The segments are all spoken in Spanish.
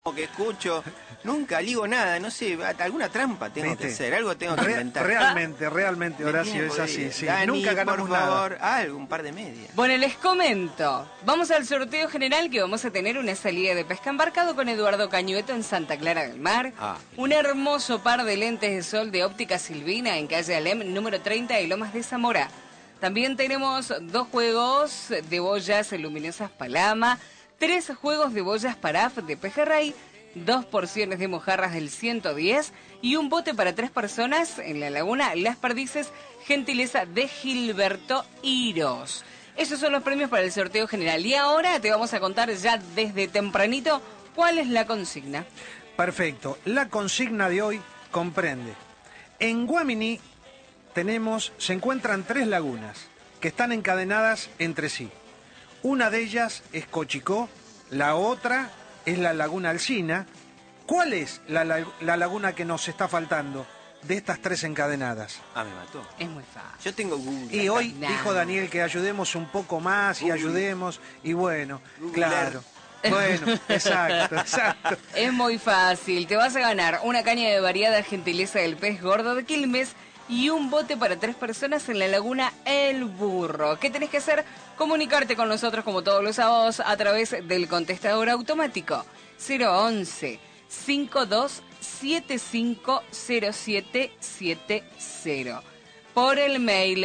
que escucho, nunca ligo nada, no sé, alguna trampa tengo que hacer, algo tengo que inventar. Realmente, Horacio, es así, sí. Dani, Nunca ganamos por favor, nada. algo, un par de medias. Bueno, les comento. Vamos al sorteo general que vamos a tener una salida de pesca embarcado con Eduardo Cañueto en Santa Clara del Mar. Un hermoso par de lentes de sol de óptica Silvina en calle Alem, número 30 de Lomas de Zamora. También tenemos 2 juegos de boyas luminosas Palama, 3 juegos de boyas Paraf de Pejerrey, 2 porciones de mojarras del 110 y un bote para 3 personas en la laguna Las Perdices, gentileza de Gilberto Iros. Esos son los premios para el sorteo general. Y ahora te vamos a contar ya desde tempranito cuál es la consigna. Perfecto. La consigna de hoy comprende. En Guamini se encuentran 3 lagunas que están encadenadas entre sí. Una de ellas es Cochicó, la otra es la laguna Alsina. ¿Cuál es la laguna que nos está faltando de estas 3 encadenadas? Me mató. Es muy fácil. Yo tengo Google. Y hoy dijo Daniel que ayudemos un poco más y ayudemos, y bueno, claro. Bueno, exacto. Es muy fácil. Te vas a ganar una caña de variada gentileza del pez gordo de Quilmes y un bote para 3 personas en la laguna El Burro. ¿Qué tenés que hacer? Comunicarte con nosotros como todos los sábados a través del contestador automático 011 52750770, por el mail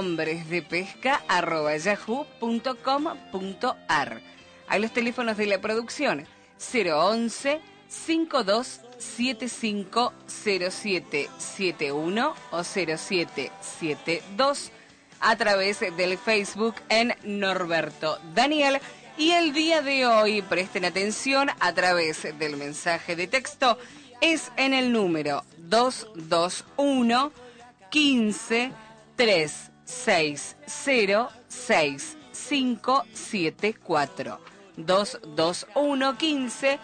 hombresdepesca@yahoo.com.ar, a los teléfonos de la producción 011 52750771 o 0772, a través del Facebook en Norberto Daniel. Y el día de hoy, presten atención, a través del mensaje de texto, es en el número 221 15 360 6574. 221 15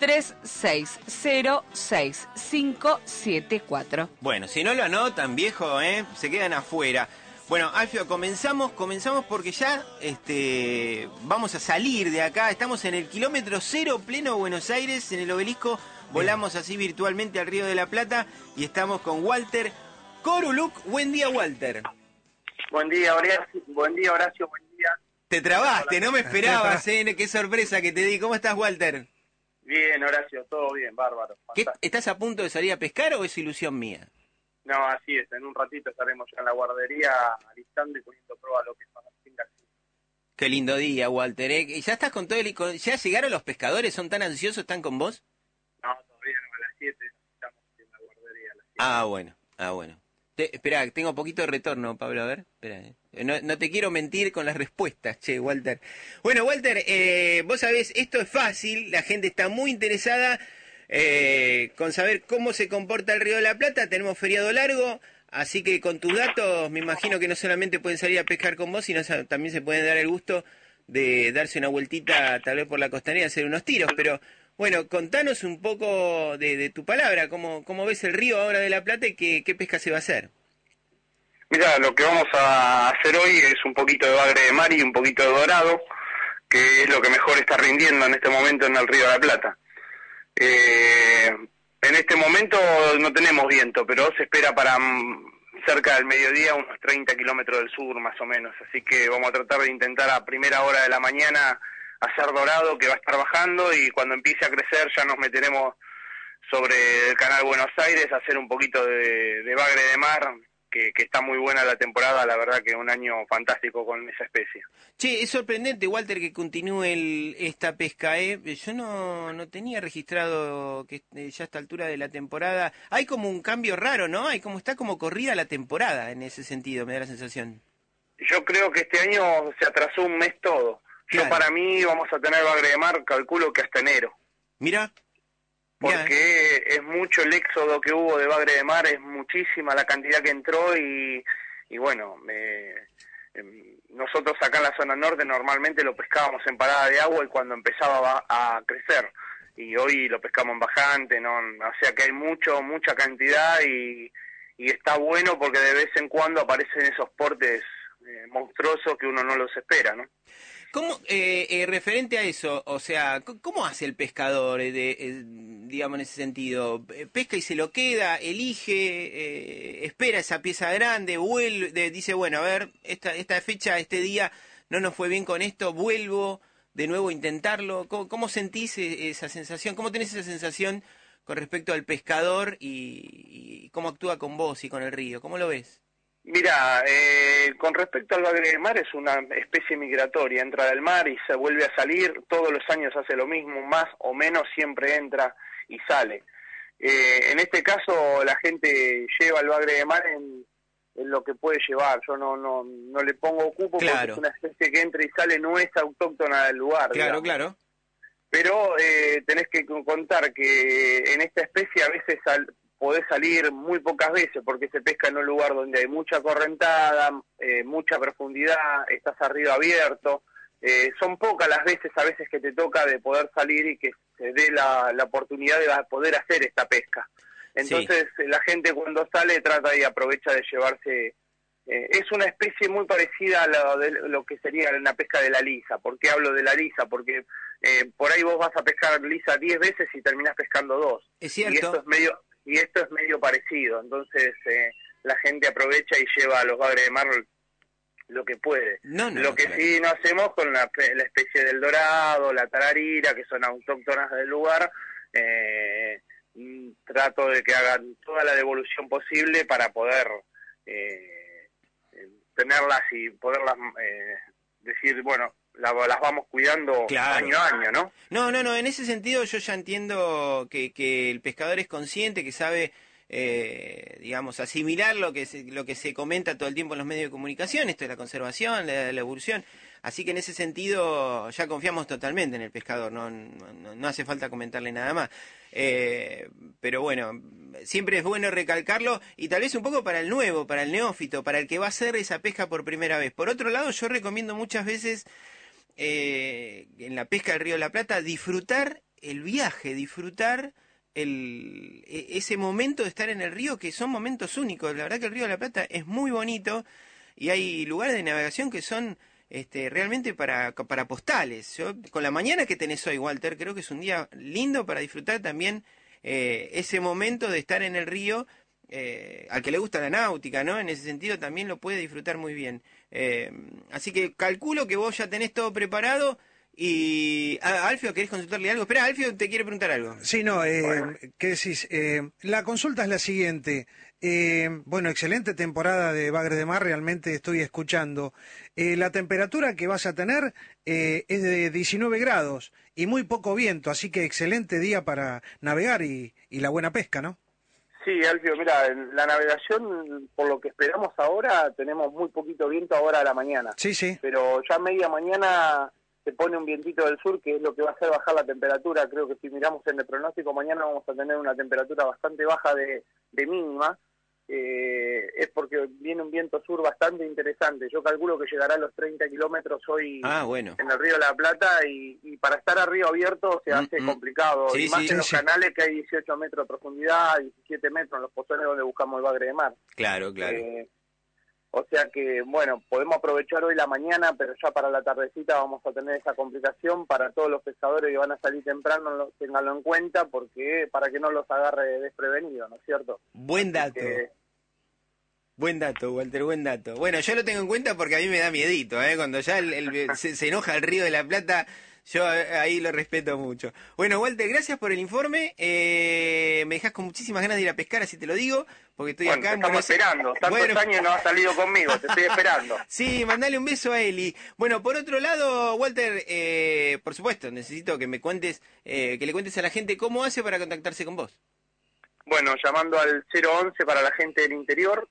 3606574. Bueno, si no lo anotan, viejo, se quedan afuera. Bueno, Alfio, comenzamos porque ya vamos a salir de acá. Estamos en el kilómetro 0, pleno Buenos Aires, en el Obelisco. Volamos así virtualmente al Río de la Plata y estamos con Walter Coruluc. Buen día, Walter. Buen día, Horacio. Buen día. Te trabaste, no me esperabas, qué sorpresa que te di. ¿Cómo estás, Walter? Bien, Horacio, todo bien, bárbaro. ¿Estás a punto de salir a pescar o es ilusión mía? No, así es, en un ratito estaremos ya en la guardería alistando y poniendo prueba lo que es para la finca. Qué lindo día, Walter, ¿eh? ¿Ya estás con todo ¿Ya llegaron los pescadores? ¿Son tan ansiosos? ¿Están con vos? No, todavía no, a las 7 estamos en la guardería. A las 7. Bueno. Esperá, tengo un poquito de retorno, Pablo, a ver. Esperá, No te quiero mentir con las respuestas, Walter. Bueno, Walter, vos sabés, esto es fácil, la gente está muy interesada con saber cómo se comporta el Río de la Plata. Tenemos feriado largo, así que con tus datos me imagino que no solamente pueden salir a pescar con vos, sino también se pueden dar el gusto de darse una vueltita tal vez por la costanera y hacer unos tiros. Pero bueno, contanos un poco de tu palabra, cómo ves el río ahora de la Plata y qué pesca se va a hacer. Mirá, lo que vamos a hacer hoy es un poquito de bagre de mar y un poquito de dorado, que es lo que mejor está rindiendo en este momento en el Río de la Plata. En este momento no tenemos viento, pero se espera para cerca del mediodía unos 30 kilómetros del sur más o menos, así que vamos a tratar de intentar a primera hora de la mañana hacer dorado, que va a estar bajando, y cuando empiece a crecer ya nos meteremos sobre el canal Buenos Aires a hacer un poquito de bagre de mar, que está muy buena la temporada, la verdad que un año fantástico con esa especie. Che, es sorprendente, Walter, que continúe esta pesca, Yo no tenía registrado que ya a esta altura de la temporada hay como un cambio raro, ¿no? Está como corrida la temporada en ese sentido, me da la sensación. Yo creo que este año se atrasó un mes todo. Claro. Yo para mí vamos a tener bagre de mar, calculo que hasta enero. Mirá. Porque es mucho el éxodo que hubo de bagre de mar, es muchísima la cantidad que entró y bueno, nosotros acá en la zona norte normalmente lo pescábamos en parada de agua y cuando empezaba a crecer, y hoy lo pescamos en bajante, ¿no? O sea que hay mucha cantidad y está bueno porque de vez en cuando aparecen esos portes monstruosos que uno no los espera, ¿no? ¿Cómo, referente a eso, o sea, cómo hace el pescador? digamos, en ese sentido? ¿Pesca y se lo queda, elige, espera esa pieza grande, vuelve, dice, bueno, a ver, esta fecha, este día, no nos fue bien con esto, vuelvo de nuevo a intentarlo? ¿Cómo sentís esa sensación? ¿Cómo tenés esa sensación con respecto al pescador y cómo actúa con vos y con el río? ¿Cómo lo ves? Mira, con respecto al bagre de mar, es una especie migratoria, entra del mar y se vuelve a salir, todos los años hace lo mismo, más o menos siempre entra y sale. En este caso la gente lleva el bagre de mar en lo que puede llevar, yo no le pongo cupo, claro, porque es una especie que entra y sale, no es autóctona del lugar. Claro, digamos. claro. Pero tenés que contar que en esta especie a veces podés salir muy pocas veces porque se pesca en un lugar donde hay mucha correntada, mucha profundidad, estás arriba abierto. Son pocas las veces a veces que te toca de poder salir y que se dé la oportunidad de poder hacer esta pesca. Entonces la gente cuando sale trata y aprovecha de llevarse... es una especie muy parecida a lo que sería una pesca de la lisa. ¿Por qué hablo de la lisa? Porque por ahí vos vas a pescar lisa 10 veces y terminás pescando 2. Es cierto. Y esto es medio parecido, entonces la gente aprovecha y lleva a los bagres de mar lo que puede. Lo que sí no hacemos con la especie del dorado, la tararira, que son autóctonas del lugar, trato de que hagan toda la devolución posible para poder tenerlas y poderlas decir, bueno, las vamos cuidando año a año, ¿no? No, en ese sentido yo ya entiendo que el pescador es consciente, que sabe, digamos, asimilar lo que se comenta todo el tiempo en los medios de comunicación, esto es la conservación, la evolución, así que en ese sentido ya confiamos totalmente en el pescador, no hace falta comentarle nada más. Pero bueno, siempre es bueno recalcarlo, y tal vez un poco para el nuevo, para el neófito, para el que va a hacer esa pesca por primera vez. Por otro lado, yo recomiendo muchas veces en la pesca del Río de la Plata disfrutar el viaje, disfrutar ese momento de estar en el río, que son momentos únicos. La verdad que el Río de la Plata es muy bonito y hay lugares de navegación que son realmente para postales. Yo, con la mañana que tenés hoy, Walter, creo que es un día lindo para disfrutar también ese momento de estar en el río. Al que le gusta la náutica, ¿no? En ese sentido también lo puede disfrutar muy bien. Así que calculo que vos ya tenés todo preparado. Y Alfio, ¿querés consultarle algo? Espera, Alfio te quiere preguntar algo. Sí, no, ¿qué decís? La consulta es la siguiente. Bueno, excelente temporada de bagre de mar, realmente estoy escuchando. La temperatura que vas a tener es de 19 grados y muy poco viento, así que excelente día para navegar y la buena pesca, ¿no? Sí, Alfio, mira, en la navegación, por lo que esperamos ahora, tenemos muy poquito viento ahora a la mañana. Sí. Pero ya media mañana se pone un vientito del sur, que es lo que va a hacer bajar la temperatura. Creo que si miramos en el pronóstico, mañana vamos a tener una temperatura bastante baja de mínima. Es porque viene un viento sur bastante interesante. Yo calculo que llegará a los 30 kilómetros hoy bueno. en el Río de la Plata, y para estar a río abierto se hace complicado. Sí, y más en los canales que hay 18 metros de profundidad, 17 metros en los pozones donde buscamos el bagre de mar. Claro. O sea que, bueno, podemos aprovechar hoy la mañana, pero ya para la tardecita vamos a tener esa complicación. Para todos los pescadores que van a salir temprano, ténganlo en cuenta, porque para que no los agarre desprevenidos, ¿no es cierto? Buen dato. Buen dato, Walter, buen dato. Bueno, yo lo tengo en cuenta porque a mí me da miedito, cuando ya se enoja el Río de la Plata, yo ahí lo respeto mucho. Bueno, Walter, gracias por el informe. Me dejas con muchísimas ganas de ir a pescar, así te lo digo, porque estoy acá. Te estamos esperando. Tantos años no has salido conmigo, te estoy esperando. Sí, mandale un beso a Eli. Bueno, por otro lado, Walter, por supuesto, necesito que me cuentes, que le cuentes a la gente cómo hace para contactarse con vos. Bueno, llamando al 011 para la gente del interior,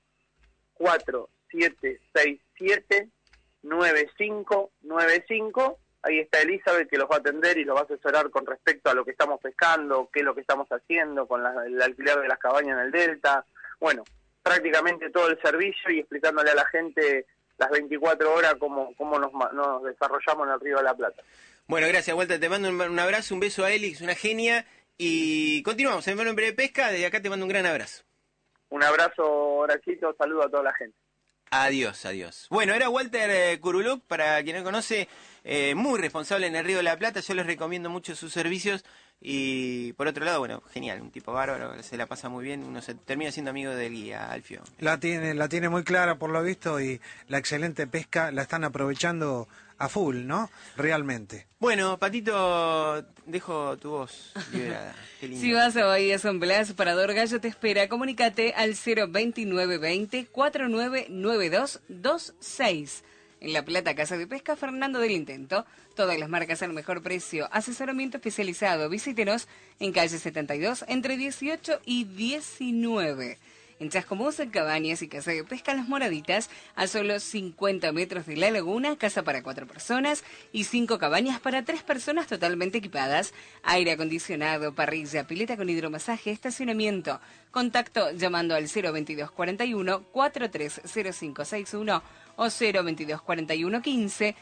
4767-9595. Ahí está Elizabeth, que los va a atender y los va a asesorar con respecto a lo que estamos pescando, qué es lo que estamos haciendo con el alquiler de las cabañas en el Delta. Bueno, prácticamente todo el servicio, y explicándole a la gente las 24 horas cómo nos desarrollamos en el Río de la Plata. Bueno, gracias, Walter. Te mando un abrazo, un beso a Eli, que es una genia. Y continuamos en Nombre de Pesca. Desde acá te mando un gran abrazo. Un abrazo, Horacito, saludo a toda la gente. Adiós. Bueno, era Walter Curuluc, para quien no conoce, muy responsable en el Río de la Plata. Yo les recomiendo mucho sus servicios Y por otro lado, bueno, genial, un tipo bárbaro, se la pasa muy bien, uno se termina siendo amigo del guía, Alfio. La tiene muy clara por lo visto y la excelente pesca la están aprovechando a full, ¿no? Realmente. Bueno, Patito, dejo tu voz liberada. Qué lindo. Si vas a Bahía San Blas, Parador Gallo te espera. Comunícate al 02920 499226. En La Plata, Casa de Pesca Fernando del Intento. Todas las marcas al mejor precio. Asesoramiento especializado. Visítenos en calle 72 entre 18 y 19. En Chascomús, en Cabañas y Casa de Pesca Las Moraditas, a solo 50 metros de la laguna, casa para 4 personas y 5 cabañas para 3 personas totalmente equipadas, aire acondicionado, parrilla, pileta con hidromasaje, estacionamiento. Contacto llamando al 02241 430561 o 02241 15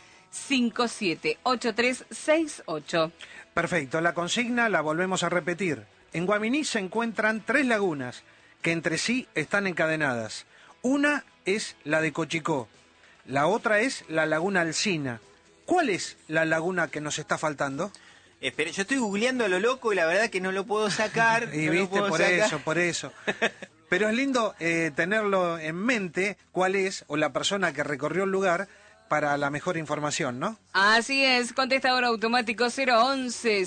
578368. Perfecto, la consigna la volvemos a repetir. En Guaminí se encuentran 3 lagunas que entre sí están encadenadas. Una es la de Cochicó, la otra es la laguna Alsina. ¿Cuál es la laguna que nos está faltando? Espera, yo estoy googleando a lo loco y la verdad que no lo puedo sacar. Y no viste, por eso. Pero es lindo tenerlo en mente cuál es, o la persona que recorrió el lugar, para la mejor información, ¿no? Así es, contestador automático 011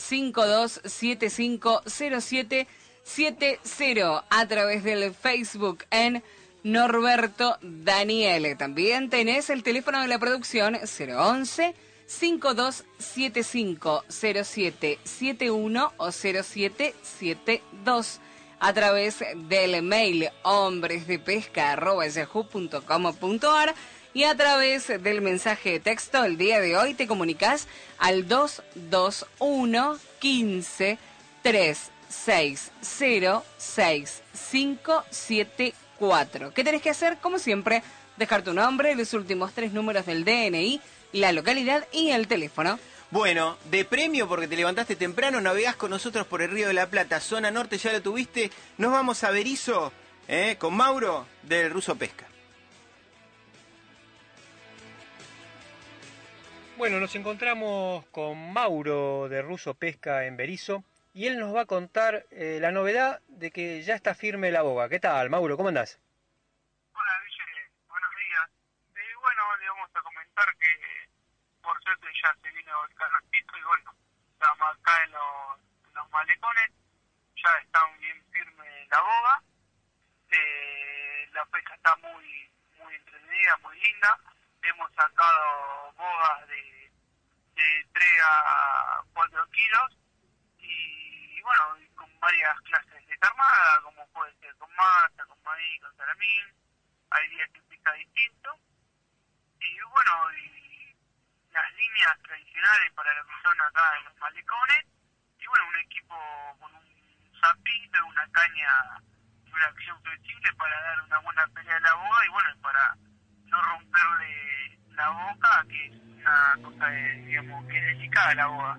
52750770 a través del Facebook en Norberto Daniele. También tenés el teléfono de la producción 011 52750771 o 0772 a través del mail hombresdepesca@yahoo.com.ar y a través del mensaje de texto el día de hoy te comunicas al 221 15 3606574. ¿Qué tenés que hacer? Como siempre, dejar tu nombre, los últimos 3 números del DNI, la localidad y el teléfono. Bueno, de premio porque te levantaste temprano, navegás con nosotros por el Río de la Plata, zona norte, ya lo tuviste. Nos vamos a Berizo con Mauro del Ruso Pesca. Bueno, nos encontramos con Mauro de Ruso Pesca en Berizo y él nos va a contar la novedad de que ya está firme la boga. ¿Qué tal, Mauro? ¿Cómo andás? Hola, Guille. Buenos días. Bueno, le vamos a comentar que por suerte ya se vino el carrocito y bueno, estamos acá en los malecones, ya está bien firme la boga. La pesca está muy entretenida, muy linda. Hemos sacado bogas de 3 a 4 kilos y bueno, con varias clases de carnada, como puede ser con masa, con maíz, con salamín. Hay días que pica distinto. Y bueno, y las líneas tradicionales para lo que son acá en los malecones. Y bueno, un equipo con un zapito, una caña y una acción flexible para dar una buena pelea a la boga y bueno, para no romperle la boca, que es una cosa, digamos, que es delicada la boga.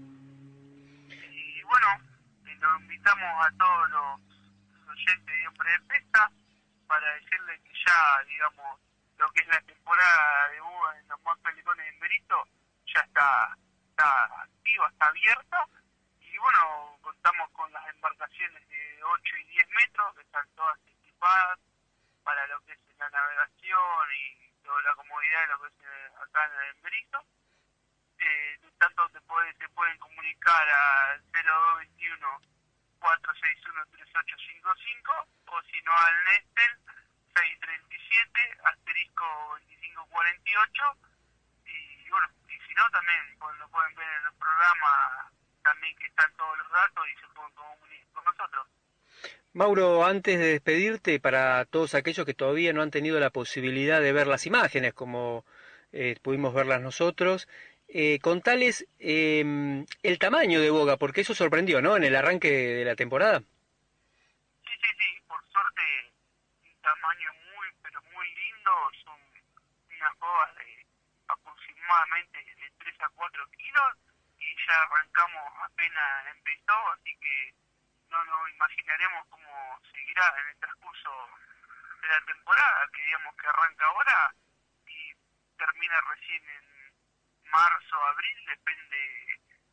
Y bueno, lo invitamos a todos los oyentes de Hombre de Pesca para decirles que ya, digamos, lo que es la temporada de boga en los malecones en Berizo ya está activa, está abierta. Y bueno, contamos con las embarcaciones de 8 y 10 metros que están todas equipadas para lo que es la navegación y toda la comodidad de lo que es acá en Berizo. Tanto se pueden comunicar al 0221 461 3855 o si no al Nestel 637 asterisco 2548 y bueno, y si no también lo pueden ver en el programa también, que están todos los datos y se pueden comunicar con nosotros. Mauro, antes de despedirte, para todos aquellos que todavía no han tenido la posibilidad de ver las imágenes como pudimos verlas nosotros, contales el tamaño de boga, porque eso sorprendió, ¿no?, en el arranque de la temporada. Sí, por suerte un tamaño pero muy lindo. Son unas bogas de aproximadamente de 3 a 4 kilos y ya arrancamos apenas empezó, así que no nos imaginaremos cómo seguirá en el transcurso de la temporada, que digamos que arranca ahora y termina recién en marzo, abril, depende de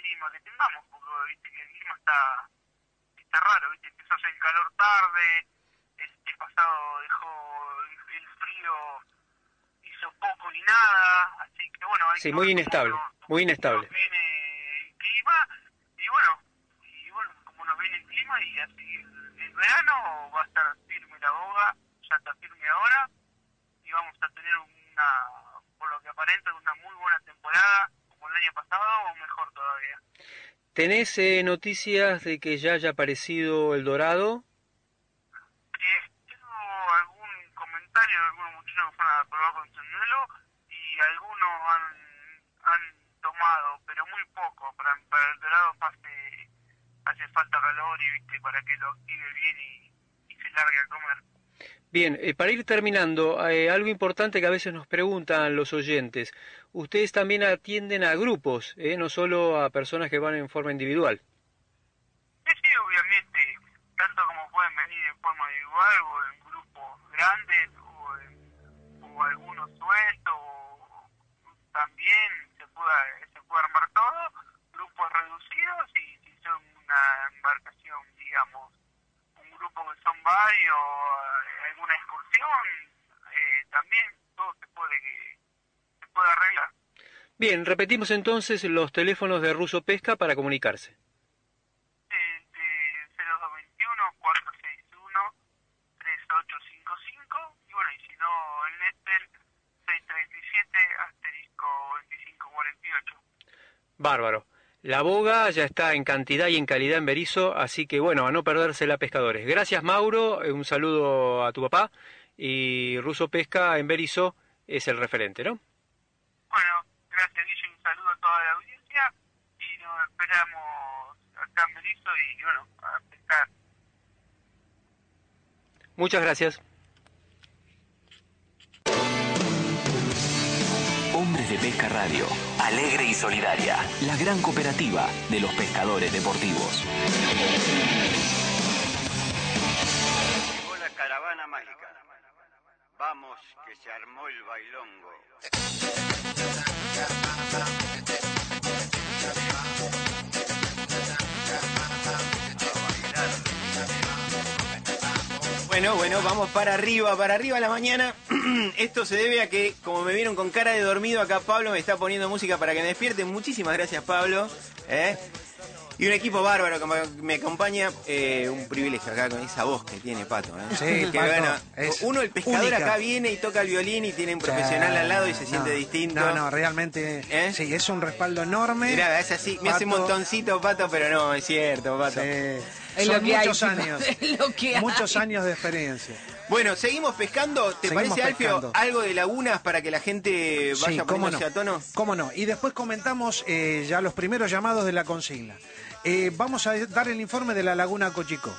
clima que tengamos, porque viste que el clima está raro, viste, empezó a hacer el calor tarde, el pasado dejó el frío, hizo poco y nada, así que bueno, hay sí, que muy ver inestable, muy inestable. cómo nos viene el clima, y bueno, como nos viene el clima, y así el verano va a estar firme la boga, ya está firme ahora, y vamos a tener por lo que aparenta, una muy buena temporada, como el año pasado, o mejor todavía. ¿Tenés noticias de que ya haya aparecido el dorado? Tengo algún comentario de algunos muchachos que fueron a probar con señuelo, y algunos han tomado, pero muy poco, para el dorado hace falta calor y viste para que lo active bien y se largue a comer. Bien, para ir terminando, algo importante que a veces nos preguntan los oyentes. Ustedes también atienden a grupos, no solo a personas que van en forma individual. Sí, obviamente, tanto como pueden venir en forma individual o en grupos grandes o algunos sueltos, o también se puede armar todo, grupos reducidos, y si son una embarcación, digamos, un grupo que son varios, alguna excursión, también todo se puede arreglar. Bien, repetimos entonces los teléfonos de Russo Pesca para comunicarse. 0221-461-3855, y bueno, y si no, el Netper 637-2548. Bárbaro. La boga ya está en cantidad y en calidad en Berisso, así que bueno, a no perdérsela, pescadores. Gracias, Mauro, un saludo a tu papá, y Russo Pesca en Berisso es el referente, ¿no? Bueno, gracias, Guille, un saludo a toda la audiencia, y nos esperamos acá en Berisso, y bueno, a pescar. Muchas gracias. Hombres de Pesca Radio, alegre y solidaria, la gran cooperativa de los pescadores deportivos. Llegó la caravana mágica. Vamos, que se armó el bailongo. Bueno, vamos para arriba a la mañana. Esto se debe a que, como me vieron con cara de dormido, acá Pablo me está poniendo música para que me despierte. Muchísimas gracias, Pablo. Y un equipo bárbaro que me acompaña. Un privilegio acá con esa voz que tiene Pato. Sí, que Pato, uno, el pescador, única. acá viene y toca el violín y tiene un profesional al lado y se siente distinto. No, realmente, sí, es un respaldo enorme. Mirá, es así, me hace un montoncito, Pato, pero no, es cierto, Pato. Sí. Es Son lo que muchos hay, años. es lo que Muchos hay. años de experiencia. Bueno, seguimos pescando. ¿Te Seguimos parece, Alfio, pescando. algo de lagunas para que la gente vaya Sí, cómo poniéndose no. a tono? ¿Cómo no? Y después comentamos ya los primeros llamados de la consigna. Vamos a dar el informe de la laguna Cochicó.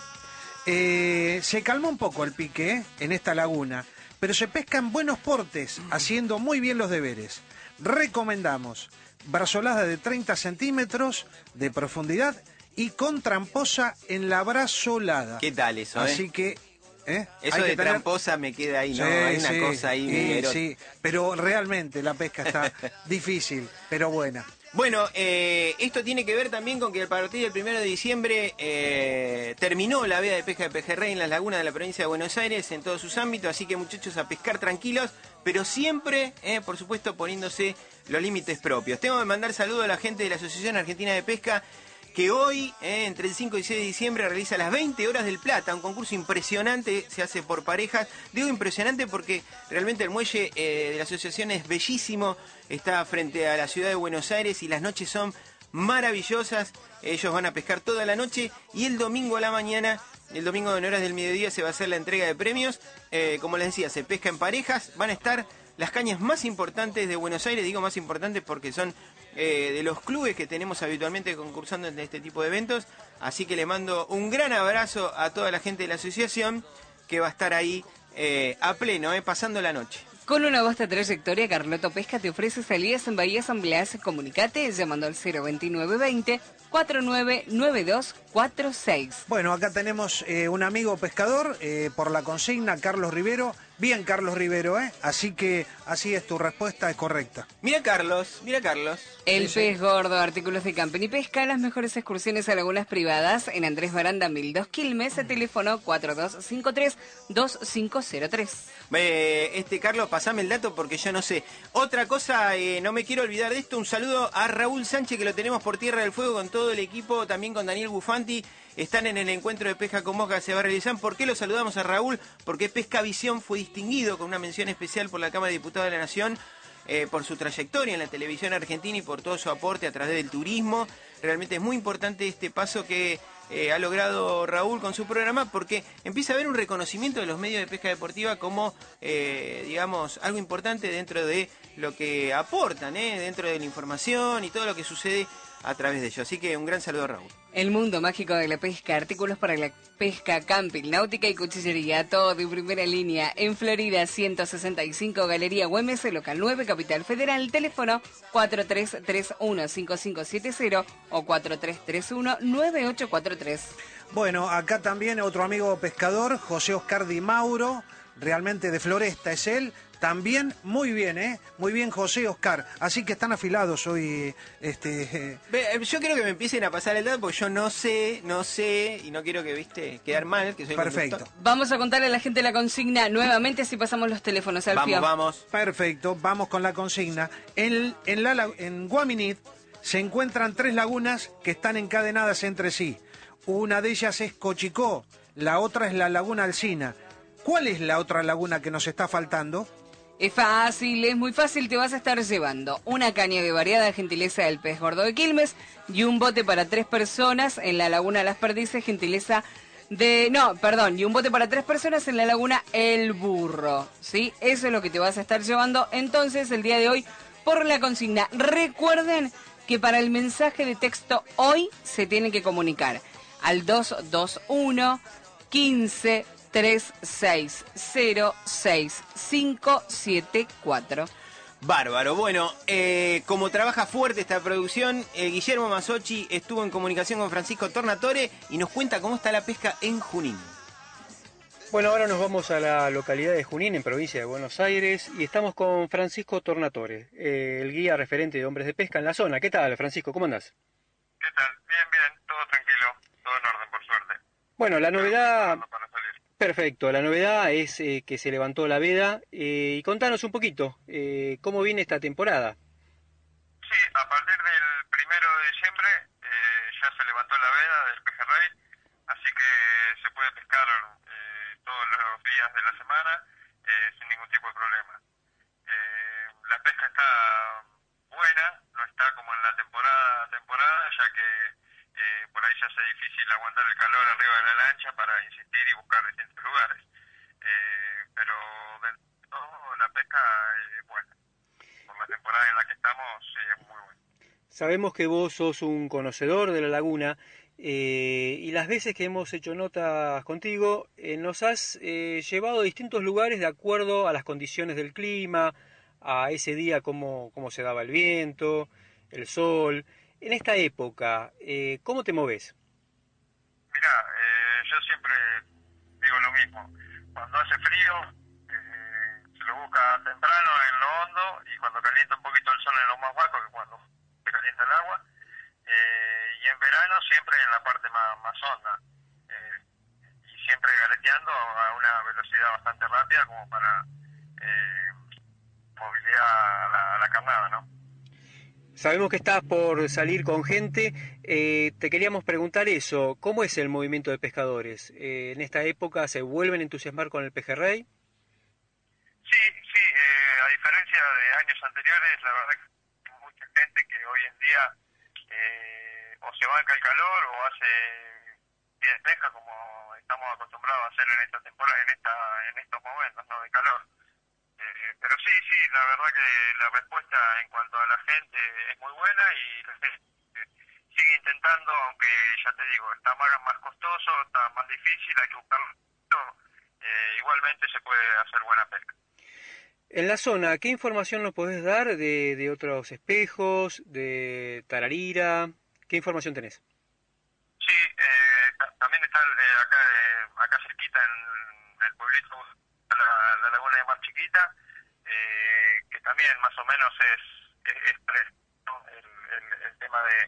Se calmó un poco el pique en esta laguna, pero se pescan buenos portes, haciendo muy bien los deberes. Recomendamos brazolada de 30 centímetros de profundidad y con tramposa en la brazolada. ¿Qué tal eso, Así que... Eso hay de que tener... tramposa me queda ahí, ¿no? Sí, Hay una sí, cosa ahí. sí, pero realmente la pesca está difícil, pero buena. Bueno, esto tiene que ver también con que a partir del 1 de diciembre terminó la veda de pesca de pejerrey en las lagunas de la provincia de Buenos Aires en todos sus ámbitos, así que muchachos, a pescar tranquilos, pero siempre, por supuesto, poniéndose los límites propios. Tengo que mandar saludos a la gente de la Asociación Argentina de Pesca, que hoy, entre el 5 y 6 de diciembre, realiza las 20 horas del plata, un concurso impresionante, se hace por parejas. Digo impresionante porque realmente el muelle de la asociación es bellísimo, está frente a la ciudad de Buenos Aires y las noches son maravillosas. Ellos van a pescar toda la noche y el domingo a la mañana, el domingo en horas del mediodía, se va a hacer la entrega de premios. Como les decía, se pesca en parejas, van a estar las cañas más importantes de Buenos Aires, digo más importantes porque son de los clubes que tenemos habitualmente concursando en este tipo de eventos, así que le mando un gran abrazo a toda la gente de la asociación que va a estar ahí a pleno, pasando la noche. Con una vasta trayectoria, Carloto Pesca te ofrece salidas en Bahía San Blas. Comunicate llamando al 02920 499246. Bueno, acá tenemos un amigo pescador por la consigna, Carlos Rivero, Bien, Carlos Rivero, ¿eh? Así que así es, tu respuesta es correcta. Mira Carlos, mira Carlos. El Pez Gordo, artículos de camping y pesca, las mejores excursiones a lagunas privadas en Andrés Baranda 1002 Quilmes, teléfono 4253-2503. Carlos, pasame el dato porque yo no sé. Otra cosa, no me quiero olvidar de esto, un saludo a Raúl Sánchez, que lo tenemos por Tierra del Fuego con todo el equipo, también con Daniel Bufanti. Están en el encuentro de pesca con mosca que se va a realizar. ¿Por qué lo saludamos a Raúl? Porque Pesca Visión fue distinguido con una mención especial por la Cámara de Diputados de la Nación por su trayectoria en la televisión argentina y por todo su aporte a través del turismo. Realmente es muy importante este paso que ha logrado Raúl con su programa, porque empieza a haber un reconocimiento de los medios de pesca deportiva como, digamos, algo importante dentro de lo que aportan, dentro de la información y todo lo que sucede a través de ello. Así que un gran saludo a Raúl. El mundo mágico de la pesca, artículos para la pesca, camping, náutica y cuchillería, todo de primera línea. En Florida 165, Galería Güemes, local 9, Capital Federal, teléfono 4331-5570 o 4331-9843. Bueno, acá también otro amigo pescador, José Oscar Di Mauro, realmente de Floresta es él. También muy bien, ¿eh? Muy bien, José Oscar. Así que están afilados hoy. Yo quiero que me empiecen a pasar el dato porque yo no sé, y no quiero que, quedar mal, que soy perfecto. conductor. Vamos a contarle a la gente la consigna nuevamente, así pasamos los teléfonos, Alfio. Vamos. Perfecto, vamos con la consigna. En Guaminit se encuentran 3 lagunas que están encadenadas entre sí. Una de ellas es Cochicó, la otra es la Laguna Alsina. ¿Cuál es la otra laguna que nos está faltando? Es fácil, es muy fácil, te vas a estar llevando una caña de variada gentileza del Pez Gordo de Quilmes y un bote para 3 personas en la Laguna Las Perdices, gentileza y un bote para 3 personas en la Laguna El Burro, ¿sí? Eso es lo que te vas a estar llevando entonces el día de hoy por la consigna. Recuerden que para el mensaje de texto hoy se tienen que comunicar al 221 15 3606574. Bárbaro. Bueno, como trabaja fuerte esta producción, Guillermo Masochi estuvo en comunicación con Francisco Tornatore y nos cuenta cómo está la pesca en Junín. Bueno, ahora nos vamos a la localidad de Junín, en provincia de Buenos Aires, y estamos con Francisco Tornatore, el guía referente de hombres de pesca en la zona. ¿Qué tal, Francisco? ¿Cómo andás? ¿Qué tal? Bien, todo tranquilo, todo en orden, por suerte. Bueno, la novedad... Para salir. Perfecto, la novedad es que se levantó la veda y contanos un poquito, ¿cómo viene esta temporada? Sí, a partir del 1 de diciembre ya se levantó la veda del pejerrey, así que se puede pescar todos los días de la semana sin ningún tipo de problema. La pesca está buena, no está como en la temporada, ya que por ahí se hace difícil aguantar el calor arriba de la lancha para insistir y buscar distintos lugares. Pero de todo, la pesca es buena. Por la temporada en la que estamos, sí, es muy buena. Sabemos que vos sos un conocedor de la laguna y las veces que hemos hecho notas contigo nos has llevado a distintos lugares de acuerdo a las condiciones del clima, a ese día cómo se daba el viento, el sol. En esta época, ¿cómo te moves? Mira, yo siempre digo lo mismo. Cuando hace frío, se lo busca temprano en lo hondo y cuando calienta un poquito el sol en lo más bajo, que cuando se calienta el agua. Y en verano siempre en la parte más honda. Y siempre gareteando a una velocidad bastante rápida como para movilidad a la carnada, ¿no? Sabemos que estás por salir con gente, te queríamos preguntar eso, ¿cómo es el movimiento de pescadores? ¿En esta época se vuelven a entusiasmar con el pejerrey? Sí, a diferencia de años anteriores, la verdad que hay mucha gente que hoy en día o se banca el calor o hace bien pesca como estamos acostumbrados a hacer en esta temporada, en estos momentos, ¿no?, de calor. Pero sí, la verdad que la respuesta en cuanto a la gente es muy buena y la gente sigue intentando, aunque ya te digo, está más costoso, está más difícil, hay que buscarlo. Igualmente se puede hacer buena pesca. En la zona, ¿qué información nos podés dar de otros espejos, de tararira? ¿Qué información tenés? Sí, también está acá cerquita en el pueblito está la laguna de Mar Chiquita, que también más o menos es ¿no? el tema de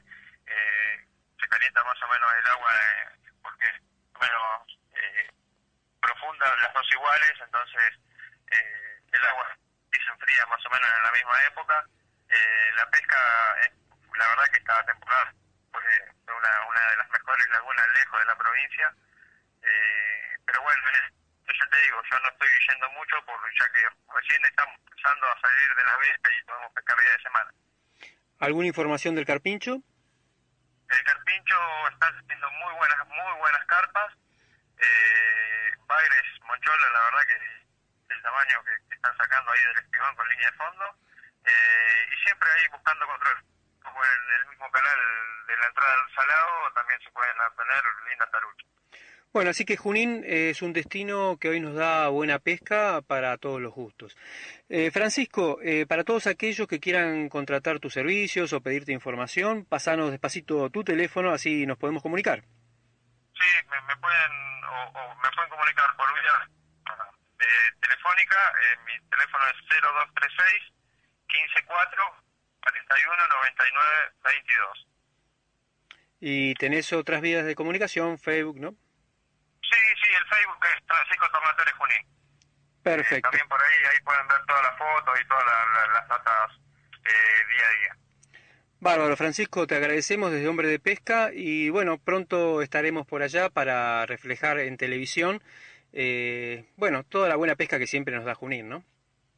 se calienta más o menos el agua porque más o menos profunda, las dos iguales, entonces el agua se enfría más o menos en la misma época. La pesca, la verdad que esta temporada fue una de las mejores lagunas lejos de la provincia, pero bueno, ya te digo, yo no estoy yendo mucho ya que recién estamos empezando a salir de la vista y podemos pescar día de semana. ¿Alguna información del carpincho? El carpincho está haciendo muy buenas carpas. Bagres, Monchola, la verdad que el tamaño que están sacando ahí del espigón con línea de fondo, y siempre ahí buscando control. Como en el mismo canal de la entrada al Salado también se pueden obtener lindas taruchas. Bueno, así que Junín es un destino que hoy nos da buena pesca para todos los gustos. Francisco, para todos aquellos que quieran contratar tus servicios o pedirte información, pasanos despacito tu teléfono, así nos podemos comunicar. Sí, me pueden comunicar por vía telefónica. Mi teléfono es 0236 154 41 99 22. Y tenés otras vías de comunicación, Facebook, ¿no? Sí, el Facebook es Francisco Tornatore Junín. Perfecto. También por ahí pueden ver todas las fotos y todas las datas día a día. Bárbaro, Francisco, te agradecemos desde Hombre de Pesca y bueno, pronto estaremos por allá para reflejar en televisión, toda la buena pesca que siempre nos da Junín, ¿no?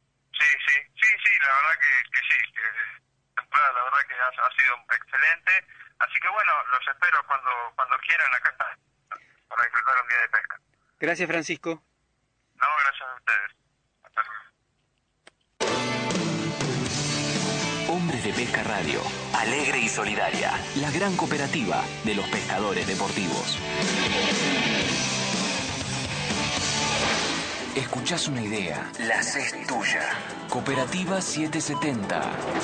Sí, la verdad que sí, que la temporada la verdad que ha sido excelente, así que bueno, los espero cuando quieran acá para disfrutar un día de pesca. Gracias, Francisco. No, gracias a ustedes. Hasta luego. Hombres de Pesca Radio, alegre y solidaria, la gran cooperativa de los pescadores deportivos. Escuchás una idea, la haces tuya. Cooperativa 770.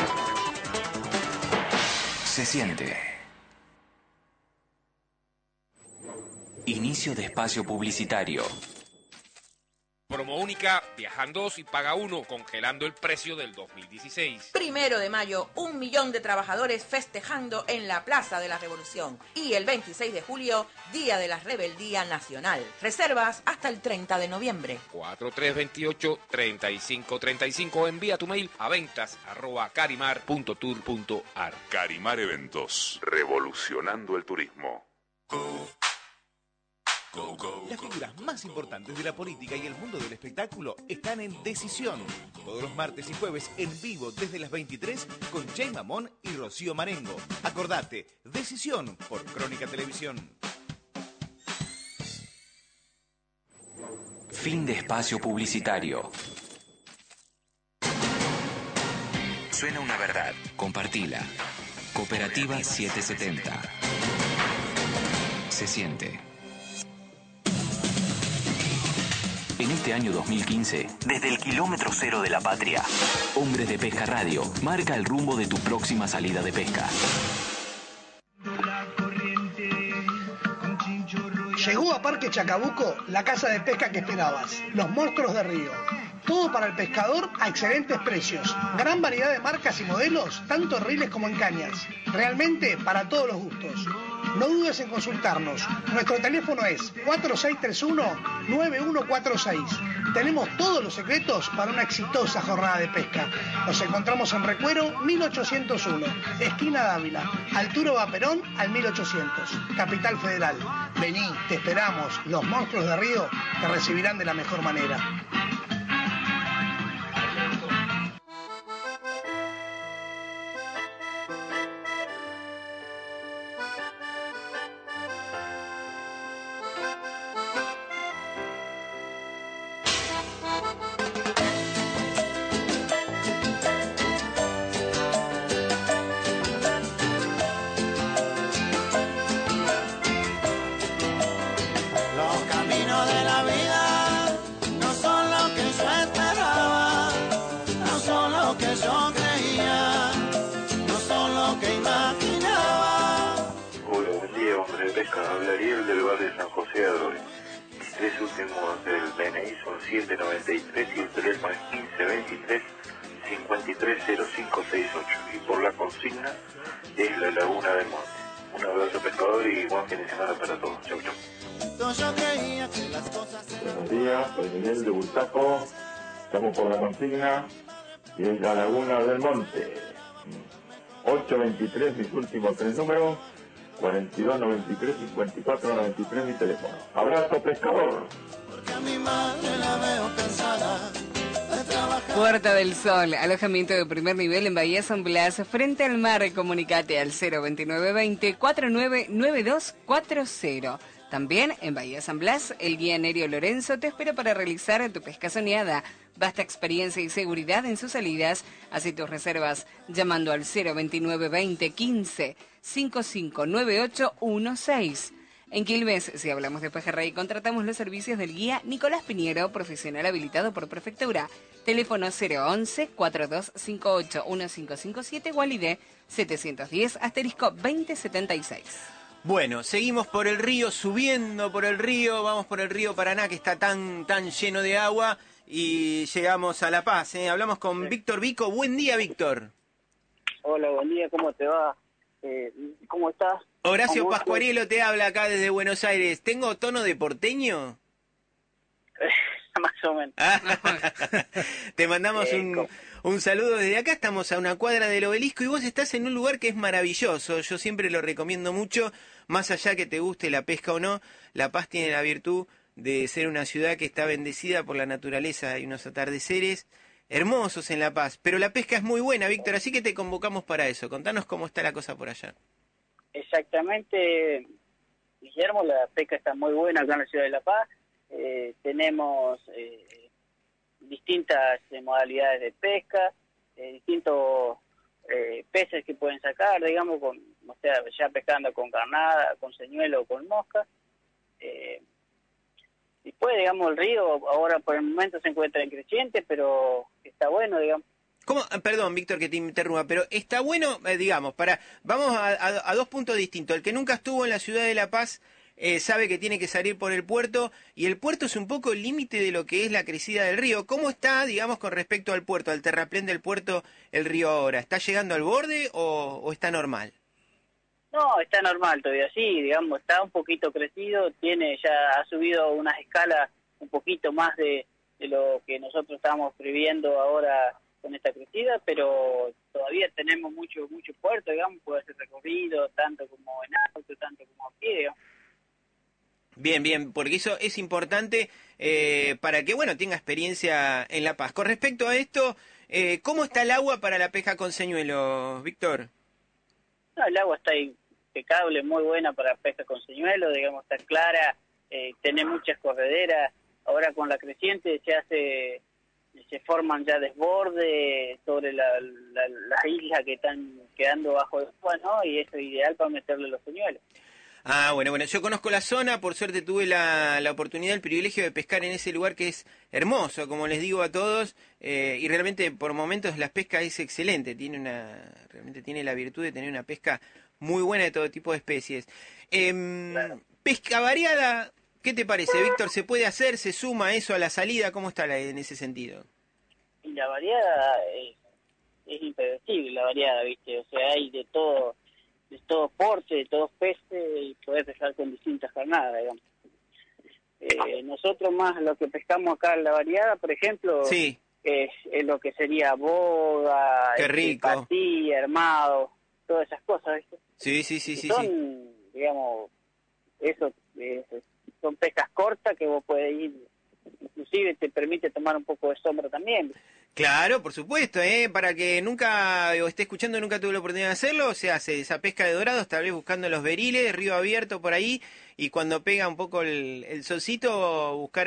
Se siente. Inicio de espacio publicitario. Promo única, viajan 2 y paga 1, congelando el precio del 2016. 1 de mayo, 1 millón de trabajadores festejando en la Plaza de la Revolución. Y el 26 de julio, Día de la Rebeldía Nacional. Reservas hasta el 30 de noviembre. 4328-3535. Envía tu mail a ventas@carimar.tour.ar. Carimar Eventos, revolucionando el turismo. Las figuras más importantes de la política y el mundo del espectáculo están en Decisión. Todos los martes y jueves en vivo desde las 23 con Jay Mamón y Rocío Marengo. Acordate, Decisión por Crónica Televisión. Fin de espacio publicitario. Suena una verdad. Compartila. Cooperativa 770. Se siente. En este año 2015, desde el kilómetro cero de la patria, Hombres de Pesca Radio marca el rumbo de tu próxima salida de pesca. Llegó a Parque Chacabuco la casa de pesca que esperabas, los monstruos de río. Todo para el pescador a excelentes precios. Gran variedad de marcas y modelos, tanto en riles como en cañas. Realmente para todos los gustos. No dudes en consultarnos. Nuestro teléfono es 4631-9146. Tenemos todos los secretos para una exitosa jornada de pesca. Nos encontramos en Recuero 1801, esquina Dávila, altura Vaperón al 1800, Capital Federal. Vení, te esperamos. Los monstruos de río te recibirán de la mejor manera. últimos del DNI son 793 y el teléfono es 1523 530568. Y por la consigna es la Laguna del Monte. Un abrazo, pescador, y buen fin de semana para todos. Chau, chau. Buenos días, soy Miguel de Bursaco. Estamos por la consigna y es la Laguna del Monte. 823 mis últimos 3 números, 4293 5493 mi teléfono. Abrazo, pescador. Puerta del Sol, alojamiento de primer nivel en Bahía San Blas, frente al mar. Comunicate al 02920 499240. También en Bahía San Blas, el guía Nerio Lorenzo te espera para realizar tu pesca soñada. Basta experiencia y seguridad en sus salidas. Haz tus reservas llamando al 02920 15 559816. En Quilmes, si hablamos de pejerrey, contratamos los servicios del guía Nicolás Piñero, profesional habilitado por Prefectura. Teléfono 011-4258-1557, Gualidé 710-2076. Bueno, seguimos por el río, subiendo por el río, vamos por el río Paraná, que está tan lleno de agua, y llegamos a La Paz. Hablamos con Víctor Vico. Buen día, Víctor. Hola, buen día, ¿cómo te va? ¿Cómo estás? Horacio Pascuarielo te habla acá desde Buenos Aires. ¿Tengo tono de porteño? Más o menos. Te mandamos un saludo desde acá. Estamos a una cuadra del Obelisco y vos estás en un lugar que es maravilloso. Yo siempre lo recomiendo mucho, más allá que te guste la pesca o no. La Paz tiene la virtud de ser una ciudad que está bendecida por la naturaleza. Hay unos atardeceres hermosos en La Paz, pero la pesca es muy buena, Víctor, así que te convocamos para eso. Contanos cómo está la cosa por allá. Exactamente, Guillermo, la pesca está muy buena acá en la ciudad de La Paz. Tenemos distintas modalidades de pesca, distintos peces que pueden sacar, digamos, o sea, ya pescando con carnada, con señuelo o con mosca. Después, digamos, el río ahora por el momento se encuentra en creciente, pero está bueno, digamos. ¿Cómo? Perdón, Víctor, que te interrumpa, pero está bueno, digamos, vamos a dos puntos distintos. El que nunca estuvo en la ciudad de La Paz sabe que tiene que salir por el puerto, y el puerto es un poco el límite de lo que es la crecida del río. ¿Cómo está, digamos, con respecto al puerto, al terraplén del puerto, el río ahora? ¿Está llegando al borde o está normal? No, está normal todavía, sí, digamos, está un poquito crecido, ha subido unas escalas un poquito más de lo que nosotros estamos previendo ahora con esta crecida, pero todavía tenemos mucho puerto, digamos, puede ser recorrido tanto como en auto, tanto como a pie, digamos. Bien, porque eso es importante para que, bueno, tenga experiencia en La Paz. Con respecto a esto, ¿cómo está el agua para la pesca con señuelos, Víctor? No, el agua está impecable, muy buena para pesca con señuelo, digamos, está clara, tiene muchas correderas. Ahora con la creciente se forman ya desbordes sobre las islas que están quedando bajo el agua, ¿no? Y eso es ideal para meterle los señuelos. Ah, bueno, yo conozco la zona, por suerte tuve la oportunidad, el privilegio de pescar en ese lugar que es hermoso, como les digo a todos, y realmente por momentos la pesca es excelente, realmente tiene la virtud de tener una pesca muy buena de todo tipo de especies. Claro. Pesca variada, ¿qué te parece, Víctor? ¿Se puede hacer? ¿Se suma eso a la salida? ¿Cómo está en ese sentido? Y la variada es impredecible, la variada, ¿viste? O sea, hay de todo porte, de todos peces, y podés pescar con distintas carnadas, digamos. Nosotros más lo que pescamos acá en la variada, por ejemplo, sí, es lo que sería boga, qué rico, pastilla, armado, todas esas cosas, ¿viste? Sí. Son, digamos, son pescas cortas que vos podés ir, inclusive te permite tomar un poco de sombra también. Claro, por supuesto, para que nunca, o esté escuchando, nunca tuve la oportunidad de hacerlo, se hace esa pesca de dorados, tal vez buscando los beriles, río abierto por ahí, y cuando pega un poco el solcito, buscar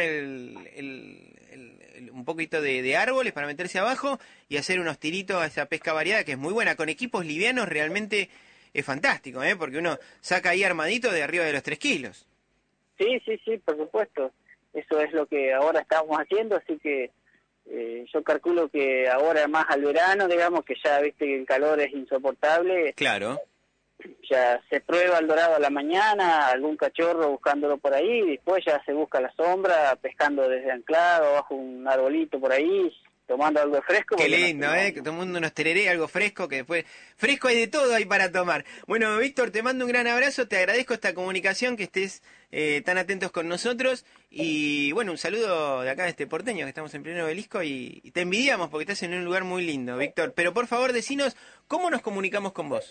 un poquito de árboles para meterse abajo y hacer unos tiritos a esa pesca variada, que es muy buena, con equipos livianos realmente es fantástico, porque uno saca ahí armadito de arriba de los 3 kilos. Sí, por supuesto, eso es lo que ahora estamos haciendo, así que yo calculo que ahora más al verano, digamos, que ya viste que el calor es insoportable. Claro. ya se prueba el dorado a la mañana, algún cachorro buscándolo por ahí, y después ya se busca la sombra, pescando desde anclado, bajo un arbolito por ahí, tomando algo fresco. Qué lindo, tomando unos tereré, algo fresco, que después... Fresco hay de todo ahí para tomar. Bueno, Víctor, te mando un gran abrazo, te agradezco esta comunicación, que estés tan atentos con nosotros, y bueno, un saludo de acá de este porteño, que estamos en pleno Obelisco, y te envidiamos porque estás en un lugar muy lindo, Víctor. Pero por favor, decinos, ¿cómo nos comunicamos con vos?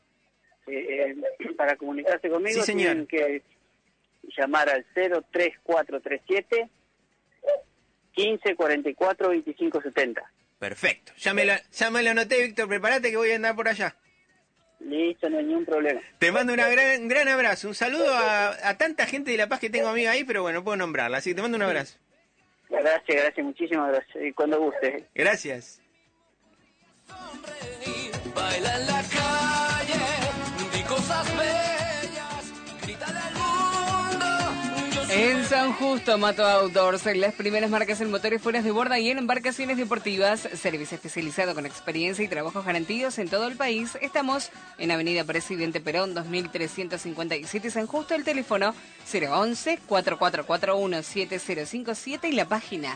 Para comunicarse conmigo, sí, señor, tienen que llamar al 03437 15 44 25 70. Perfecto. Ya me lo anoté, Víctor. Prepárate que voy a andar por allá. Listo, no hay ningún problema. Te mando un gran abrazo. Un saludo a tanta gente de La Paz que tengo amiga ahí, pero bueno, no puedo nombrarla. Así que te mando un abrazo. Gracias, muchísimas gracias. Y cuando guste. Gracias. Baila en la calle, di cosas bellas, grítale al mundo. En San Justo, Mato Outdoors, las primeras marcas en motores fuera de borda y en embarcaciones deportivas, servicio especializado con experiencia y trabajos garantidos en todo el país. Estamos en Avenida Presidente Perón, 2357 San Justo, el teléfono 011-4441-7057 y la página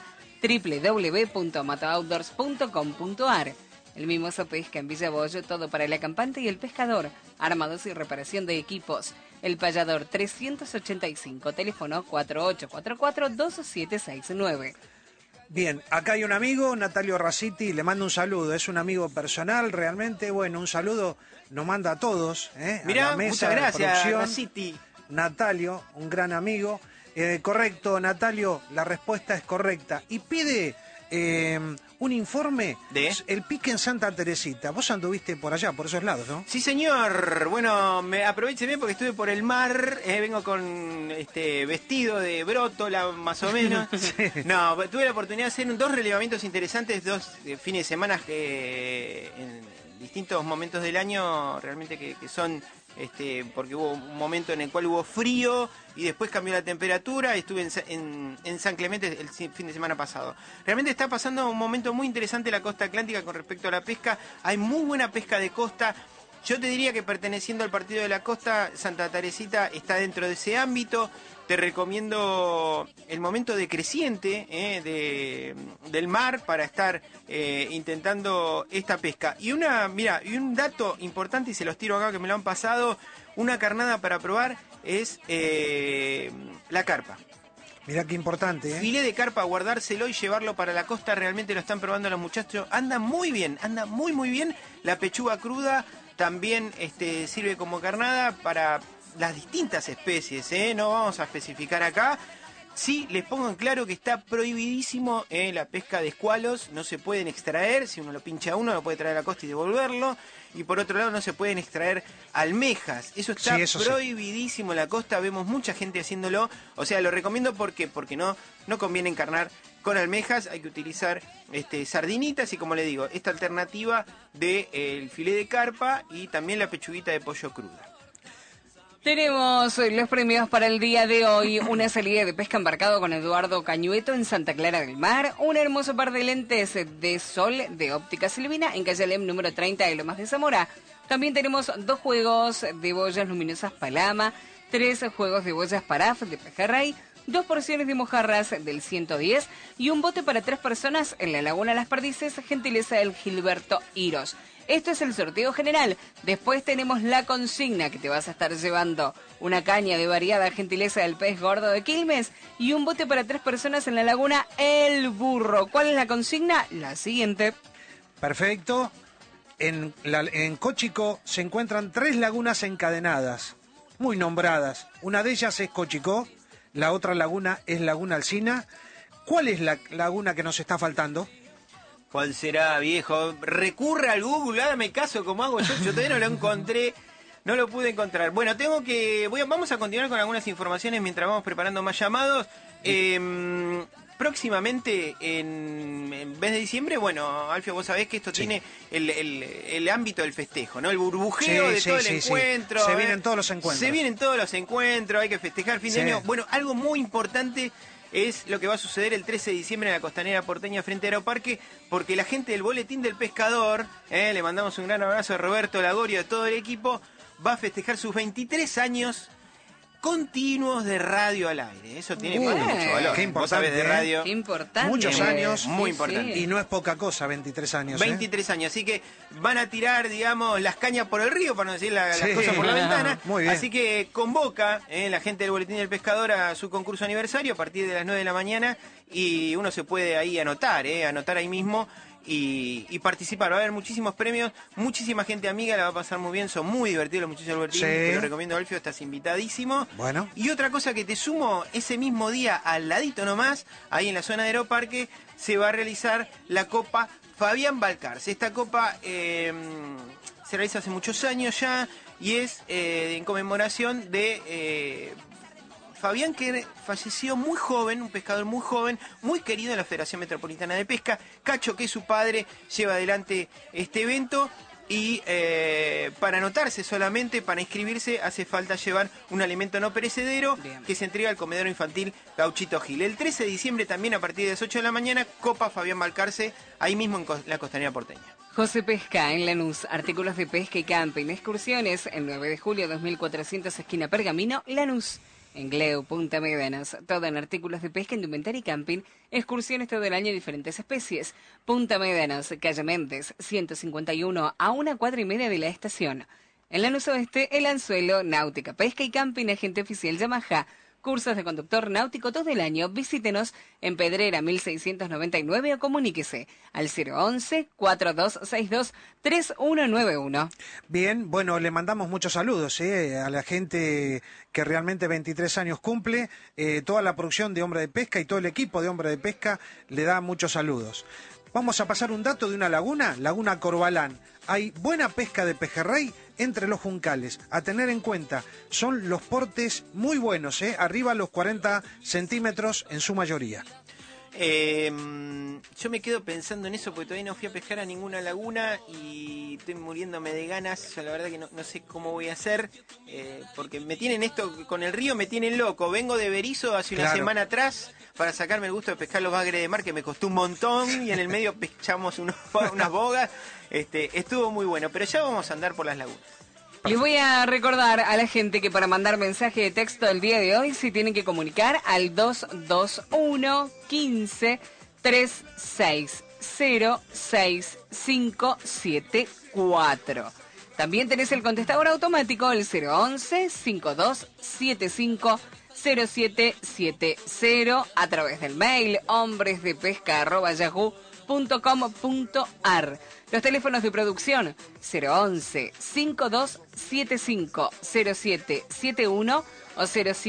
www.matooutdoors.com.ar. El Mimoso Pesca en Villa Bollo, todo para el acampante y el pescador, armados y reparación de equipos. El Payador 385, teléfono 4844-2769. Bien, acá hay un amigo, Natalio Raciti, le mando un saludo, es un amigo personal realmente, bueno, un saludo nos manda a todos, Mirá, a la mesa muchas gracias, de Raciti. Natalio, un gran amigo. Correcto, Natalio, la respuesta es correcta. Y pide un informe ¿de? El pique en Santa Teresita. Vos anduviste por allá, por esos lados, ¿no? Sí, señor. Bueno, me aproveché bien porque estuve por el mar. Vengo con vestido de brótola, más o menos. Sí. No, tuve la oportunidad de hacer 2 relevamientos interesantes, 2 fines de semana en distintos momentos del año, realmente que son... porque hubo un momento en el cual hubo frío y después cambió la temperatura. Estuve en San Clemente el fin de semana pasado. Realmente está pasando un momento muy interesante en la costa atlántica con respecto a la pesca. Hay muy buena pesca de costa. Yo te diría que perteneciendo al partido de la costa, Santa Teresita está dentro de ese ámbito. Te recomiendo el momento decreciente del mar para estar intentando esta pesca. Y un dato importante, y se los tiro acá que me lo han pasado, una carnada para probar es la carpa. Mirá qué importante, Filé de carpa, guardárselo y llevarlo para la costa. Realmente lo están probando los muchachos. Anda muy bien, anda muy muy bien. La pechuga cruda también sirve como carnada para las distintas especies, no vamos a especificar acá. Sí, les pongo en claro que está prohibidísimo la pesca de escualos, no se pueden extraer, si uno lo pincha a uno lo puede traer a la costa y devolverlo, y por otro lado no se pueden extraer almejas, eso está prohibidísimo en la costa, vemos mucha gente haciéndolo, o sea, lo recomiendo porque no conviene encarnar con almejas, hay que utilizar sardinitas y, como le digo, esta alternativa del filé de carpa y también la pechuguita de pollo cruda. Tenemos los premios para el día de hoy, una salida de pesca embarcado con Eduardo Cañueto en Santa Clara del Mar, un hermoso par de lentes de sol de óptica Silvina en calle Alem número 30 de Lomas de Zamora. También tenemos 2 juegos de boyas luminosas Palama, 3 juegos de boyas Paraf de Pejerrey, 2 porciones de mojarras del 110 y un bote para 3 personas en la Laguna Las Perdices, gentileza del Gilberto Iros. Esto es el sorteo general. Después tenemos la consigna que te vas a estar llevando. Una caña de variada gentileza del Pez Gordo de Quilmes y un bote para 3 personas en la Laguna El Burro. ¿Cuál es la consigna? La siguiente. Perfecto. En Cochico se encuentran 3 lagunas encadenadas, muy nombradas. Una de ellas es Cochico, la otra laguna es Laguna Alsina. ¿Cuál es la laguna que nos está faltando? ¿Cuál será, viejo? Recurre al Google, hágame caso como hago yo todavía no lo encontré, no lo pude encontrar. Bueno, vamos a continuar con algunas informaciones mientras vamos preparando más llamados. Próximamente, en mes de diciembre, bueno, Alfio, vos sabés que esto tiene el ámbito del festejo, ¿no? El burbujeo de todo el encuentro. Se vienen todos los encuentros. Se vienen todos los encuentros, hay que festejar fin de año. Bueno, algo muy importante es lo que va a suceder el 13 de diciembre en la Costanera Porteña frente a Aeroparque, porque la gente del Boletín del Pescador, le mandamos un gran abrazo a Roberto Lagorio, a todo el equipo, va a festejar sus 23 años continuos de radio al aire. Eso tiene mucho valor. Qué importante, Vos sabés de radio. Qué importante. Muchos años. Muy importante. Y no es poca cosa, 23 años. 23 años, así que van a tirar, digamos, las cañas por el río, para no decir las cosas por la ventana. Muy bien. Así que convoca la gente del Boletín del Pescador a su concurso aniversario a partir de las 9 de la mañana y uno se puede ahí anotar ahí mismo. Y participar. Va a haber muchísimos premios, muchísima gente amiga, la va a pasar muy bien, son muy divertidos los muchachos del Boletín, te lo recomiendo, Alfio, estás invitadísimo. Bueno. Y otra cosa que te sumo, ese mismo día, al ladito nomás, ahí en la zona de Aeroparque, se va a realizar la Copa Fabián Balcarce. Esta copa se realiza hace muchos años ya y es en conmemoración de... Fabián, que falleció muy joven, un pescador muy joven, muy querido en la Federación Metropolitana de Pesca. Cacho, que es su padre, lleva adelante este evento y para anotarse solamente, para inscribirse, hace falta llevar un alimento no perecedero que se entrega al comedero infantil Gauchito Gil. El 13 de diciembre también a partir de las 8 de la mañana, Copa Fabián Balcarce, ahí mismo en la Costanera Porteña. José Pesca en Lanús, artículos de pesca y camping, excursiones, el 9 de julio 2400 esquina Pergamino, Lanús. En Gleu, Punta Médanos, todo en artículos de pesca, indumentaria y camping, excursiones todo el año de diferentes especies. Punta Médanos, calle Méndez, 151, a 1 cuadra y media de la estación. En Lanús Oeste, El Anzuelo, náutica, pesca y camping, agente oficial Yamaha. Cursos de conductor náutico todo el año. Visítenos en Pedrera 1699 o comuníquese al 011-4262-3191. Bien, bueno, le mandamos muchos saludos a la gente que realmente 23 años cumple. Toda la producción de Hombre de Pesca y todo el equipo de Hombre de Pesca le da muchos saludos. Vamos a pasar un dato de una laguna, Laguna Corbalán. Hay buena pesca de pejerrey entre los juncales. A tener en cuenta, son los portes muy buenos, arriba los 40 centímetros en su mayoría. Yo me quedo pensando en eso porque todavía no fui a pescar a ninguna laguna y estoy muriéndome de ganas. Yo la verdad que no sé cómo voy a hacer porque me tienen esto con el río, me tienen loco. Vengo de Berizo hace una semana atrás para sacarme el gusto de pescar los bagres de mar, que me costó un montón, y en el medio pescamos unas bogas. Estuvo muy bueno, pero ya vamos a andar por las lagunas. Les voy a recordar a la gente que para mandar mensaje de texto el día de hoy se tienen que comunicar al 221 15 360 6574. También tenés el contestador automático, el 011 5275 0770, a través del mail hombresdepesca@yahoo.com.ar. Los teléfonos de producción 011 5275 0771 o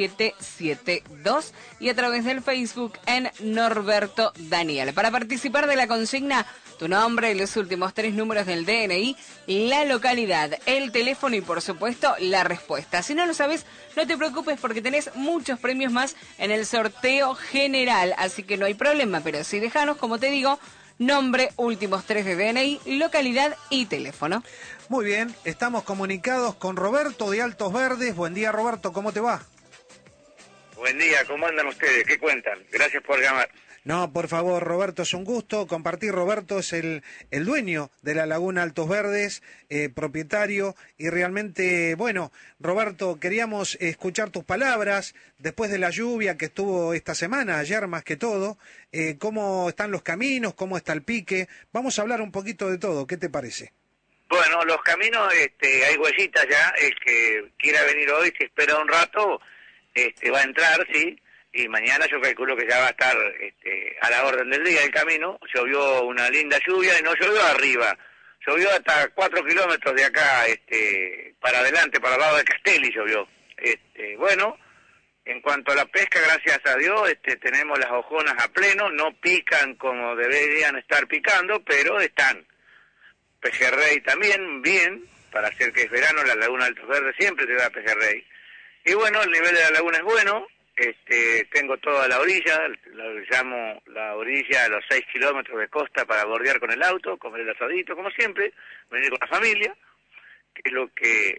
0772 y a través del Facebook en Norberto Daniel. Para participar de la consigna, tu nombre, los últimos 3 números del DNI, la localidad, el teléfono y por supuesto la respuesta. Si no lo sabes, no te preocupes porque tenés muchos premios más en el sorteo general, así que no hay problema, pero sí déjanos, como te digo, nombre, últimos 3 de DNI, localidad y teléfono. Muy bien, estamos comunicados con Roberto de Altos Verdes. Buen día, Roberto, ¿cómo te va? Buen día, ¿cómo andan ustedes? ¿Qué cuentan? Gracias por llamar. No, por favor, Roberto, es un gusto compartir. Roberto es el dueño de la Laguna Altos Verdes, propietario, y realmente, bueno, Roberto, queríamos escuchar tus palabras después de la lluvia que estuvo esta semana, ayer más que todo. ¿Cómo están los caminos? ¿Cómo está el pique? Vamos a hablar un poquito de todo, ¿qué te parece? Bueno, los caminos, hay huellitas ya. El que quiera venir hoy, si espera un rato, va a entrar, sí. Y mañana yo calculo que ya va a estar a la orden del día el camino. Llovió una linda lluvia y no llovió arriba. Llovió hasta 4 kilómetros de acá, para adelante, para el lado de Castelli llovió. Bueno, en cuanto a la pesca, gracias a Dios, tenemos las ojonas a pleno. No pican como deberían estar picando, pero están. Pejerrey también, bien, para hacer que es verano, la Laguna Altos Verdes siempre te da pejerrey. Y bueno, el nivel de la laguna es bueno. Tengo toda la orilla, lo llamo la orilla a los 6 kilómetros de costa para bordear con el auto, comer el asadito, como siempre, venir con la familia, que es lo que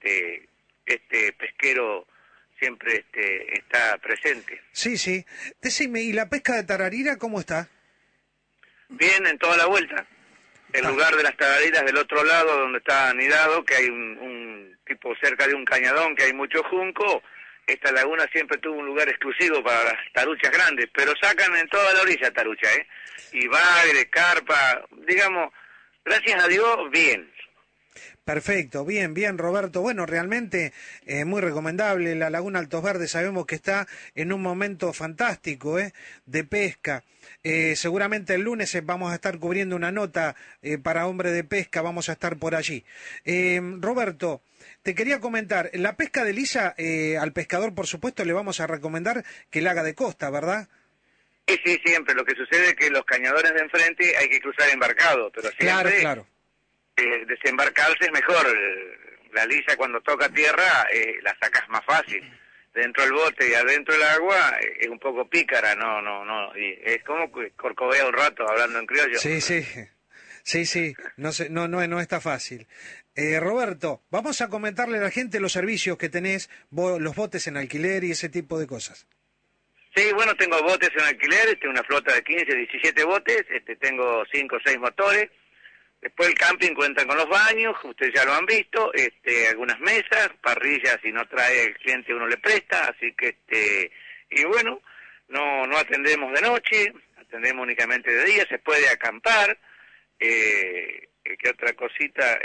este pesquero siempre está presente. Sí, sí. Decime, ¿y la pesca de tararira cómo está? Bien, en toda la vuelta. el lugar de las tagareras del otro lado donde está anidado, que hay un tipo cerca de un cañadón, que hay mucho junco. Esta laguna siempre tuvo un lugar exclusivo para las taruchas grandes, pero sacan en toda la orilla tarucha, y bagre, carpa, digamos, gracias a Dios, bien. Perfecto, bien, Roberto. Bueno, realmente muy recomendable. La Laguna Altos Verdes sabemos que está en un momento fantástico de pesca. Seguramente el lunes vamos a estar cubriendo una nota para Hombre de Pesca, vamos a estar por allí. Roberto, te quería comentar, la pesca de lisa, al pescador por supuesto le vamos a recomendar que la haga de costa, ¿verdad? Sí, siempre. Lo que sucede es que los cañadores de enfrente hay que cruzar embarcado, pero siempre... Claro. Desembarcarse es mejor. La lisa cuando toca tierra la sacas más fácil. Dentro del bote y adentro del agua es un poco pícara, no. Y es como que corcovea un rato hablando en criollo. Sí. No está fácil. Roberto, vamos a comentarle a la gente los servicios que tenés, los botes en alquiler y ese tipo de cosas. Sí, bueno, tengo botes en alquiler, tengo una flota de 15, 17 botes, tengo 5 o 6 motores. Después el camping cuenta con los baños, ustedes ya lo han visto, algunas mesas, parrillas, si no trae el cliente uno le presta, así que, y bueno, no atendemos de noche, atendemos únicamente de día, se puede acampar, ¿qué otra cosita?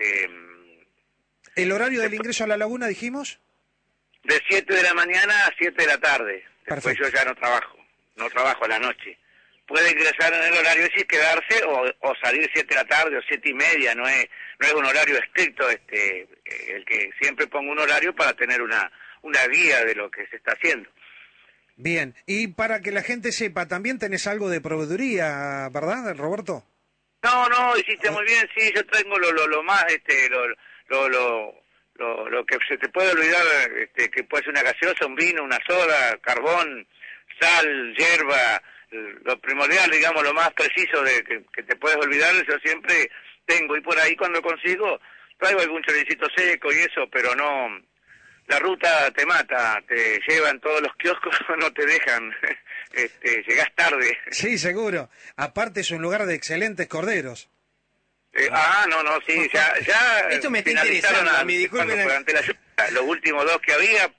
¿El horario del ingreso a la laguna dijimos? De 7 de la mañana a 7 de la tarde, después Perfecto. yo ya no trabajo a la noche. Puede ingresar en el horario y quedarse o salir 7 de la tarde o 7:30, no es un horario estricto, el que siempre pongo un horario para tener una guía de lo que se está haciendo. Bien, y para que la gente sepa, también tenés algo de proveeduría, ¿verdad, Roberto? No, hiciste muy bien, sí, yo tengo lo más, lo que se te puede olvidar, que puede ser una gaseosa, un vino, una soda, carbón, sal, hierba, lo primordial, digamos, lo más preciso de que te puedes olvidar, yo siempre tengo, y por ahí cuando consigo, traigo algún choricito seco y eso, pero no, la ruta te mata, te llevan todos los kioscos, no te dejan, llegás tarde. Sí, seguro, aparte es un lugar de excelentes corderos. Sí, ya esto me está interesando, me disculpen. Durante la lluvia, los últimos 2 que había,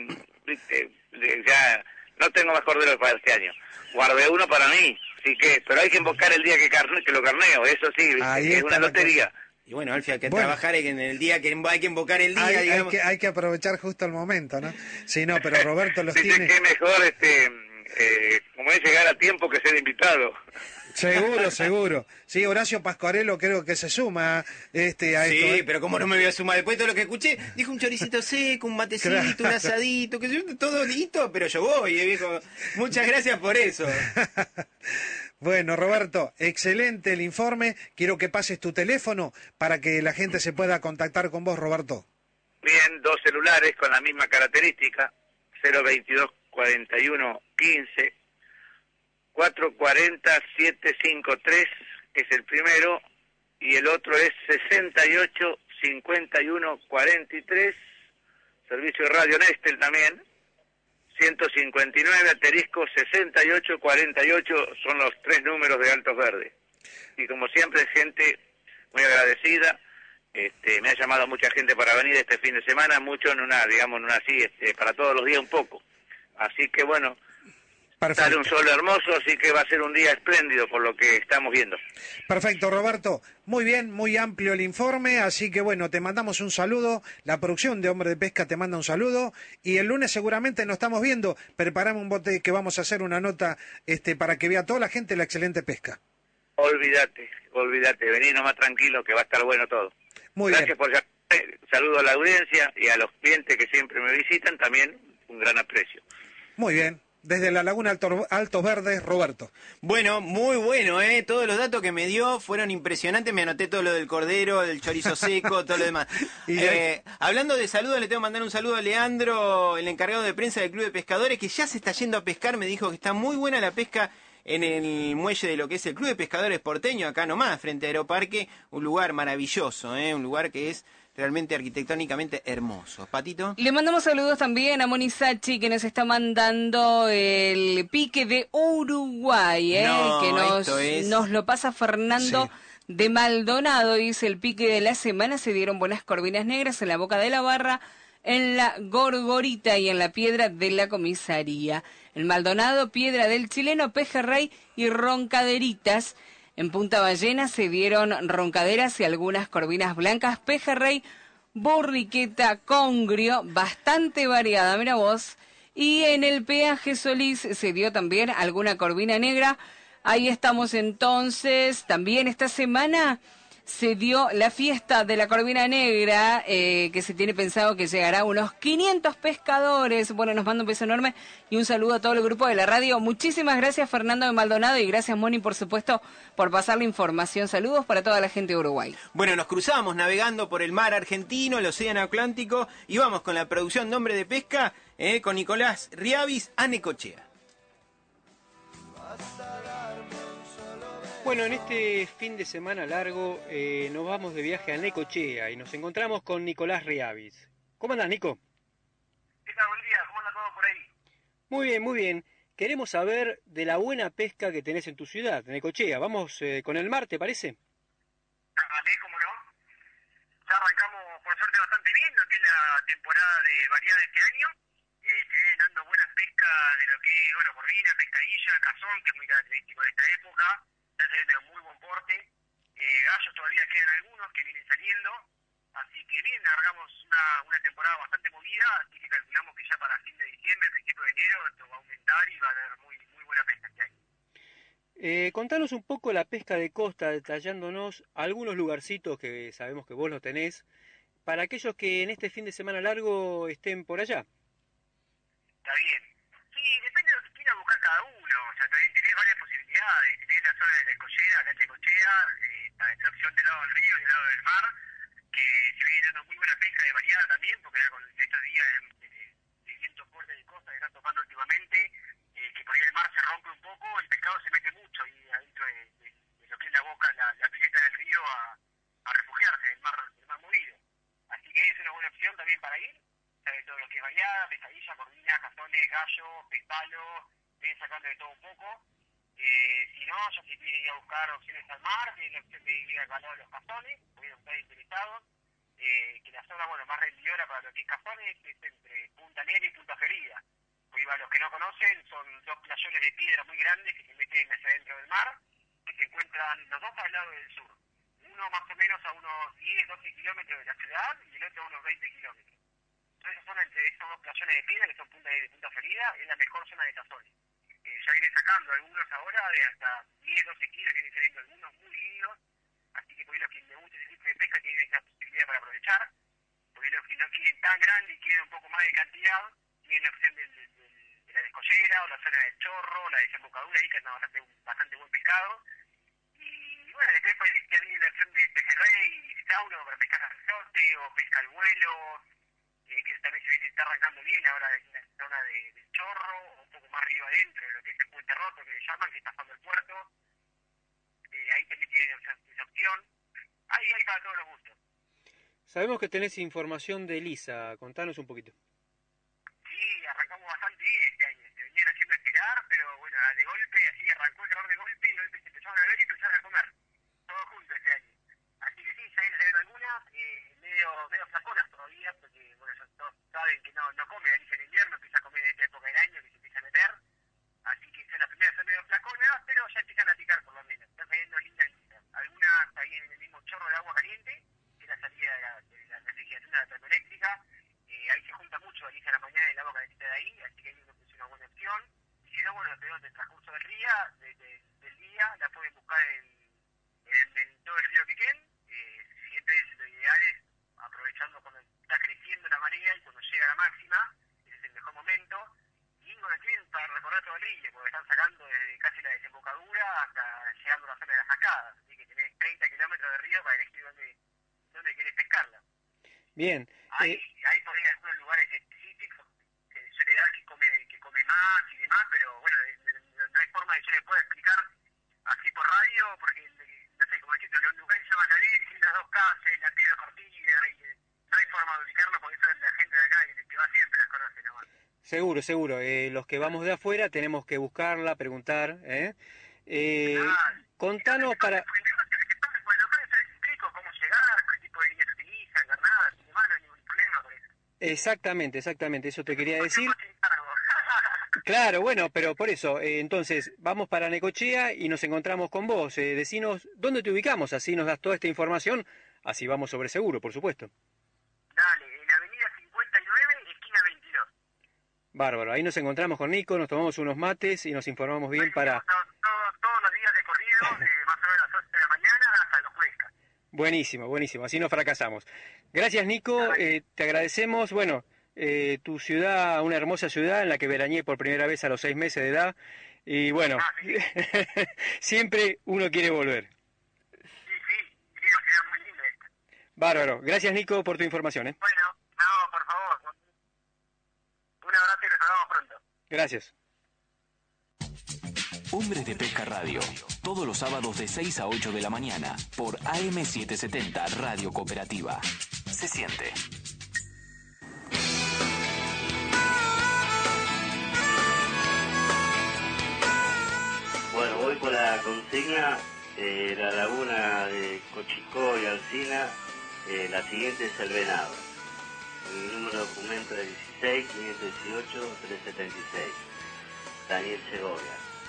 ya no tengo más corderos para este año. Guardé uno para mí, así que, pero hay que invocar el día que lo carneo, eso sí, es una lotería. Y bueno, Alfie, hay que trabajar en el día que hay que invocar el día, digamos. Hay que aprovechar justo el momento, ¿no? Sí, no, pero Roberto los tiene... Qué mejor, como es llegar a tiempo que ser invitado. Seguro. Sí, Horacio Pascuarello creo que se suma a esto. Sí, pero ¿cómo no me voy a sumar? Después de todo lo que escuché, dijo un choricito seco, un matecito, claro. Un asadito, que todo listo, pero yo voy, viejo. Muchas gracias por eso. Bueno, Roberto, excelente el informe. Quiero que pases tu teléfono para que la gente se pueda contactar con vos, Roberto. Bien, 2 celulares con la misma característica, 022 41 15 440-753 es el primero y el otro es 68-51-43, servicio de Radio Nestel también, 159 asterisco 68-48 son los 3 números de Altos Verdes. Y como siempre, gente muy agradecida, me ha llamado mucha gente para venir este fin de semana, mucho en una así, para todos los días un poco. Así que bueno... Sale un sol hermoso, así que va a ser un día espléndido por lo que estamos viendo. Perfecto, Roberto. Muy bien, muy amplio el informe, así que bueno, te mandamos un saludo. La producción de Hombre de Pesca te manda un saludo. Y el lunes seguramente nos estamos viendo. Preparame un bote que vamos a hacer una nota para que vea toda la gente la excelente pesca. Olvídate. Vení nomás tranquilo que va a estar bueno todo. Muy bien. Gracias por llamar. Saludo a la audiencia y a los clientes que siempre me visitan, también un gran aprecio. Muy bien. Desde la Laguna Altos Verdes, Roberto. Bueno, muy bueno, todos los datos que me dio fueron impresionantes, me anoté todo lo del cordero, del chorizo seco, todo lo demás. Hablando de saludos, le tengo que mandar un saludo a Leandro, el encargado de prensa del Club de Pescadores, que ya se está yendo a pescar, me dijo que está muy buena la pesca en el muelle de lo que es el Club de Pescadores porteño, acá nomás, frente a Aeroparque, un lugar maravilloso, un lugar que es realmente arquitectónicamente hermoso. Patito. Le mandamos saludos también a Moni Sachi, que nos está mandando el pique de Uruguay, que nos lo pasa Fernando de Maldonado, dice el pique de la semana, se dieron buenas corvinas negras en la Boca de la Barra, en la Gorgorita y en la Piedra de la Comisaría. En Maldonado, Piedra del Chileno, Pejerrey y Roncaderitas. En Punta Ballena se dieron roncaderas y algunas corvinas blancas, Pejerrey, Borriqueta, Congrio, bastante variada, mira vos. Y en el Peaje Solís se dio también alguna corvina negra. Ahí estamos entonces. También esta semana se dio la fiesta de la corvina negra, que se tiene pensado que llegará a unos 500 pescadores. Bueno, nos manda un beso enorme y un saludo a todo el grupo de la radio. Muchísimas gracias, Fernando de Maldonado, y gracias, Moni, por supuesto, por pasar la información. Saludos para toda la gente de Uruguay. Bueno, nos cruzamos navegando por el mar argentino, el océano Atlántico, y vamos con la producción de Hombre de Pesca, con Nicolás Riavis a Necochea. Bueno, en este fin de semana largo nos vamos de viaje a Necochea y nos encontramos con Nicolás Riavis. ¿Cómo andás, Nico? ¿Qué tal? Buen día, ¿cómo anda todo por ahí? Muy bien, muy bien. Queremos saber de la buena pesca que tenés en tu ciudad, Necochea. Vamos con el mar, ¿te parece? Dale, cómo no. Ya arrancamos, por suerte, bastante bien lo que es la temporada de variedad de este año. Se vienen dando buenas pescas de lo que es, bueno, corvina, pescadilla, cazón, que es muy característico de esta época. Ya se ven de muy buen porte. Gallos todavía quedan algunos que vienen saliendo. Así que bien, largamos una temporada bastante movida, así que calculamos que ya para fin de diciembre, principio de enero, esto va a aumentar y va a haber muy buena pesca este año. Contanos un poco la pesca de costa, detallándonos algunos lugarcitos que sabemos que vos los tenés, para aquellos que en este fin de semana largo estén por allá. Está bien. Sí, depende de lo que quiera buscar cada uno. O sea, también tenés varias posibilidades. Tenés la zona de la Escollera, acá en Necochea, la opción del lado del río y del lado del mar, que se viene dando muy buena pesca de variada también, porque ahora con estos días de vientos fuertes de costa que están tocando últimamente, que por ahí el mar se rompe un poco, el pescado se mete mucho ahí adentro de lo que es la boca, la pileta del río a refugiarse del mar movido. Así que ahí es una buena opción también para ir. Todo lo que es variada, pescadilla, corvina, cazones, gallo, pespalo, vienen sacando de todo un poco. Si no, ya si quieren ir a buscar opciones al mar, tienen la opción de ir al calor de los cazones, pudieron estar interesados, que la zona más rendidora para lo que es cazones es entre Punta Negra y Punta Ferida. Pues, para los que no conocen, son dos playones de piedra muy grandes que se meten hacia adentro del mar, que se encuentran los dos al lado del sur. Uno más o menos a unos 10-12 kilómetros de la ciudad y el otro a unos 20 kilómetros. Esa zona entre esos dos playones de piedra, que son Punta Negra y Punta Ferida, es la mejor zona de cazones. Ya viene sacando algunos ahora de hasta 10-12 kilos, vienen saliendo algunos muy lindos, así que por ahí los que les gusta ese tipo de pesca tienen esa posibilidad para aprovechar, porque los que no quieren tan grande y quieren un poco más de cantidad, tienen la opción de la Escollera o la zona del Chorro, la desembocadura ahí que anda bastante buen pescado, y bueno, después puede tener la opción de pejerrey y sauro para pescar al resorte o pesca al vuelo, que también se está arrancando bien ahora en la zona del Chorro, un poco más arriba adentro, de lo que es el Puente Roto, que le llaman, que está pasando el puerto. Ahí también tienen esa opción. Ahí hay para todos los gustos. Sabemos que tenés información de Elisa, contanos un poquito. Sí, arrancamos bastante bien este año. Se venían haciendo esperar, pero bueno, de golpe, así arrancó el calor de golpe, y de golpe se empezaron a ver y empezaron a comer. Todo junto este año. Así que sí, ya vienen a ver algunas, medio flaconas todavía, porque bueno, todos saben que no come Alicia en invierno, empieza a comer en esta época del año que se empieza a meter, así que son las primeras son medio flaconas, pero ya empiezan a picar por lo menos, están saliendo lindas listas. Algunas ahí en el mismo chorro de agua caliente, que es la salida de la refrigeración de la termoeléctrica, ahí se junta mucho Alicia a la mañana y el agua calentita de ahí, así que ahí es una buena opción. Y si no, bueno, durante el transcurso del día la pueden buscar en todo el río Quequén. Siempre lo ideal es aprovechando cuando está creciendo la marea y cuando llega a la máxima, ese es el mejor momento, y bueno, tienen para recorrer todo el río, porque están sacando desde casi la desembocadura hasta llegando a la zona de las cascadas, así que tenés 30 kilómetros de río para elegir dónde querés pescarla. Bien. Hay por ahí algunos lugares específicos que suele dar que come más y demás, pero bueno, no hay forma de yo les pueda explicar así por radio, porque no sé, como decirte, los lugares se llaman la Virgen, las dos casas, la Piedra Partida, no hay forma de ubicarlo porque eso es la gente de acá que va siempre las conoce nomás. Seguro. Los que vamos de afuera tenemos que buscarla, preguntar. Contanos para... Que se pase por el Exactamente, eso te quería decir. Claro, bueno, pero por eso, entonces, vamos para Necochea y nos encontramos con vos. Decinos dónde te ubicamos, así nos das toda esta información, así vamos sobre seguro, por supuesto. Dale, en Avenida 59, esquina 22. Bárbaro, ahí nos encontramos con Nico, nos tomamos unos mates y nos informamos bien para... Todos los días de corrido, más o menos a las 8 de la mañana hasta los Huescas. Buenísimo, así no fracasamos. Gracias, Nico, te agradecemos, bueno, tu ciudad, una hermosa ciudad en la que veraneé por primera vez a los 6 meses de edad, y bueno, sí. siempre uno quiere volver. Sí, una ciudad muy linda esta. Bárbaro, gracias, Nico, por tu información. Bueno, no, por favor, un abrazo y nos hablamos pronto. Gracias. Hombres de Pesca Radio, todos los sábados de 6 a 8 de la mañana, por AM770 Radio Cooperativa. Se siente. Bueno, voy con la consigna, la laguna de Cochicó y Alsina, la siguiente es el venado. El número de documento es 16 518 376, Daniel Segovia.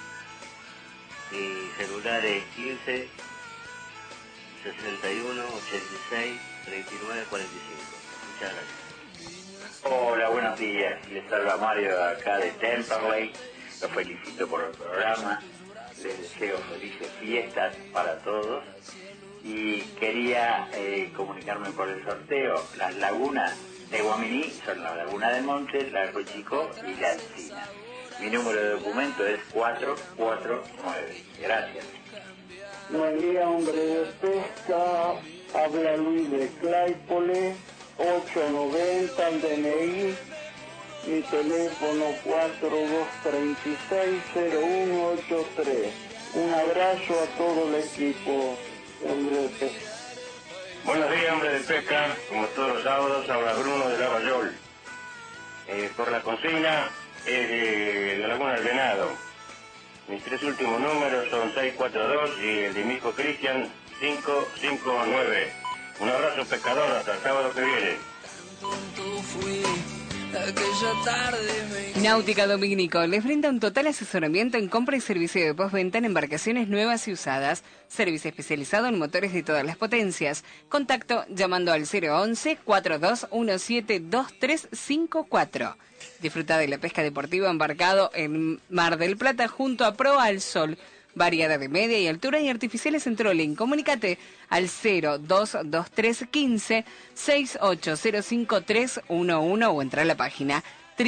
Mi celular es 15 61 86 39 45. Muchas gracias. Hola, buenos días. Les habla Mario acá de Temperley. Los felicito por el programa. Les deseo felices fiestas para todos. Y quería comunicarme por el sorteo. Las lagunas de Guaminí son la Laguna de Montes, la de Cochicó y la Alsina. Mi número de documento es 449. Gracias. Buen día, hombre de pesca. Habla Luis de Claypole, 890 al DNI. Mi teléfono 4236-0183. Un abrazo a todo el equipo, hombre de pesca. Buenos días, hombre de pesca. Como todos los sábados, habla Bruno de Lavallol. Por la consigna es de la Laguna del Venado. Mis 3 últimos números son 642 y el de mi hijo Cristian 559. Un abrazo, pescador, hasta el sábado que viene. Náutica Domínico les brinda un total asesoramiento en compra y servicio de postventa en embarcaciones nuevas y usadas. Servicio especializado en motores de todas las potencias. Contacto llamando al 011-4217-2354. Disfruta de la pesca deportiva embarcado en Mar del Plata junto a Proa al Sol. Variedad de media y altura y artificiales en trolling. Comunícate al 022315 6805311 o entra a la página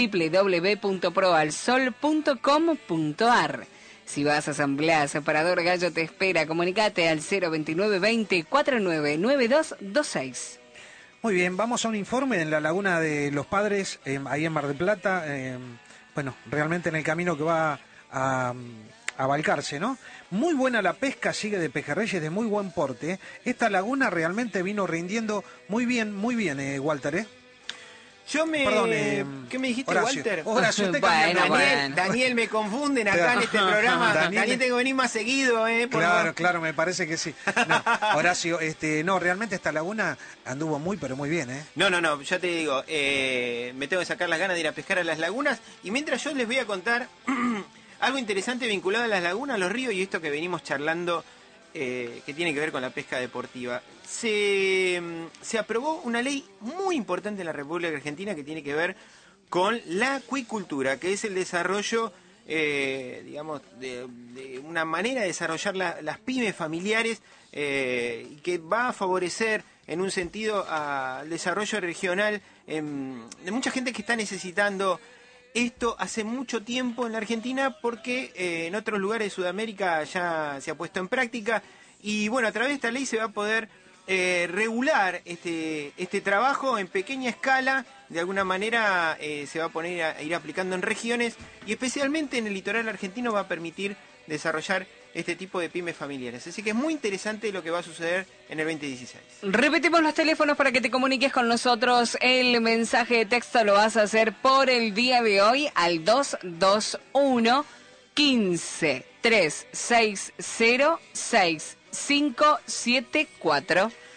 www.proalsol.com.ar. Si vas a Asamblea Separador Gallo te espera. Comunícate al 02920 499226. Muy bien, vamos a un informe en la Laguna de los Padres, ahí en Mar del Plata. Bueno, realmente en el camino que va a Balcarce, ¿no? Muy buena la pesca, sigue de pejerreyes de muy buen porte. Esta laguna realmente vino rindiendo muy bien, Walter, Perdón, ¿qué me dijiste, Horacio. Walter? Horacio, te Daniel, me confunden acá en este programa. Daniel, tengo que venir más seguido, Claro, me parece que sí. No, Horacio, no, realmente esta laguna anduvo muy, pero muy bien, No, ya te digo, me tengo que sacar las ganas de ir a pescar a las lagunas. Y mientras yo les voy a contar algo interesante vinculado a las lagunas, los ríos y esto que venimos charlando, que tiene que ver con la pesca deportiva. Se aprobó una ley muy importante en la República Argentina que tiene que ver con la acuicultura, que es el desarrollo, digamos, de una manera de desarrollar las pymes familiares, y que va a favorecer en un sentido al desarrollo regional de mucha gente que está necesitando esto hace mucho tiempo en la Argentina, porque en otros lugares de Sudamérica ya se ha puesto en práctica. Y bueno, a través de esta ley se va a poder regular este trabajo en pequeña escala. De alguna manera se va a poner a ir aplicando en regiones, y especialmente en el litoral argentino va a permitir desarrollar este tipo de pymes familiares. Así que es muy interesante lo que va a suceder en el 2016. Repetimos los teléfonos para que te comuniques con nosotros. El mensaje de texto lo vas a hacer por el día de hoy al 221 15 360 6574.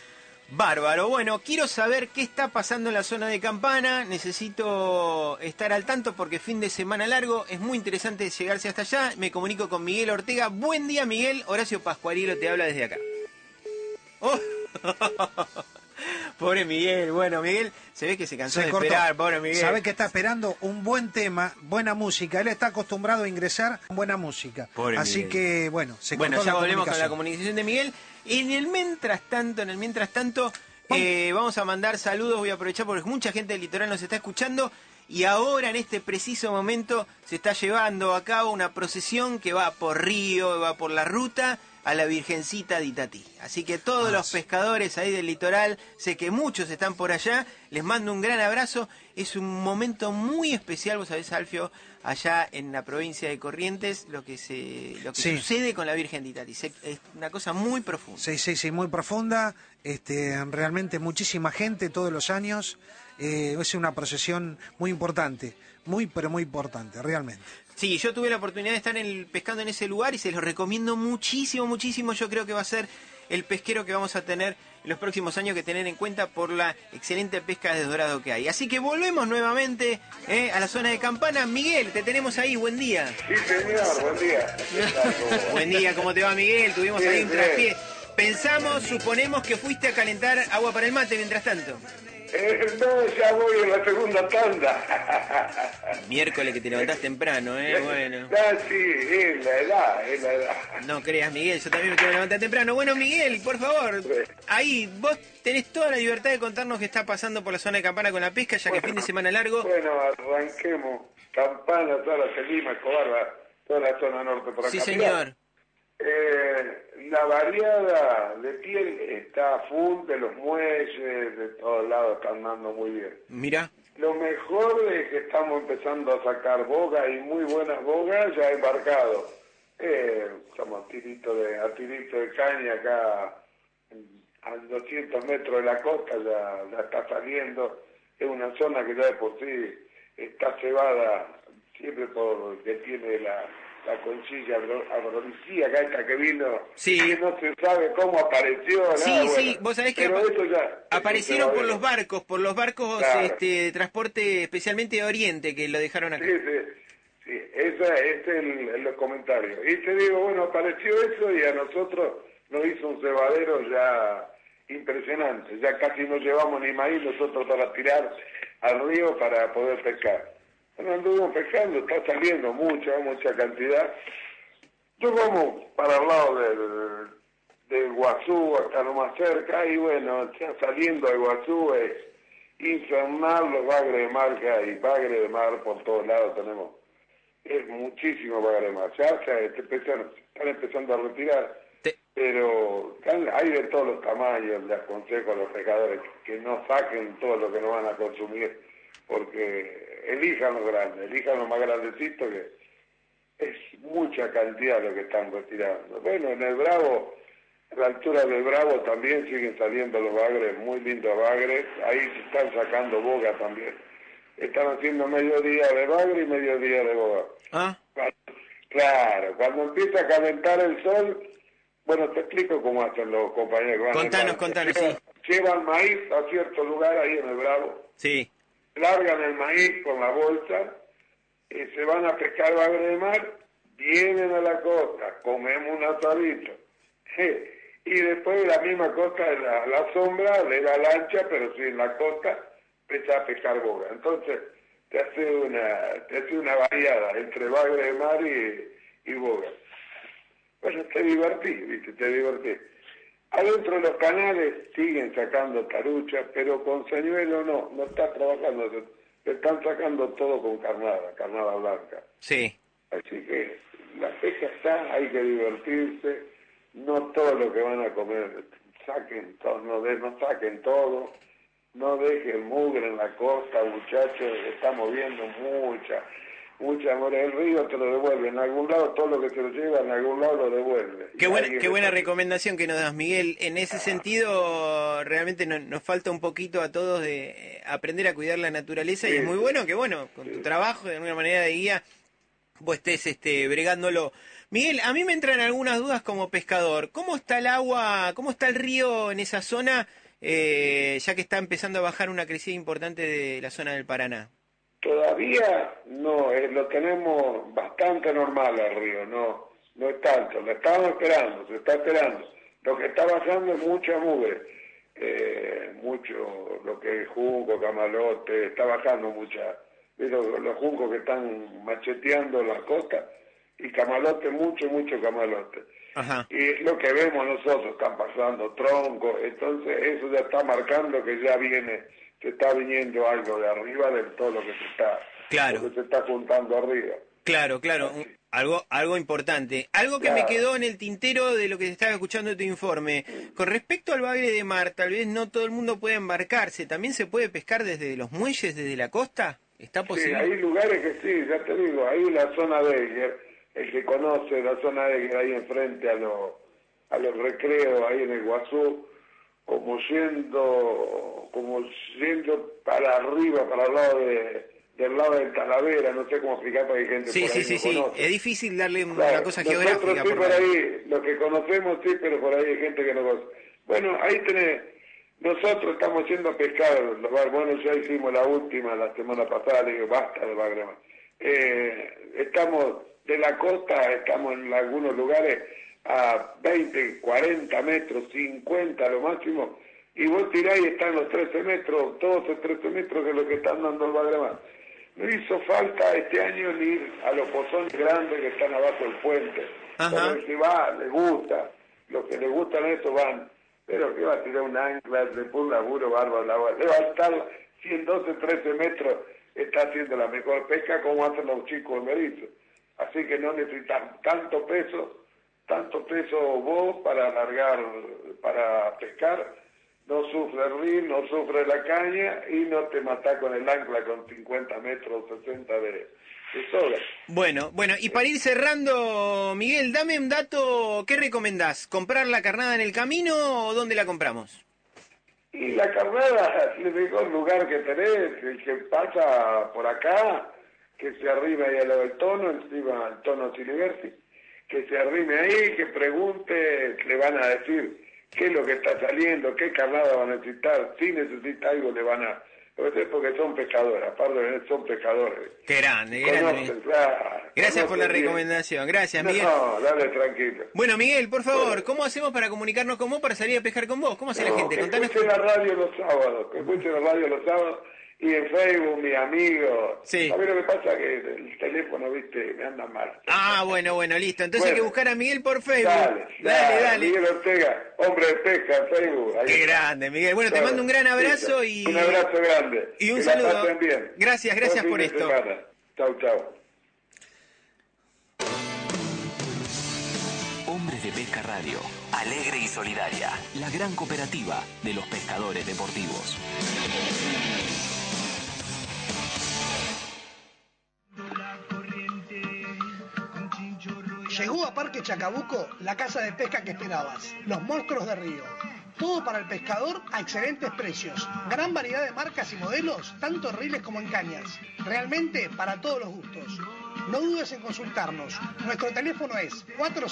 Bárbaro. Bueno, quiero saber qué está pasando en la zona de Campana. Necesito estar al tanto porque fin de semana largo. Es muy interesante llegarse hasta allá. Me comunico con Miguel Ortega. Buen día, Miguel. Horacio Pascuarielo te habla desde acá. Oh. Pobre Miguel. Bueno, Miguel se ve que se cansó de esperar. Pobre Miguel. Sabe que está esperando un buen tema, buena música. Él está acostumbrado a ingresar con buena música. Pobre Así Miguel. Que, bueno, se cortó Bueno, ya la volvemos con la comunicación. comunicación de Miguel. En el mientras tanto, vamos a mandar saludos. Voy a aprovechar porque mucha gente del litoral nos está escuchando. Y ahora, en este preciso momento, se está llevando a cabo una procesión que va por Río, va por la ruta a la Virgencita de Itatí. Así que todos los pescadores ahí del litoral, sé que muchos están por allá, les mando un gran abrazo. Es un momento muy especial, vos sabés, Alfio, allá en la provincia de Corrientes, lo que sucede con la Virgen de Itatí. Es una cosa muy profunda. Sí, muy profunda. Realmente muchísima gente todos los años. Es una procesión muy importante, pero muy importante, realmente. Sí, yo tuve la oportunidad de estar pescando en ese lugar y se los recomiendo muchísimo, muchísimo. Yo creo que va a ser el pesquero que vamos a tener en los próximos años que tener en cuenta por la excelente pesca de dorado que hay. Así que volvemos nuevamente a la zona de Campana. Miguel, te tenemos ahí, buen día. Sí, señor, buen día. Buen día, ¿cómo te va, Miguel? Tuvimos ahí un traspié. Suponemos que fuiste a calentar agua para el mate mientras tanto. No, ya voy en la segunda tanda. Miércoles que te levantás temprano, bueno. Sí, es la edad. No creas, Miguel, yo también me quiero levantar temprano. Bueno, Miguel, por favor, ahí vos tenés toda la libertad de contarnos qué está pasando por la zona de Campana con la pesca, ya que fin de semana largo. Bueno, arranquemos. Campana, toda la Selima, Escobar, toda la zona norte por acá. Sí, señor. La variada de piel está full, de los muelles, de todos lados están dando muy bien. Mira. Lo mejor es que estamos empezando a sacar bogas y muy buenas bogas ya embarcado. Estamos a tirito de caña acá, a 200 metros de la costa ya está saliendo. Es una zona que ya de por sí está cebada siempre porque tiene la concilla agrolicía esta que vino, que no se sabe cómo apareció. Sí, vos sabés que aparecieron por los barcos claro. De transporte especialmente de Oriente que lo dejaron acá. Sí, ese es los comentarios. Y te digo, bueno, apareció eso y a nosotros nos hizo un cebadero ya impresionante, ya casi no llevamos ni maíz nosotros para tirar al río para poder pescar. Bueno, anduvimos pescando, está saliendo mucha cantidad. Yo vamos para el lado del Guazú, hasta lo más cerca, y bueno, ya saliendo del Guazú es infernal los bagres de mar que hay, bagres de mar por todos lados tenemos, es muchísimo bagre de mar, ya están empezando a retirar, pero hay de todos los tamaños. Les aconsejo a los pescadores que no saquen todo lo que no van a consumir, porque elijan lo grande, elijan lo más grandecito, que es mucha cantidad lo que están retirando. Bueno, en el Bravo, a la altura del Bravo también siguen saliendo los bagres, muy lindos bagres, ahí se están sacando boga también. Están haciendo mediodía de bagre y mediodía de boga. Claro, cuando empieza a calentar el sol, bueno, te explico cómo hacen los compañeros. Contanos, sí. Llevan maíz a cierto lugar ahí en el Bravo. Sí. Largan el maíz con la bolsa, se van a pescar bagre de mar, vienen a la costa, comemos un asadito, y después de la misma costa, la sombra de la lancha, pero sí en la costa, empieza a pescar boga. Entonces te hace una variada entre bagre de mar y boga. Bueno, te divertí. Adentro de los canales siguen sacando taruchas, pero con señuelo no está trabajando, se están sacando todo con carnada blanca. Sí. Así que la pesca está, hay que divertirse, no todo lo que van a comer, saquen todo, no saquen todo, no dejen mugre en la costa, muchachos, estamos viendo mucha amor. El río te lo devuelve, en algún lado todo lo que se lo lleva, en algún lado lo devuelve. Qué buena recomendación que nos das, Miguel. En ese sentido, realmente nos falta un poquito a todos de aprender a cuidar la naturaleza, y es muy bueno que, con tu trabajo, de alguna manera de guía, vos estés bregándolo. Miguel, a mí me entran algunas dudas como pescador. ¿Cómo está el agua, cómo está el río en esa zona? ya que está empezando a bajar una crecida importante de la zona del Paraná? Todavía no, lo tenemos bastante normal al río, no es tanto, lo estamos esperando, se está esperando. Lo que está bajando es mucha mugre, mucho, lo que es junco, camalote, está bajando mucha, los juncos que están macheteando la costa, y camalote, mucho camalote. Ajá. Y es lo que vemos nosotros, están pasando troncos, entonces eso ya está marcando que ya se está viniendo algo de arriba de todo lo que se está juntando arriba. Claro, algo importante. Algo que me quedó en el tintero de lo que estaba escuchando tu informe. Con respecto al Bagre de Mar, tal vez no todo el mundo puede embarcarse. ¿También se puede pescar desde los muelles, desde la costa? ¿Está posible? Sí, hay lugares que sí, ya te digo, hay la zona de Eger, el que conoce la zona de Eger ahí enfrente a los recreos, ahí en el Guazú, como yendo para arriba, para el lado del lado del Talavera, no sé cómo explicar para que hay gente por ahí sí. conoce. Es difícil darle una cosa geográfica. Sí, por ahí, lo que conocemos sí, pero por ahí hay gente que no conoce. Bueno, ahí nosotros estamos yendo a pescar, bueno, ya hicimos la última la semana pasada, le digo, basta de Bagre. Estamos de la costa, estamos en algunos lugares a 20, 40 metros, 50 lo máximo, y vos tirás y están los 13 metros, 12, 13 metros, que es lo que están dando el Bagre. No hizo falta este año ni ir a los pozones grandes que están abajo del puente. Pero el que va, le gusta, los que le gustan eso van, pero que va a tirar un ancla de puro laburo bárbaro, le va a estar 100, 12, 13 metros, está haciendo la mejor pesca como hacen los chicos de Merizo. Así que no necesitan tanto peso vos para para pescar, no sufre el río, no sufre la caña y no te matás con el ancla con 50 metros, 60 de soga. Bueno, y para ir cerrando, Miguel, dame un dato, ¿qué recomendás? ¿Comprar la carnada en el camino o dónde la compramos? Y la carnada, el mejor lugar que tenés, el que pasa por acá, que se arrime ahí a lo del tono, encima al tono Siliberti, que se arrime ahí, que pregunte, le van a decir qué es lo que está saliendo, qué carnada va a necesitar, si necesita algo le van a... porque son pescadores, aparte de son pescadores. Qué grande, conocen, gracias por la recomendación, gracias Miguel. No, dale tranquilo. Bueno Miguel, por favor, ¿cómo hacemos para comunicarnos con vos, para salir a pescar con vos? ¿Cómo hace la gente? Que escuchen la radio los sábados, y en Facebook, mi amigo. Sí. A mí lo que pasa es que el teléfono, viste, me anda mal. Bueno, listo. Entonces hay que buscar a Miguel por Facebook. Dale. Miguel Ortega, hombre de pesca en Facebook. Ahí. Qué grande, Miguel. Bueno, te mando un gran abrazo y... Un abrazo grande. Y un que saludo. La pasen bien. Gracias por esto. Chau. Hombres de Pesca Radio, alegre y solidaria, la gran cooperativa de los pescadores deportivos. Llegó a Parque Chacabuco la casa de pesca que esperabas, los monstruos de río. Todo para el pescador a excelentes precios. Gran variedad de marcas y modelos, tanto en riles como en cañas. Realmente para todos los gustos. No dudes en consultarnos. Nuestro teléfono es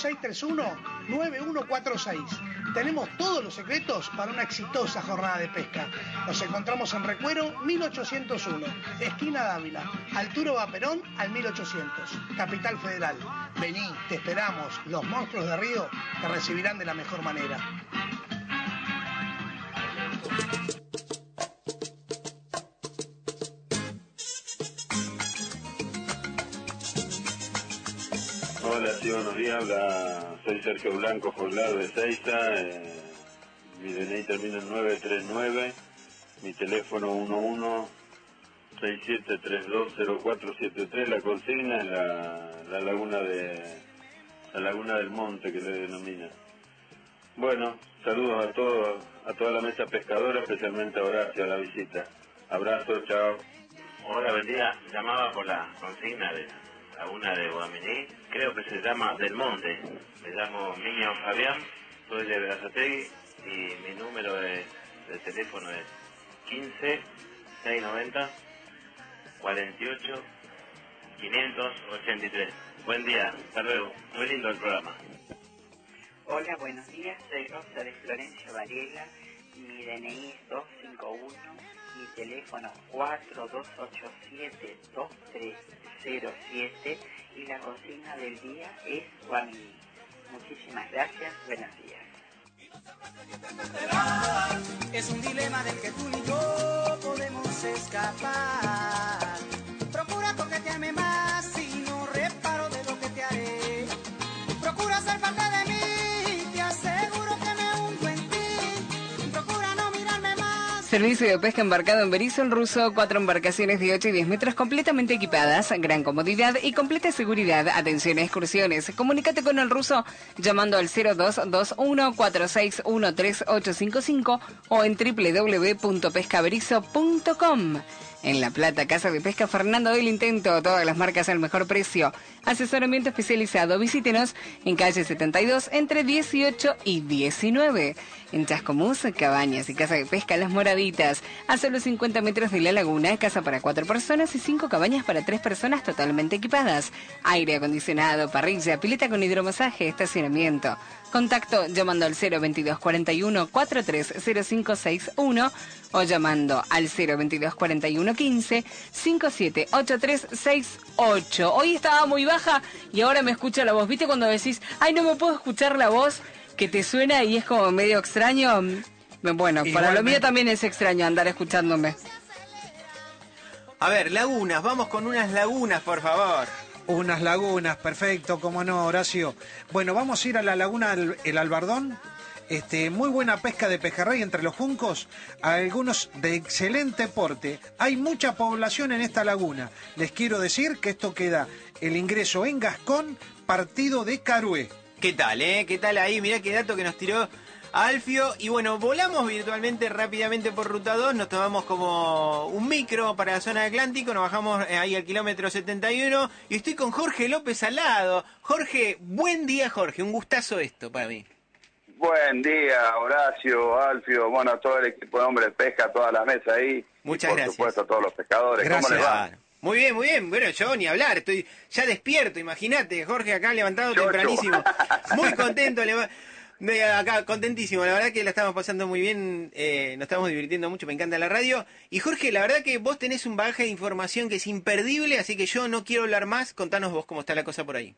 4631-9146. Tenemos todos los secretos para una exitosa jornada de pesca. Nos encontramos en Recuero 1801, esquina Dávila, Arturo Vaperón al 1800, Capital Federal. Vení, te esperamos. Los monstruos de río te recibirán de la mejor manera. Hola, sí, buenos días. Soy Sergio Blanco, Joglar de Seiza. Mi DNI termina en 939. Mi teléfono 1167320473. La consigna es la laguna del Monte, que le denomina. Bueno, saludos a toda la mesa pescadora, especialmente a Horacio, a la visita. Abrazo, chao. Hola, buen día. Llamaba por la consigna de Laguna de Guaminí, creo que se llama Del Monte. Me llamo Miño Fabián, soy de Berazategui y mi número de teléfono es 15 690 48 583. Buen día, hasta luego. Muy lindo el programa. Hola, buenos días. Soy Rosa de Florencio Varela mi DNI es 251, mi teléfono 4287-2307 y la consigna del día es Guamini. Muchísimas gracias, buenos días. Es un dilema del que tú y yo podemos escapar. Procura coquetearme más y no reparo de lo que te haré. Procura ser parte de mí, te aseguro que me hundo en ti. Procura no mirarme más. Servicio de pesca embarcado en Berizo el Ruso, 4 embarcaciones de 8 y 10 metros completamente equipadas, gran comodidad y completa seguridad. Atención a excursiones. Comunícate con el Ruso llamando al 0221-4613-855 o en www.pescaberizo.com. En La Plata, Casa de Pesca Fernando del Intento, todas las marcas al mejor precio. Asesoramiento especializado. Visítenos en calle 72 entre 18 y 19. En Chascomús, Cabañas y Casa de Pesca Las Moraditas. A solo 50 metros de la laguna, casa para 4 personas y 5 cabañas para 3 personas totalmente equipadas. Aire acondicionado, parrilla, pileta con hidromasaje, estacionamiento. Contacto llamando al 02241 430561 o llamando al 02241 15 578368. Hoy estaba muy baja y ahora me escucha la voz. ¿Viste cuando decís, ay, no me puedo escuchar la voz? Que te suena y es como medio extraño. Bueno, para lo mío también es extraño andar escuchándome. A ver, lagunas, vamos con unas lagunas, por favor. Unas lagunas, perfecto, cómo no, Horacio. Bueno, vamos a ir a la laguna El Albardón. Muy buena pesca de pejerrey entre los juncos, algunos de excelente porte. Hay mucha población en esta laguna. Les quiero decir que esto queda el ingreso en Gascón, partido de Carué. ¿Qué tal, ¿Qué tal ahí? Mirá qué dato que nos tiró Alfio. Y bueno, volamos virtualmente rápidamente por Ruta 2, nos tomamos como un micro para la zona de Atlántico, nos bajamos ahí al kilómetro 71 y estoy con Jorge López al lado. Jorge, buen día, Jorge, un gustazo esto para mí. Buen día, Horacio, Alfio, bueno, todo el equipo de Hombres de Pesca, toda la mesa ahí. Muchas gracias. Por supuesto, a todos los pescadores. Gracias. ¿Cómo les va? Muy bien, muy bien. Bueno, yo ni hablar, estoy ya despierto, imagínate, Jorge acá levantado tempranísimo. Muy contento, acá contentísimo, la verdad que la estamos pasando muy bien, nos estamos divirtiendo mucho, me encanta la radio. Y Jorge, la verdad que vos tenés un bagaje de información que es imperdible, así que yo no quiero hablar más, contanos vos cómo está la cosa por ahí.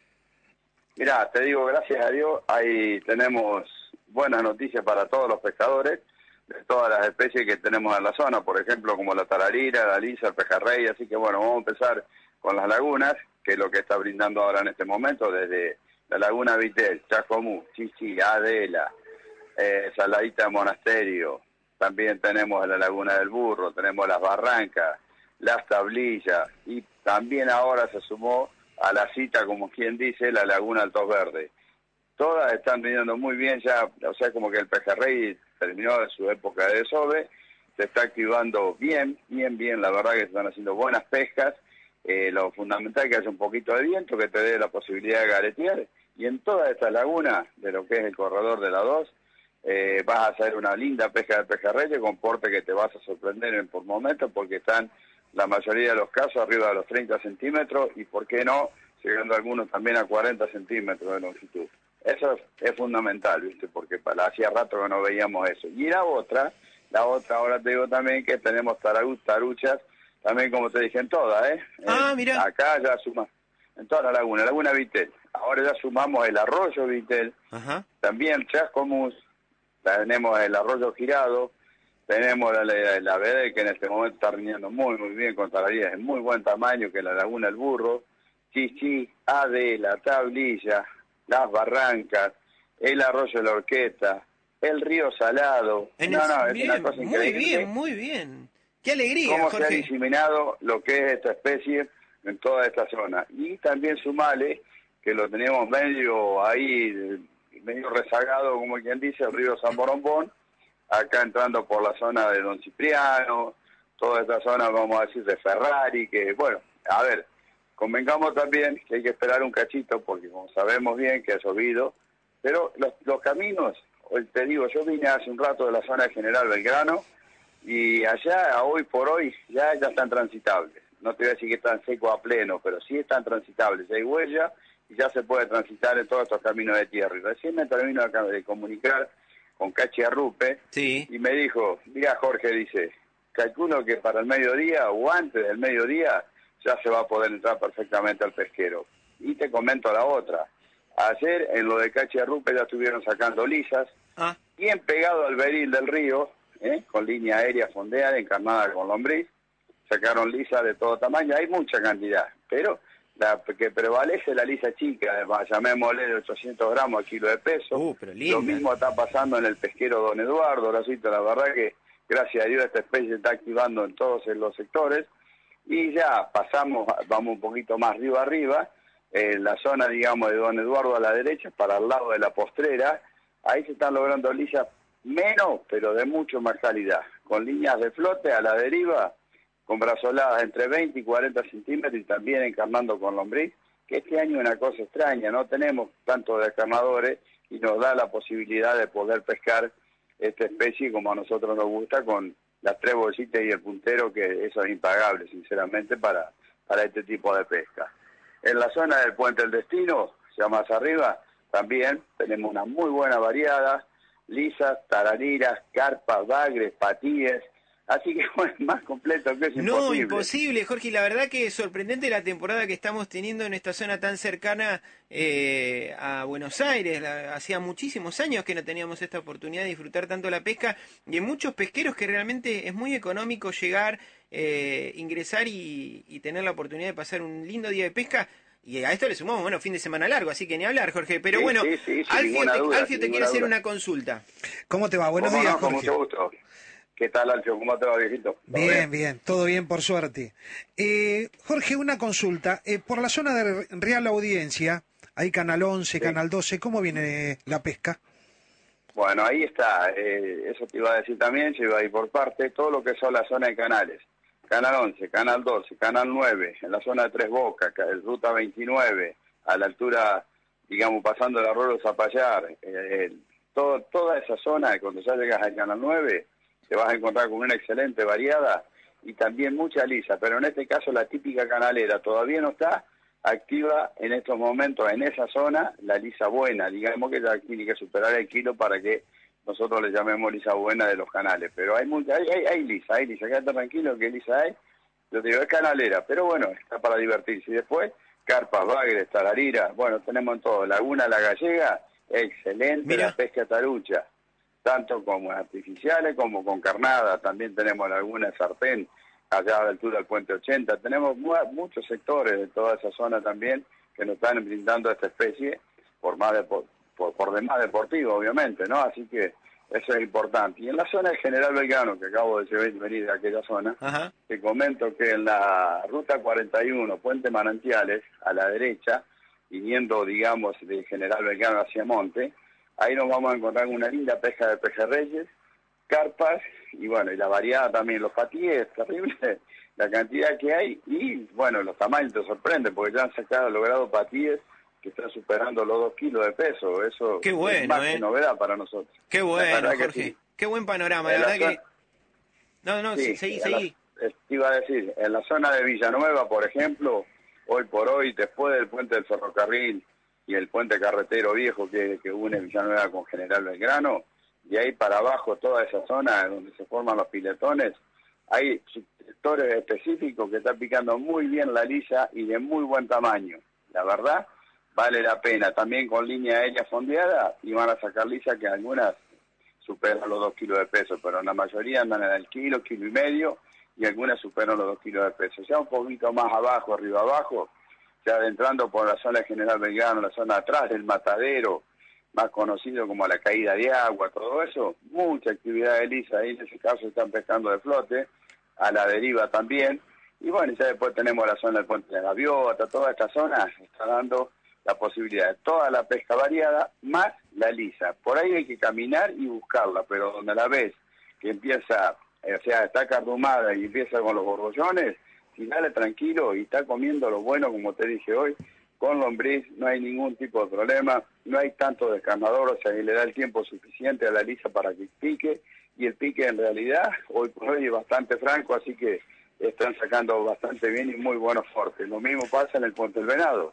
Mirá, te digo, gracias a Dios, ahí tenemos buenas noticias para todos los pescadores, de todas las especies que tenemos en la zona, por ejemplo, como la tararira, la lisa, el pejerrey, así que bueno, vamos a empezar con las lagunas, que es lo que está brindando ahora en este momento, desde la laguna Vitel, Chascomús, Chichi, Adela, Saladita Monasterio, también tenemos la laguna del Burro, tenemos las Barrancas, las Tablillas, y también ahora se sumó a la cita, como quien dice, la laguna Altos Verdes. Todas están rindiendo muy bien ya, o sea, como que el pejerrey terminó de su época de desove, se está activando bien, la verdad que se están haciendo buenas pescas, lo fundamental es que haya un poquito de viento que te dé la posibilidad de garetear, y en toda esta laguna, de lo que es el corredor de la 2, vas a hacer una linda pesca de pejerrey que comporte que te vas a sorprender por momentos, porque están la mayoría de los casos arriba de los 30 centímetros, y por qué no, llegando algunos también a 40 centímetros de longitud. Eso es fundamental, ¿viste? Porque hacía rato que no veíamos eso. Y la otra ahora te digo también que tenemos taruchas, también como te dije en todas, Mira. Acá ya suma, en toda la laguna Vitel. Ahora ya sumamos el arroyo Vitel, también Chascomús, tenemos el arroyo Girado, tenemos la Vedel, que en este momento está rindiendo muy bien con tarariras de muy buen tamaño, que es la laguna El Burro, Chichi, Adela, Tablilla, las Barrancas, el arroyo de la Orquesta, el río Salado. Es una cosa increíble. Muy bien. Qué alegría, cómo Jorge. se ha diseminado lo que es esta especie en toda esta zona. Y también sumale que lo teníamos medio rezagado, como quien dice, el río San Borombón, acá entrando por la zona de Don Cipriano, toda esta zona, vamos a decir, de Ferrari, que bueno, a ver, convengamos también que hay que esperar un cachito, porque como sabemos bien que ha llovido, pero los caminos, hoy te digo, yo vine hace un rato de la zona de General Belgrano, y allá, hoy por hoy, ya están transitables. No te voy a decir que están secos a pleno, pero sí están transitables. Hay huella y ya se puede transitar en todos estos caminos de tierra. Y recién me termino de comunicar con cachi arrupe, sí. Y me dijo, mira Jorge, dice, calculo que para el mediodía o antes del mediodía ya se va a poder entrar perfectamente al pesquero. Y te comento la otra. Ayer en lo de cachi arrupe ya estuvieron sacando lisas, bien pegado al beril del río, con línea aérea fondeada, encarnada con lombriz, sacaron lisas de todo tamaño, hay mucha cantidad, pero la que prevalece la lisa chica, llamémosle de 800 gramos a kilo de peso. Lo mismo está pasando en el pesquero Don Eduardo, la verdad que gracias a Dios esta especie está activando en todos los sectores, y ya vamos un poquito más río arriba, la zona, digamos, de Don Eduardo a la derecha, para el lado de la postrera, ahí se están logrando lisas menos, pero de mucho más calidad, con líneas de flote a la deriva, con brazoladas entre 20 y 40 centímetros y también encarnando con lombriz, que este año es una cosa extraña, no tenemos tantos descarnadores y nos da la posibilidad de poder pescar esta especie como a nosotros nos gusta, con las 3 bolsitas y el puntero, que eso es impagable, sinceramente, para este tipo de pesca. En la zona del Puente del Destino, ya más arriba, también tenemos una muy buena variada, lisas, tarariras, carpas, bagres, patíes, así que bueno, más completo que es imposible. No, imposible, Jorge, la verdad que es sorprendente la temporada que estamos teniendo en esta zona tan cercana a Buenos Aires. Hacía muchísimos años que no teníamos esta oportunidad de disfrutar tanto la pesca, y en muchos pesqueros que realmente es muy económico llegar, ingresar y tener la oportunidad de pasar un lindo día de pesca. Y a esto le sumamos, bueno, fin de semana largo, así que ni hablar, Jorge. Pero bueno, Alfio te quiere hacer una consulta. ¿Cómo te va? Buenos días, Jorge. Con mucho gusto. ¿Qué tal, Alfio? ¿Cómo te va, viejito? Bien, todo bien, por suerte. Jorge, una consulta. Por la zona de Real Audiencia, hay Canal 11, Canal 12, ¿cómo viene la pesca? Bueno, ahí está. Eso te iba a decir también, yo iba a ir por parte, todo lo que son la zona de canales. Canal 11, Canal 12, Canal 9, en la zona de Tres Bocas, Ruta 29, a la altura, digamos, pasando el arroyo Zapallar, toda esa zona, cuando ya llegas al Canal 9, te vas a encontrar con una excelente variada y también mucha lisa, pero en este caso la típica canalera todavía no está activa en estos momentos en esa zona, la lisa buena, digamos que ya tiene que superar el kilo para que nosotros le llamemos lisa buena de los canales, pero hay lisa, quédate tranquilo que lisa hay, yo te digo, es canalera, pero bueno, está para divertirse. Y después, carpas, bagres, tarariras, bueno, tenemos en todo, Laguna La Gallega, excelente. La pesca tarucha, tanto como artificiales como con carnada, también tenemos Laguna Sartén, allá a la altura del Puente 80, tenemos muchos sectores de toda esa zona también que nos están brindando esta especie por demás deportivo, obviamente, ¿no? Así que eso es importante. Y en la zona de General Belgrano, que acabo de venir de aquella zona, te comento que en la Ruta 41, Puente Manantiales, a la derecha, viniendo, digamos, de General Belgrano hacia Monte, ahí nos vamos a encontrar una linda pesca de pejerreyes, carpas, y bueno, y la variedad también, los patíes, terrible la cantidad que hay, y bueno, los tamaños te sorprenden, porque ya han logrado patíes que están superando los 2 kilos de peso, eso qué bueno, es más que novedad para nosotros. Qué bueno, Jorge, sí. Qué buen panorama, la verdad que... No, seguí. Te iba a decir, en la zona de Villanueva, por ejemplo, hoy por hoy, después del puente del ferrocarril y el puente carretero viejo que une Villanueva con General Belgrano, y ahí para abajo toda esa zona donde se forman los piletones, hay sectores específicos que están picando muy bien la lisa y de muy buen tamaño. La verdad, vale la pena, también con línea aérea fondeada, y van a sacar lisa que algunas superan los 2 kilos de peso, pero la mayoría andan en el kilo y medio, y algunas superan los 2 kilos de peso. Ya un poquito más abajo, arriba abajo, ya adentrando por la zona de General Belgrano, la zona atrás del Matadero, más conocido como la caída de agua, todo eso, mucha actividad de lisa, ahí en ese caso están pescando de flote, a la deriva también, y bueno, ya después tenemos la zona del Puente de la Gaviota, toda esta zona está dando la posibilidad de toda la pesca variada, más la lisa. Por ahí hay que caminar y buscarla, pero donde la ves que empieza, o sea, está cardumada y empieza con los borbollones, si dale tranquilo y está comiendo lo bueno, como te dije hoy, con lombriz, no hay ningún tipo de problema, no hay tanto descarnador, o sea, que le da el tiempo suficiente a la lisa para que pique, y el pique en realidad, hoy por hoy es bastante franco, así que están sacando bastante bien y muy buenos fuertes. Lo mismo pasa en el Puente del Venado.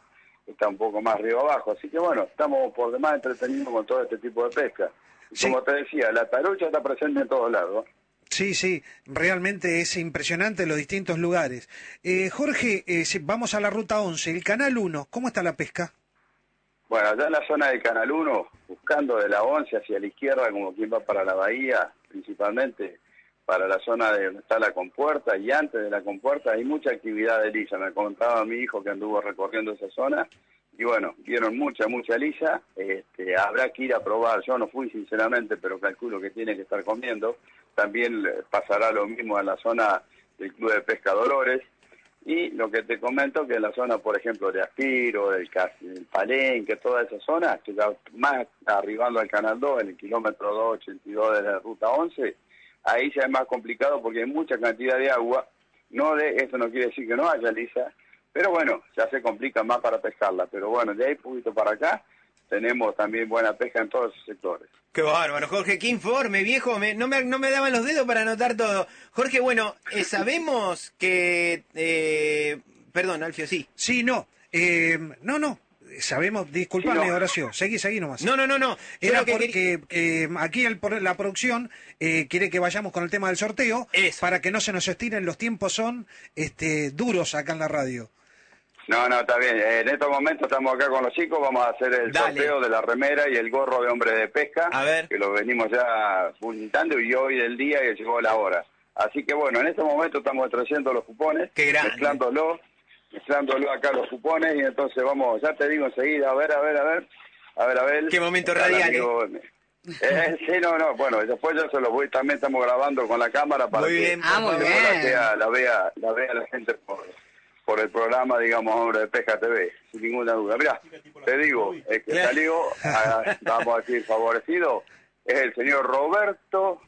está un poco más río abajo. Así que bueno, estamos por demás entretenidos con todo este tipo de pesca. Y como te decía, la tarucha está presente en todos lados. Sí, sí, realmente es impresionante los distintos lugares. Jorge, si vamos a la ruta 11, el Canal 1, ¿cómo está la pesca? Bueno, allá en la zona del Canal 1, buscando de la 11 hacia la izquierda, como quien va para la bahía, principalmente para la zona de donde está la compuerta, y antes de la compuerta hay mucha actividad de lisa. Me contaba mi hijo que anduvo recorriendo esa zona, y bueno, vieron mucha lisa. Habrá que ir a probar. Yo no fui sinceramente, pero calculo que tiene que estar comiendo. También pasará lo mismo en la zona del Club de Pesca Dolores. Y lo que te comento, que en la zona, por ejemplo, de Aspiro, del Palenque, toda esa zona, que ya más arribando al Canal 2, en el kilómetro 282 de la ruta 11, ahí ya es más complicado porque hay mucha cantidad de agua. Esto no quiere decir que no haya lisa, pero bueno, ya se complica más para pescarla. Pero bueno, de ahí un poquito para acá, tenemos también buena pesca en todos esos sectores. Qué bárbaro, Jorge, qué informe, viejo. No me daban los dedos para anotar todo. Jorge, bueno, sabemos que... perdón, Alfio, sí. Sí, no. No. Sabemos, disculpame, Horacio. Seguí nomás. No. Era porque aquí la producción quiere que vayamos con el tema del sorteo. Para que no se nos estiren. Los tiempos son duros acá en la radio. No, está bien. En estos momentos estamos acá con los chicos, vamos a hacer el sorteo de la remera y el gorro de hombre de pesca, que lo venimos ya publicitando, y hoy el día que llegó la hora. Así que bueno, en este momento estamos trayendo los cupones, mezclándolo acá los cupones, y entonces vamos, ya te digo enseguida, a ver. Qué momento radial, sí, bueno, después yo se los voy, también estamos grabando con la cámara para que la vea la gente por el programa, digamos, Hombre de Pesca TV, sin ninguna duda. Mirá, te digo, el que salió, vamos a decir, favorecido, es el señor Roberto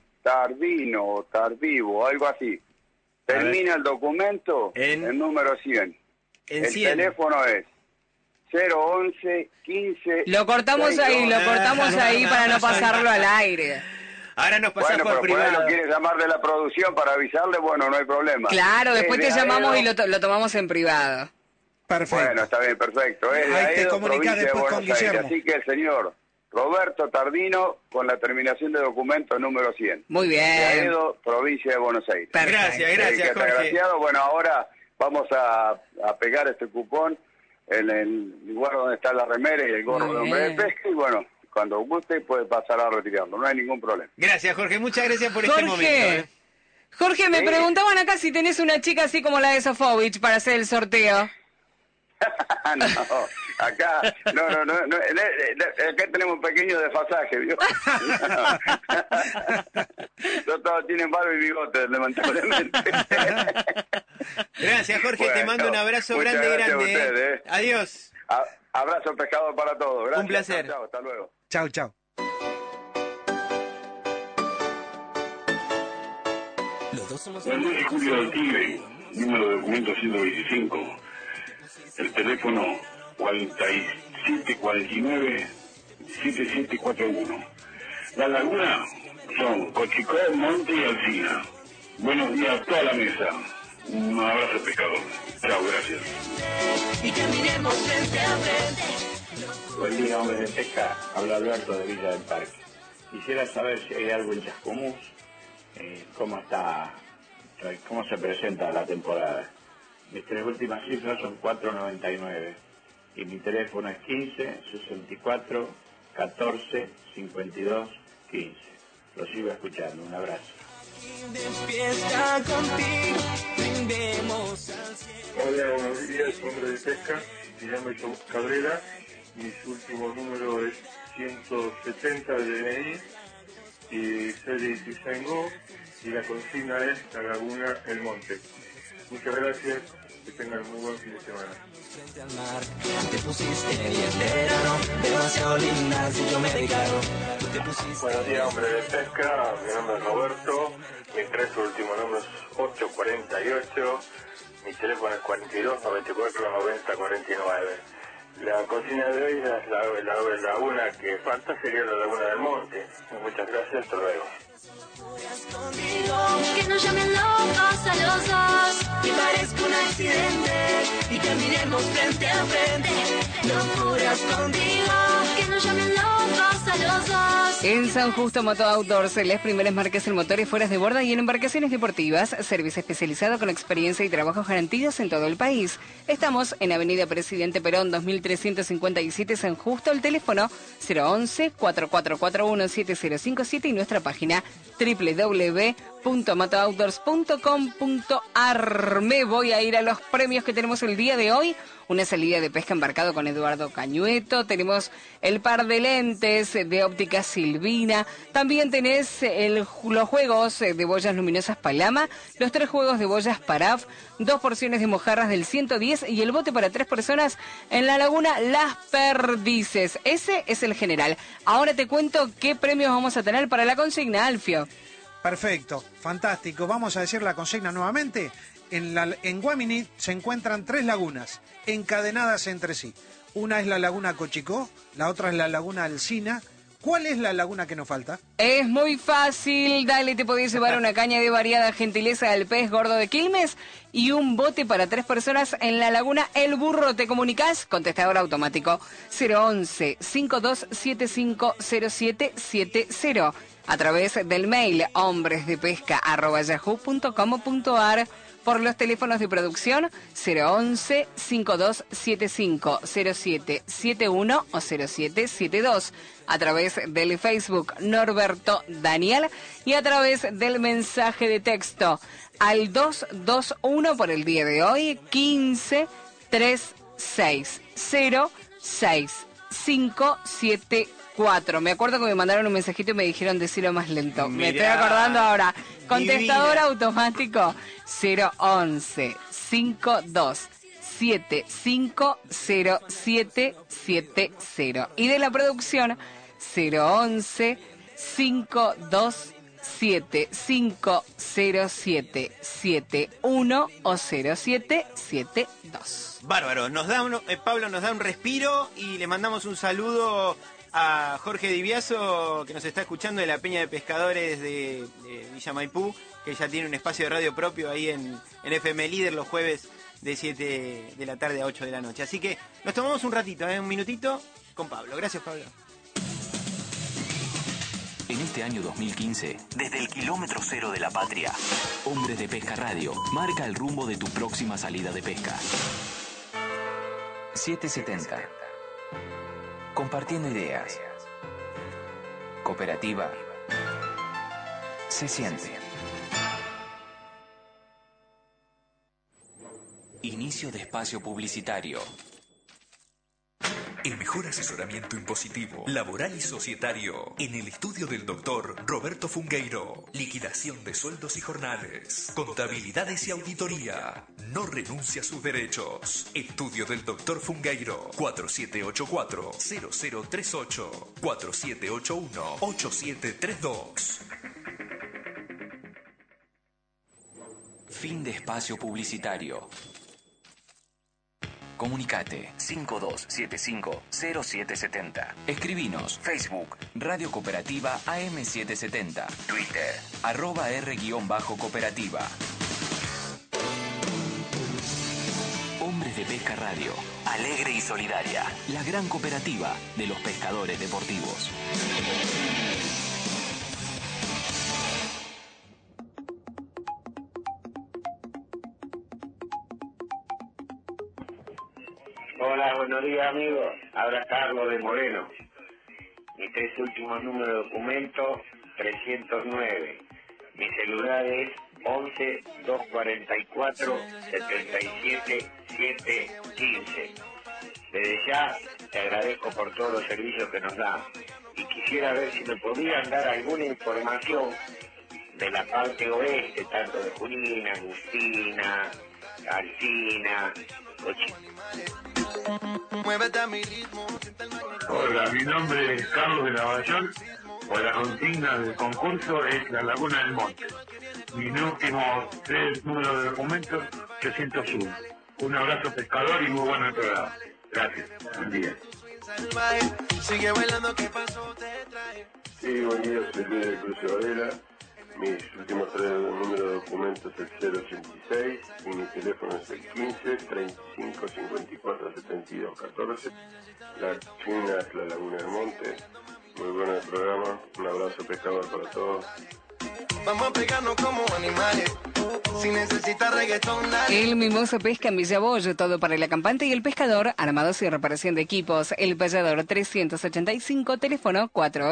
Tardivo, algo así. Termina el documento en el número 100. El teléfono es 011 15... Lo cortamos ahí para no pasarlo al aire. Ahora nos pasás por privado. Bueno, pero quieres llamar de la producción para avisarle, bueno, no hay problema. Claro, después te llamamos y lo tomamos en privado. Perfecto. Bueno, está bien, perfecto. Ahí te comunicás después con Guillermo. Así que el señor Roberto Tardino, con la terminación de documento número 100. Muy bien. Aedo, provincia de Buenos Aires. Gracias, Jorge. Agraciado. Bueno, ahora vamos a pegar este cupón en el lugar donde está la remera y el gorro de hombre de pesca, y bueno, cuando guste puede pasar a retirarlo, no hay ningún problema. Gracias, Jorge, muchas gracias por este momento. Jorge, me preguntaban acá si tenés una chica así como la de Sofovich para hacer el sorteo. No, acá tenemos un pequeño desfasaje, ¿vio? Todos tienen barba y bigote, lamentablemente. Gracias, Jorge, te mando un abrazo grande. A ustedes, Adiós. Abrazo pescador para todos. Gracias. Un placer. Chao, hasta luego. Chao. Manuel y Julio del Tigre, número de documento 125. El teléfono 4749-7741. La laguna son Cochicó, Monte y Alsina. Buenos días a toda la mesa. Un abrazo, pescador. Chao, gracias. Y caminemos frente a frente. Buen día, hombres de pesca. Habla Alberto de Villa del Parque. Quisiera saber si hay algo en Chascomús, cómo se presenta la temporada. Mis tres últimas cifras son 4.99 y mi teléfono es 15 64 14 52 15. Lo sigo escuchando. Un abrazo. Hola, buenos días, hombre de pesca. Me llamo Jesús Cabrera. Mi último número es 170 de DNI y serie Ituzaingó, y la consigna es La Laguna, El Monte. Muchas gracias, que tengan muy buen fin de semana. Frente al mar, te pusiste y el verano, demasiado linda, si yo me declaro. Buenos días, hombre de pesca. Mi nombre es Roberto. Mis tres últimos números 848. Mi teléfono es 42 94 90 49. La cocina de hoy es la laguna que falta, sería la Laguna del Monte. Muchas gracias, hasta luego. Que nos llamen locos a los dos, que parezca un accidente y caminemos frente a frente. locuras contigo, que nos llamen locos a los dos. En San Justo Moto Outdoors, las primeras marcas en motores fueras de borda y en embarcaciones deportivas. Servicio especializado con experiencia y trabajos garantidos en todo el país. Estamos en Avenida Presidente Perón, 2357 San Justo. El teléfono 011-4441-7057 y nuestra página www.motooutdoors.com.ar. Me voy a ir a los premios que tenemos el día de hoy. Una salida de pesca embarcado con Eduardo Cañueto. Tenemos el par de lentes de óptica Silvina. También tenés los juegos de boyas luminosas Palama, los 3 juegos de boyas Paraf, 2 porciones de mojarras del 110 y el bote para 3 personas en la laguna Las Perdices. Ese es el general. Ahora te cuento qué premios vamos a tener para la consigna, Alfio. Perfecto, fantástico. Vamos a decir la consigna nuevamente. En Guamini se encuentran 3 lagunas encadenadas entre sí. Una es la laguna Cochicó, la otra es la laguna Alsina. ¿Cuál es la laguna que nos falta? Es muy fácil, dale, te podés llevar una caña de variada gentileza del pez gordo de Quilmes y un bote para 3 personas en la laguna El Burro. ¿Te comunicás? Contestador automático 011-5275-0770 a través del mail hombresdepesca@yahoo.com.ar. Por los teléfonos de producción 011-5275-0771 o 0772. A través del Facebook Norberto Daniel y a través del mensaje de texto al 221 por el día de hoy 15-360-6574. Me acuerdo que me mandaron un mensajito y me dijeron decirlo más lento. Mirá, me estoy acordando ahora. Contestador divina. automático 011-5275-0770. Y de la producción 011-527-50771 o 0772. Bárbaro, Pablo nos da un respiro y le mandamos un saludo a Jorge Diviaso, que nos está escuchando de la Peña de Pescadores de Villa Maipú, que ya tiene un espacio de radio propio ahí en FM Líder los jueves de 7 de la tarde a 8 de la noche. Así que nos tomamos un ratito, un minutito con Pablo. Gracias, Pablo. En este año 2015, desde el kilómetro cero de la patria, Hombres de Pesca Radio marca el rumbo de tu próxima salida de pesca. 770. Compartiendo ideas. Cooperativa. Se siente. Inicio de espacio publicitario. El mejor asesoramiento impositivo, laboral y societario en el estudio del doctor Roberto Fungueiro. Liquidación de sueldos y jornales, contabilidades y auditoría. No renuncia a sus derechos. Estudio del doctor Fungueiro. 4784-0038 4781-8732. Fin de espacio publicitario. Comunicate 5275-0770. Escribinos Facebook Radio Cooperativa AM770. Twitter @R_cooperativa. Hombres de Pesca Radio. Alegre y solidaria. La gran cooperativa de los pescadores deportivos. Hola, buenos días amigos. Habla Carlos de Moreno. Mis 3 últimos números de documento, 309. Mi celular es 11-244-77-715. Desde ya te agradezco por todos los servicios que nos dan. Y quisiera ver si me podrían dar alguna información de la parte oeste, tanto de Junín, Agustina, Alsina, Hola, mi nombre es Carlos de Lavallol. Pues la consigna del concurso es la Laguna del Monte. Mis últimos 3 números de documentos, 801. Un abrazo pescador y muy bueno el programa. Gracias. Buen día. Sigue bailando, ¿qué pasó? Te trae. Sí, buen día, soy Pedro Cruz Varela. Mis últimos 3 números de documentos es el 086 y mi teléfono es el 15 35 54 72 14. La China es la Laguna del Monte. Muy bueno el programa. Un abrazo pescador para todos. Vamos a pegarnos como animales. Si necesita reggaetón, El Mimoso Pesca en Villabollo, todo para el acampante y el pescador, armados y reparación de equipos. El Payador 385, teléfono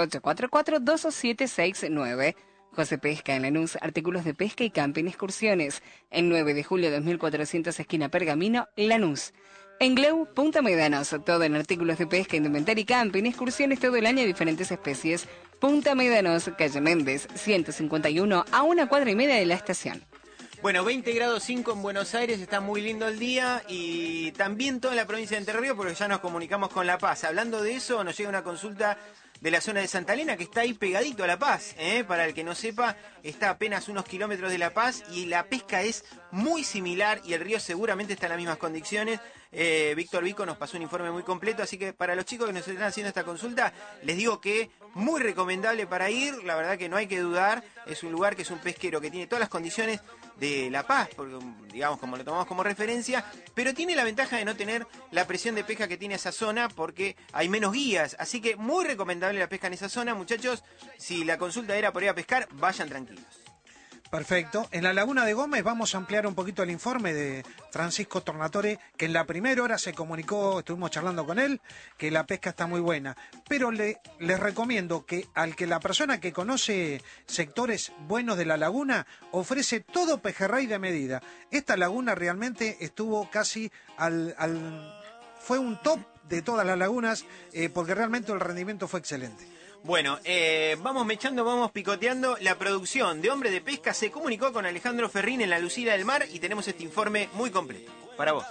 4844-2769. José Pesca en Lanús, artículos de pesca y camping excursiones. En 9 de julio 2400, esquina Pergamino, Lanús. En Gleu, Punta Médanos, todo en artículos de pesca, indumentaria y camping, excursiones todo el año, diferentes especies. Punta Médanos, calle Méndez, 151, a 1,5 cuadras de la estación. Bueno, 20 grados 5 en Buenos Aires, está muy lindo el día y también toda la provincia de Entre Ríos porque ya nos comunicamos con La Paz. Hablando de eso, nos llega una consulta de la zona de Santa Elena que está ahí pegadito a La Paz. Para el que no sepa, está apenas unos kilómetros de La Paz y la pesca es muy similar y el río seguramente está en las mismas condiciones. Víctor Vico nos pasó un informe muy completo, así que para los chicos que nos están haciendo esta consulta, les digo que muy recomendable para ir, la verdad que no hay que dudar, es un lugar que es un pesquero que tiene todas las condiciones de La Paz, porque, digamos, como lo tomamos como referencia, pero tiene la ventaja de no tener la presión de pesca que tiene esa zona porque hay menos guías, así que muy recomendable la pesca en esa zona, muchachos. Si la consulta era por ir a pescar, vayan tranquilos. Perfecto. En la Laguna de Gómez vamos a ampliar un poquito el informe de Francisco Tornatore, que en la primera hora se comunicó, estuvimos charlando con él, que la pesca está muy buena. Pero les recomiendo que la persona que conoce sectores buenos de la laguna ofrece todo pejerrey de medida. Esta laguna realmente estuvo casi fue un top de todas las lagunas porque realmente el rendimiento fue excelente. Bueno, vamos mechando, vamos picoteando. La producción de Hombre de Pesca se comunicó con Alejandro Ferrín en la Lucila del Mar y tenemos este informe muy completo. Para vos.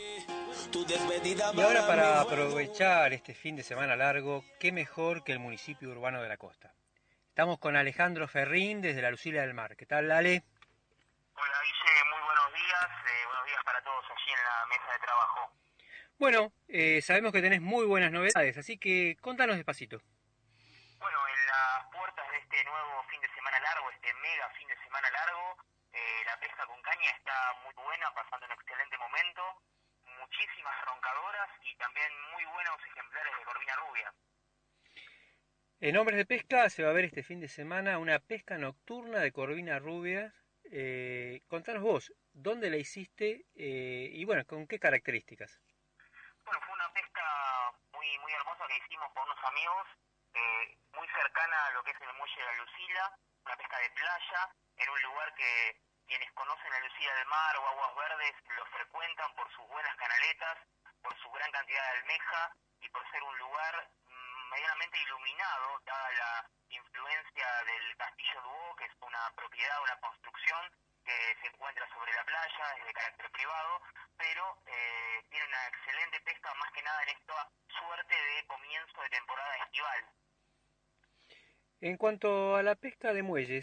Y ahora para aprovechar este fin de semana largo, qué mejor que el municipio urbano de la costa. Estamos con Alejandro Ferrín desde la Lucila del Mar. ¿Qué tal, Ale? Hola, Guille, muy buenos días para todos allí en la mesa de trabajo. Bueno, sabemos que tenés muy buenas novedades, así que contanos despacito. Bueno, en las puertas de este nuevo fin de semana largo, este mega fin de semana largo, la pesca con caña está muy buena, pasando un excelente momento, muchísimas roncadoras y también muy buenos ejemplares de corvina rubia. En Hombres de Pesca se va a ver este fin de semana una pesca nocturna de corvina rubia. Contanos vos, ¿dónde la hiciste y bueno, con qué características? Bueno, fue una pesca muy hermosa que hicimos con unos amigos, muy cercana a lo que es el muelle de la Lucila, una pesca de playa, en un lugar que quienes conocen la Lucila del Mar o Aguas Verdes lo frecuentan por sus buenas canaletas, por su gran cantidad de almeja y por ser un lugar medianamente iluminado, dada la influencia del Castillo Duó, que es una propiedad, una construcción que se encuentra sobre la playa, es de carácter privado, pero tiene una excelente pesca, más que nada en esta suerte de comienzo de temporada estival. En cuanto a la pesca de muelles,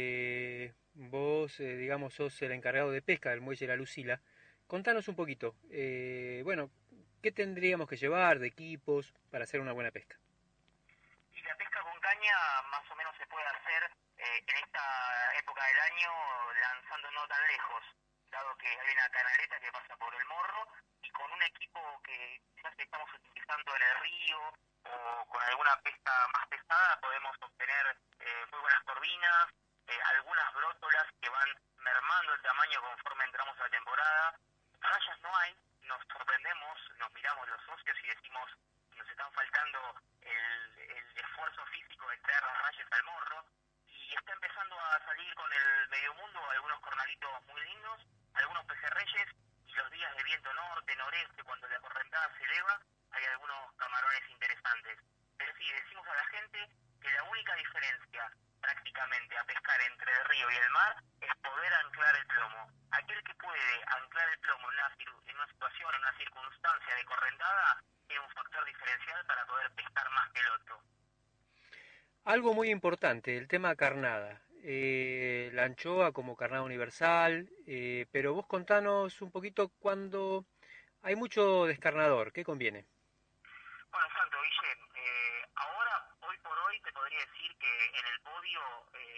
vos, digamos, sos el encargado de pesca del muelle La Lucila. Contanos un poquito, bueno, ¿qué tendríamos que llevar de equipos para hacer una buena pesca? Y la pesca con caña más o menos se puede hacer en esta época del año lanzando no tan lejos, dado que hay una canaleta que pasa por el morro y con un equipo que quizás estamos utilizando en el río o con alguna pesca más pesada podemos obtener muy buenas corvinas, algunas brótolas que van mermando el tamaño conforme entramos a la temporada. Rayas no hay, nos sorprendemos, nos miramos los socios y decimos nos están faltando el esfuerzo físico de traer las rayas al morro y está empezando a salir con el medio mundo algunos cornalitos muy lindos, algunos pejerreyes y los días de viento norte, noreste, cuando la correntada se eleva, hay algunos camarones interesantes. Pero sí, decimos a la gente que la única diferencia prácticamente a pescar entre el río y el mar es poder anclar el plomo. Aquel que puede anclar el plomo en una situación, en una circunstancia de correntada, tiene un factor diferencial para poder pescar más que el otro. Algo muy importante, el tema carnada. La anchoa como carnada universal, pero vos contanos un poquito cuando hay mucho descarnador, ¿qué conviene? Bueno, Santo, Guille, ahora, hoy por hoy, te podría decir que en el podio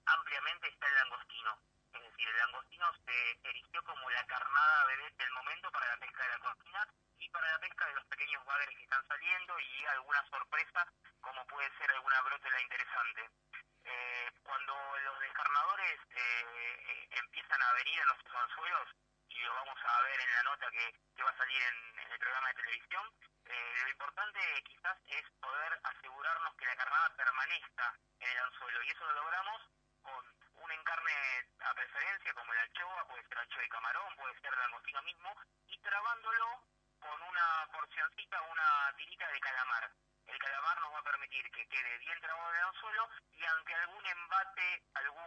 ampliamente está el langostino. Es decir, el langostino se erigió como la carnada vedette del momento para la pesca de la cortina y para la pesca de los pequeños bagres que están saliendo y alguna sorpresa como puede ser alguna brótola interesante. Cuando los descarnadores empiezan a venir en nuestros anzuelos, y lo vamos a ver en la nota que va a salir en el programa de televisión, lo importante quizás es poder asegurarnos que la carnada permanezca en el anzuelo, y eso lo logramos con un encarne a preferencia, como la anchoa, puede ser anchoa y camarón, puede ser langostino mismo, y trabándolo con una porcioncita, una tirita de calamar. El calamar nos va a permitir que quede bien trabado en el anzuelo, y ante algún embate,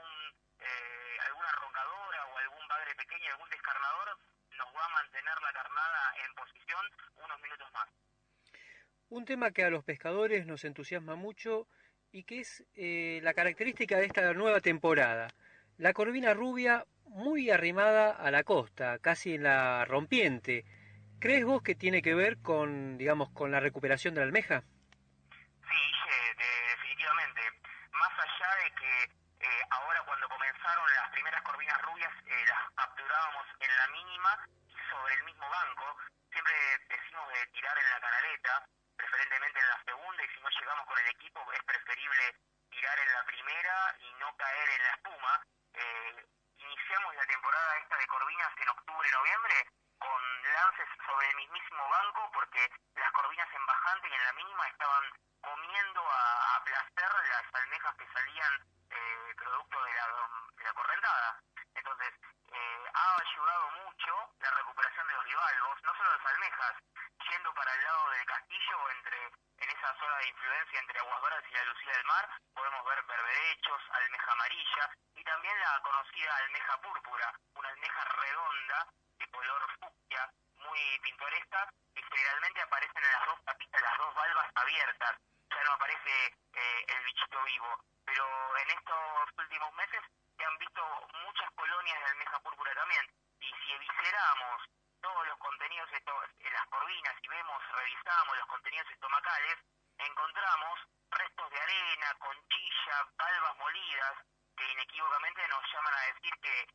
alguna roncadora o algún bagre pequeño, algún descarnador, nos va a mantener la carnada en posición unos minutos más. Un tema que a los pescadores nos entusiasma mucho y que es la característica de esta nueva temporada. La corvina rubia muy arrimada a la costa, casi en la rompiente. ¿Crees vos que tiene que ver con, digamos, con la recuperación de la almeja? Sí, definitivamente. Más allá de que ahora cuando comenzaron las primeras corvinas rubias las capturábamos en la mínima y sobre el mismo banco, siempre decimos de tirar en la canaleta, preferentemente en la segunda, y si no llegamos con el equipo es preferible tirar en la primera y no caer en la espuma. Iniciamos la temporada esta de corvinas en octubre-noviembre con lances sobre el mismísimo banco, porque las corvinas en bajante y en la mínima estaban comiendo a placer las almejas que salían producto de la correntada. Entonces, ha ayudado mucho la recuperación de los bivalvos, no solo las almejas, yendo para el lado del castillo, en esa zona de influencia entre Aguas Verdes y la Lucía del Mar, podemos ver berberechos, almeja amarilla y también la conocida almeja púrpura, una almeja redonda de color fucsia, muy pintoresca, que generalmente aparecen en las dos tapitas, las dos valvas abiertas, ya no aparece el bichito vivo, pero en estos últimos meses se han visto muchas colonias de almeja púrpura también, y si evisceramos todos los contenidos en las corvinas y revisamos los contenidos estomacales, encontramos restos de arena, conchilla, valvas molidas, que inequívocamente nos llaman a decir que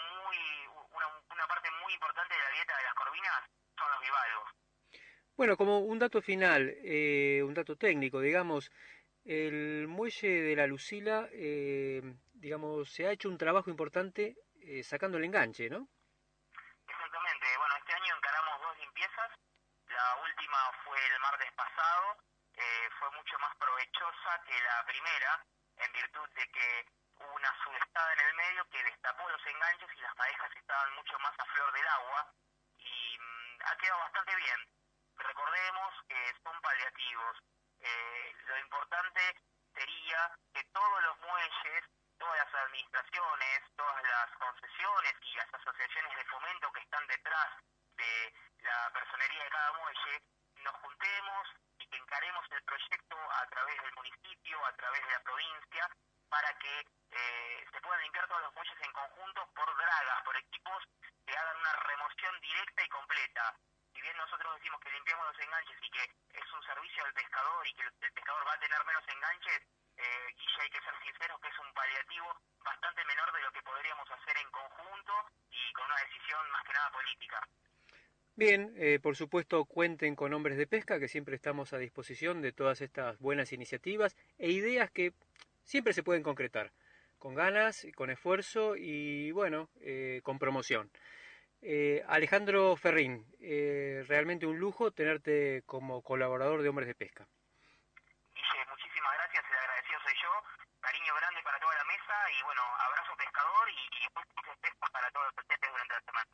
una parte muy importante de la dieta de las corvinas son los bivalvos. Bueno, como un dato final, un dato técnico, digamos, el muelle de la Lucila, digamos, se ha hecho un trabajo importante sacando el enganche, ¿no? Exactamente. Bueno, este año encaramos 2 limpiezas. La última fue el martes pasado. Fue mucho más provechosa que la primera, en virtud de que hubo una sudestada en el medio que destapó los enganches y las madejas estaban mucho más a flor del agua, y ha quedado bastante bien. Recordemos que son paliativos. Lo importante sería que todos los muelles, todas las administraciones, todas las concesiones y las asociaciones de fomento que están detrás de la personería de cada muelle, nos juntemos y que encaremos el proyecto a través del municipio, a través de la provincia, para que se puedan limpiar todos los muelles en conjunto por dragas, por equipos que hagan una remoción directa y completa. Si bien nosotros decimos que limpiamos los enganches y que es un servicio al pescador y que el pescador va a tener menos enganches, Guille, hay que ser sinceros que es un paliativo bastante menor de lo que podríamos hacer en conjunto y con una decisión más que nada política. Bien, por supuesto cuenten con Hombres de Pesca, que siempre estamos a disposición de todas estas buenas iniciativas e ideas que siempre se pueden concretar, con ganas, con esfuerzo y bueno, con promoción. Alejandro Ferrín, realmente un lujo tenerte como colaborador de Hombres de Pesca. Guille, muchísimas gracias, el agradecido soy yo, cariño grande para toda la mesa y bueno, abrazo pescador y felices pescas para todos los presentes durante la semana.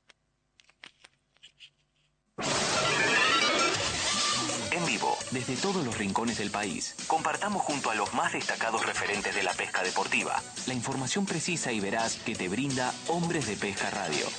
En vivo, desde todos los rincones del país, compartamos junto a los más destacados referentes de la pesca deportiva la información precisa y veraz que te brinda Hombres de Pesca Radio.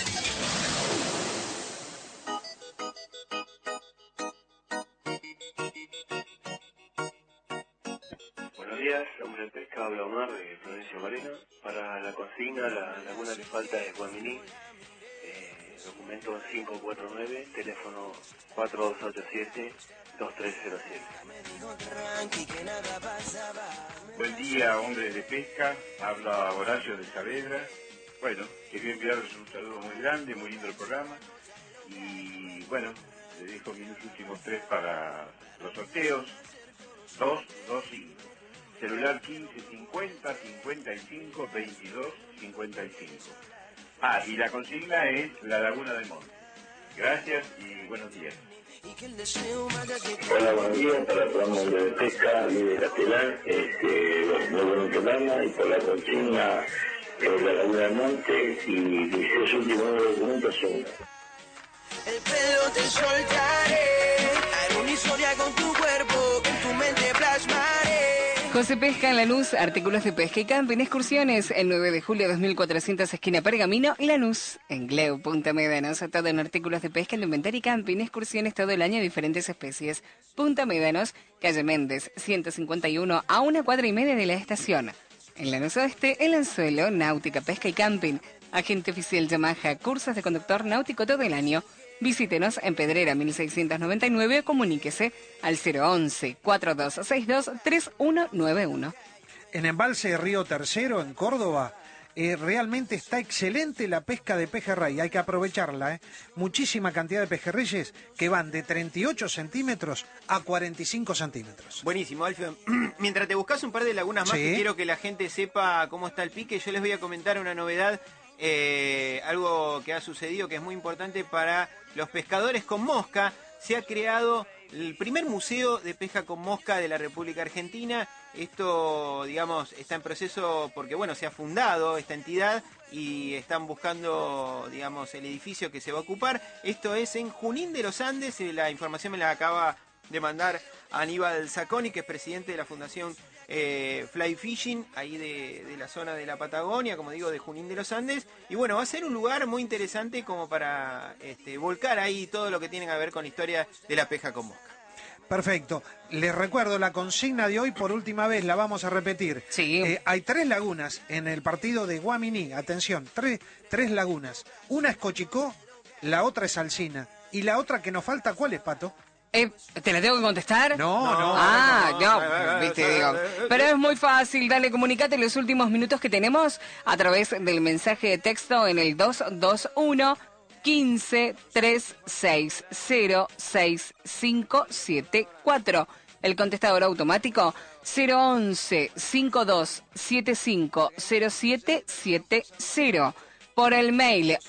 Buenos días, Hombre de Pesca, habla Omar de Florencio Varela. Para la consigna, la laguna que falta es Guaminí, documento 549, teléfono 4287-2307. Buen día, hombres de pesca. Habla Horacio de Saavedra. Bueno, quería enviarles un saludo muy grande, muy lindo el programa. Y bueno, le dejo mis últimos 3 para los sorteos. 2, 2, 5. Celular 15 50 55 22 55. Ah, y la consigna es la Laguna del Monte. Gracias y buenos días. Hola, buenos días para el programa de pesca y de Castelar, muy buen programa, y por la consigna la Laguna del Monte, y mis 3 últimos documentos son: el pelo te soltaré, haré una historia con tu cuerpo, que en tu mente plasmaré. José Pesca en Lanús, artículos de pesca y camping, excursiones, el 9 de julio 2400, esquina Pergamino, Lanús, en Gleu, Punta Médanos, todo en artículos de pesca, inventario y camping, excursiones todo el año, diferentes especies. Punta Médanos, calle Méndez, 151, a 1,5 cuadras de la estación. En Lanús Oeste, el anzuelo, náutica, pesca y camping. Agente oficial Yamaha, cursos de conductor náutico todo el año. Visítenos en Pedrera 1699 o comuníquese al 011-4262-3191. En Embalse Río Tercero, en Córdoba, realmente está excelente la pesca de pejerrey, hay que aprovecharla. Muchísima cantidad de pejerreyes que van de 38 centímetros a 45 centímetros. Buenísimo, Alfio. Mientras te buscas un par de lagunas más, que quiero que la gente sepa cómo está el pique, yo les voy a comentar una novedad, algo que ha sucedido que es muy importante para los pescadores con mosca. Se ha creado el primer museo de pesca con mosca de la República Argentina. Esto, digamos, está en proceso porque, bueno, se ha fundado esta entidad y están buscando, digamos, el edificio que se va a ocupar. Esto es en Junín de los Andes, la información me la acaba de mandar Aníbal Zacconi, que es presidente de la Fundación Fly Fishing, ahí de la zona de la Patagonia, como digo, de Junín de los Andes. Y bueno, va a ser un lugar muy interesante como para volcar ahí todo lo que tiene que ver con la historia de la pesca con mosca. Perfecto. Les recuerdo la consigna de hoy, por última vez la vamos a repetir. Sí. Hay 3 lagunas en el partido de Guaminí. Atención, tres lagunas. Una es Cochicó, la otra es Alsina. Y la otra que nos falta, ¿cuál es, Pato? ¿Te la tengo que contestar? No. Viste, digo. Pero es muy fácil, dale, comunicate en los últimos minutos que tenemos a través del mensaje de texto en el 221 15 360 6574. El contestador automático 011 5275 0770. Por el mail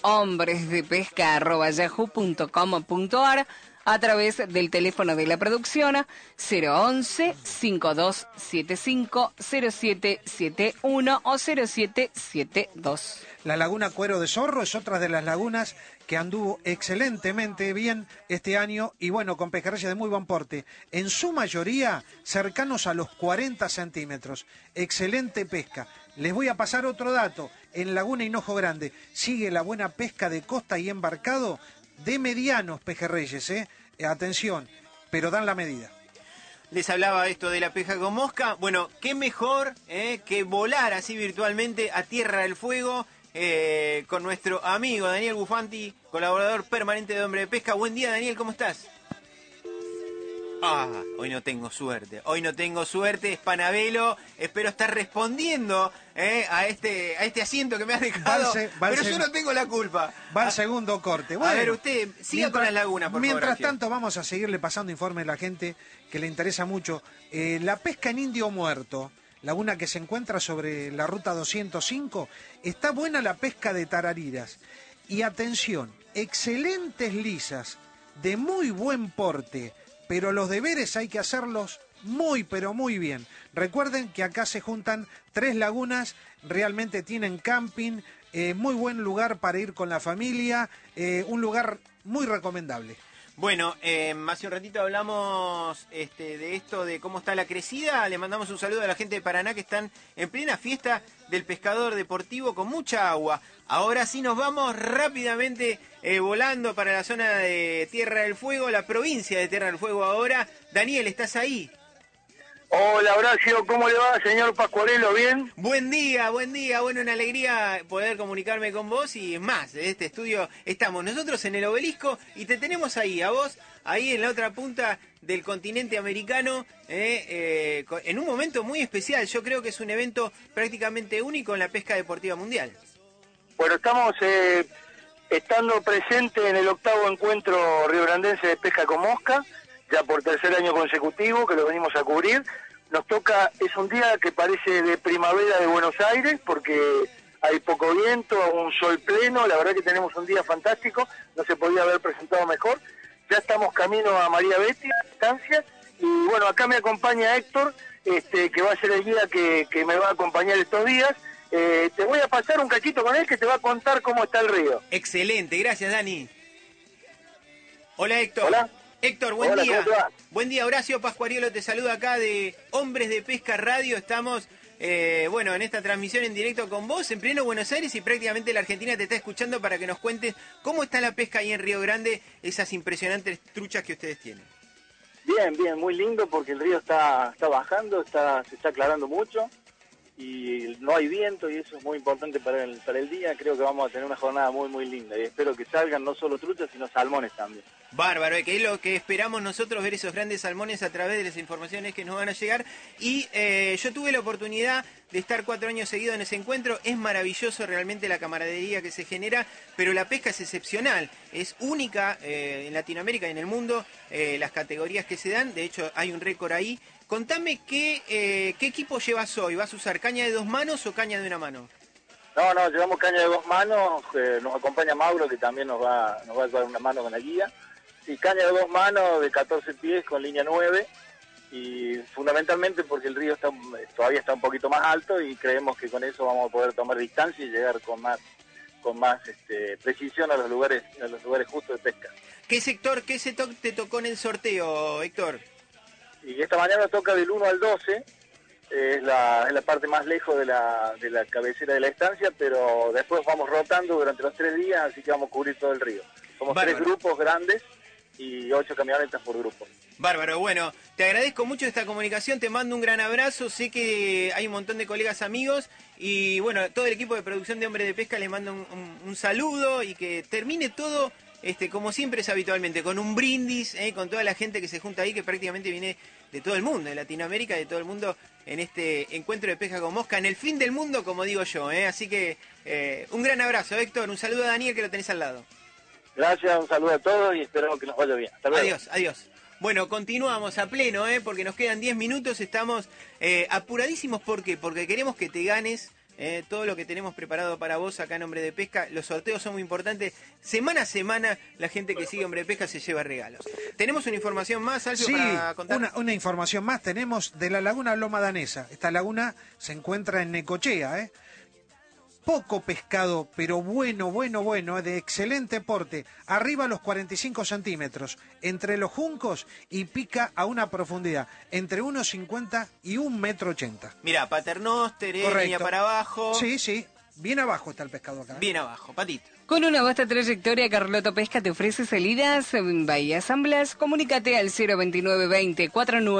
hombresdepesca@yahoo.com.ar. A través del teléfono de la producción 011 5275 0771 o 0772. La laguna Cuero de Zorro es otra de las lagunas que anduvo excelentemente bien este año y bueno, con pejerreyes de muy buen porte, en su mayoría cercanos a los 40 centímetros. Excelente pesca. Les voy a pasar otro dato. En Laguna Hinojo Grande sigue la buena pesca de costa y embarcado de medianos pejerreyes, atención, pero dan la medida. Les hablaba esto de la pesca con mosca. Bueno, qué mejor que volar así virtualmente a Tierra del Fuego con nuestro amigo Daniel Bufanti, colaborador permanente de Hombre de Pesca. Buen día, Daniel, ¿cómo estás? Hoy no tengo suerte, es Panabelo, espero estar respondiendo a este asiento que me has dejado, pero yo no tengo la culpa. Va al segundo corte. Bueno, a ver, usted siga con las lagunas, por favor. Mientras tanto vamos a seguirle pasando informes a la gente que le interesa mucho. La pesca en Indio Muerto, laguna que se encuentra sobre la ruta 205, está buena la pesca de tarariras. Y atención, excelentes lisas, de muy buen porte, pero los deberes hay que hacerlos muy, pero muy bien. Recuerden que acá se juntan 3 lagunas, realmente tienen camping, muy buen lugar para ir con la familia, un lugar muy recomendable. Bueno, hace un ratito hablamos de esto, de cómo está la crecida. Le mandamos un saludo a la gente de Paraná que están en plena fiesta del pescador deportivo con mucha agua. Ahora sí nos vamos rápidamente volando para la zona de Tierra del Fuego, la provincia de Tierra del Fuego ahora. Daniel, ¿estás ahí? Hola, Horacio, ¿cómo le va, señor Pascuarello? ¿Bien? Buen día, bueno, una alegría poder comunicarme con vos y más, en este estudio estamos nosotros en el Obelisco y te tenemos ahí, a vos, ahí en la otra punta del continente americano, en un momento muy especial. Yo creo que es un evento prácticamente único en la pesca deportiva mundial. Bueno, estamos estando presentes en el 8º encuentro riograndense de pesca con mosca, ya por tercer año consecutivo que lo venimos a cubrir. Nos toca, es un día que parece de primavera de Buenos Aires, porque hay poco viento, un sol pleno, la verdad que tenemos un día fantástico, no se podía haber presentado mejor. Ya estamos camino a María Betty, a distancia, y bueno, acá me acompaña Héctor, que va a ser el guía que me va a acompañar estos días. Te voy a pasar un cachito con él que te va a contar cómo está el río. Excelente, gracias Dani. Hola Héctor. Hola. Héctor, buen Hola, día. ¿cómo te va? Buen día, Horacio Pascuariolo te saluda acá de Hombres de Pesca Radio. Estamos, en esta transmisión en directo con vos en pleno Buenos Aires y prácticamente la Argentina te está escuchando para que nos cuentes cómo está la pesca ahí en Río Grande, esas impresionantes truchas que ustedes tienen. Bien, muy lindo porque el río está bajando, se está aclarando mucho y no hay viento y eso es muy importante para el día. Creo que vamos a tener una jornada muy linda y espero que salgan no solo truchas sino salmones también. Bárbaro, que es lo que esperamos nosotros, ver esos grandes salmones a través de las informaciones que nos van a llegar. Y yo tuve la oportunidad de estar 4 años seguidos en ese encuentro. Es maravilloso realmente la camaradería que se genera, pero la pesca es excepcional, es única en Latinoamérica y en el mundo, las categorías que se dan. De hecho hay un récord ahí. Contame qué equipo llevas hoy. ¿Vas a usar caña de 2 manos o caña de 1 mano? No, llevamos caña de 2 manos, nos acompaña Mauro que también nos va a dar una mano con la guía. Y caña de 2 manos de 14 pies con línea 9 y fundamentalmente porque el río todavía está un poquito más alto y creemos que con eso vamos a poder tomar distancia y llegar con más precisión a los lugares justos de pesca. ¿Qué sector te tocó en el sorteo, Héctor? Y esta mañana toca del 1 al 12, es la parte más lejos de la cabecera de la estancia, pero después vamos rotando durante los 3 días, así que vamos a cubrir todo el río. Somos Bárbaro. 3 grupos grandes y 8 camionetas por grupo. Bárbaro, bueno, te agradezco mucho esta comunicación, te mando un gran abrazo, sé que hay un montón de colegas amigos y bueno, todo el equipo de producción de Hombres de Pesca les mando un saludo y que termine todo como siempre es habitualmente, con un brindis, con toda la gente que se junta ahí, que prácticamente viene de todo el mundo, de Latinoamérica, de todo el mundo, en este encuentro de pesca con mosca, en el fin del mundo, como digo yo, así que un gran abrazo, Héctor, un saludo a Daniel que lo tenés al lado. Gracias, un saludo a todos y esperamos que nos vaya bien. Hasta luego. Adiós. Bueno, continuamos a pleno, porque nos quedan 10 minutos, estamos apuradísimos, ¿por qué? Porque queremos que te ganes todo lo que tenemos preparado para vos acá en Hombre de Pesca. Los sorteos son muy importantes. Semana a semana la gente que sigue Hombre de Pesca se lleva regalos. ¿Tenemos una información más, Alfio, sí, para contar? Una información más tenemos de la laguna Loma Danesa. Esta laguna se encuentra en Necochea, Poco pescado, pero bueno, de excelente porte, arriba a los 45 centímetros, entre los juncos y pica a una profundidad entre 1,50 y 1,80 m. Mirá, paternoster, línea para abajo. Sí, bien abajo está el pescado acá. Bien abajo, patito. Con una vasta trayectoria, Carlotto Pesca te ofrece salidas en Bahía San Blas. Comunícate al 02920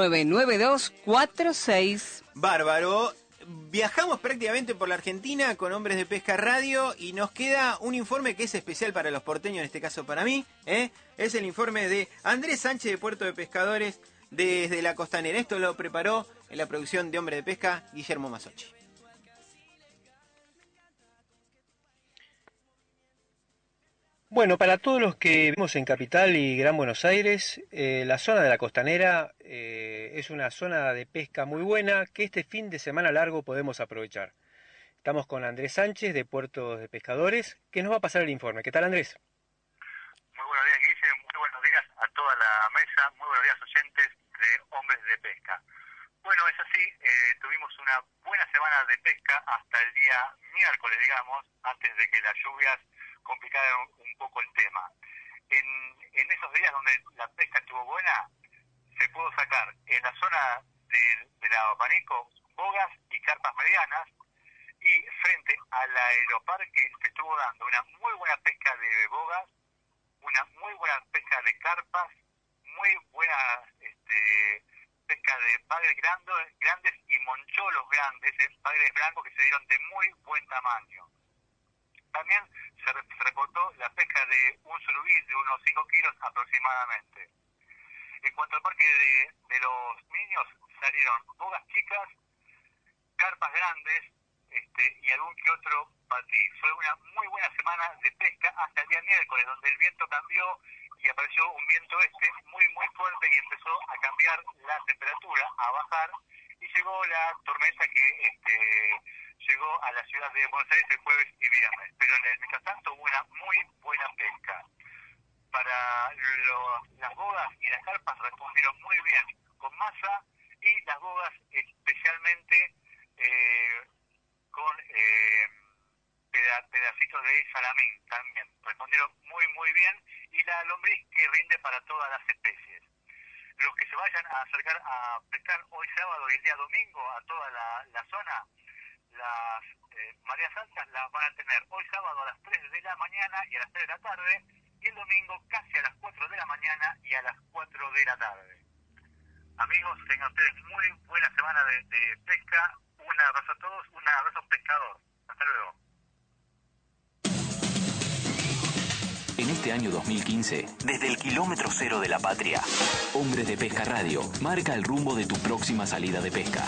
499246. Bárbaro. Viajamos prácticamente por la Argentina con Hombres de Pesca Radio y nos queda un informe que es especial para los porteños, en este caso para mí. Es el informe de Andrés Sánchez de Puerto de Pescadores desde la Costanera. Esto lo preparó en la producción de Hombres de Pesca Guillermo Masochi. Bueno, para todos los que vivimos en Capital y Gran Buenos Aires, la zona de la Costanera es una zona de pesca muy buena que este fin de semana largo podemos aprovechar. Estamos con Andrés Sánchez de Puerto de Pescadores, que nos va a pasar el informe. ¿Qué tal, Andrés? Muy buenos días, Guille. Muy buenos días a toda la mesa. Muy buenos días, oyentes de Hombres de Pesca. Bueno, es así. Tuvimos una buena semana de pesca hasta el día miércoles, digamos, antes de que las lluvias complicaron un poco el tema. En esos días donde la pesca estuvo buena, se pudo sacar en la zona del abanico bogas y carpas medianas, y frente al aeroparque se estuvo dando una muy buena pesca de bogas, una muy buena pesca de carpas, muy buena pesca de bagres grandes y moncholos grandes, bagres blancos que se dieron de muy buen tamaño. También se reportó la pesca de un surubí de unos 5 kilos aproximadamente. En cuanto al parque de los niños, salieron bogas chicas, carpas grandes y algún que otro patí. Fue una muy buena semana de pesca hasta el día miércoles, donde el viento cambió y apareció un viento muy fuerte y empezó a cambiar la temperatura, a bajar, y llegó la tormenta que llegó a la ciudad de Buenos Aires el jueves y viernes. Pero en el mientras tanto hubo una muy buena pesca. Para las bogas y las carpas respondieron muy bien con masa, y las bogas especialmente con pedacitos de salamín también. Respondieron muy bien, y la lombriz que rinde para todas las especies. Los que se vayan a acercar a pescar hoy sábado y el día domingo a toda la zona, las mareas altas las van a tener hoy sábado a las 3 de la mañana y a las 3 de la tarde, y el domingo casi a las 4 de la mañana y a las 4 de la tarde. Amigos, tengan ustedes muy buena semana de pesca. Un abrazo a todos, un abrazo pescador. Hasta luego. En este año 2015, desde el kilómetro cero de la patria, Hombres de Pesca Radio marca el rumbo de tu próxima salida de pesca.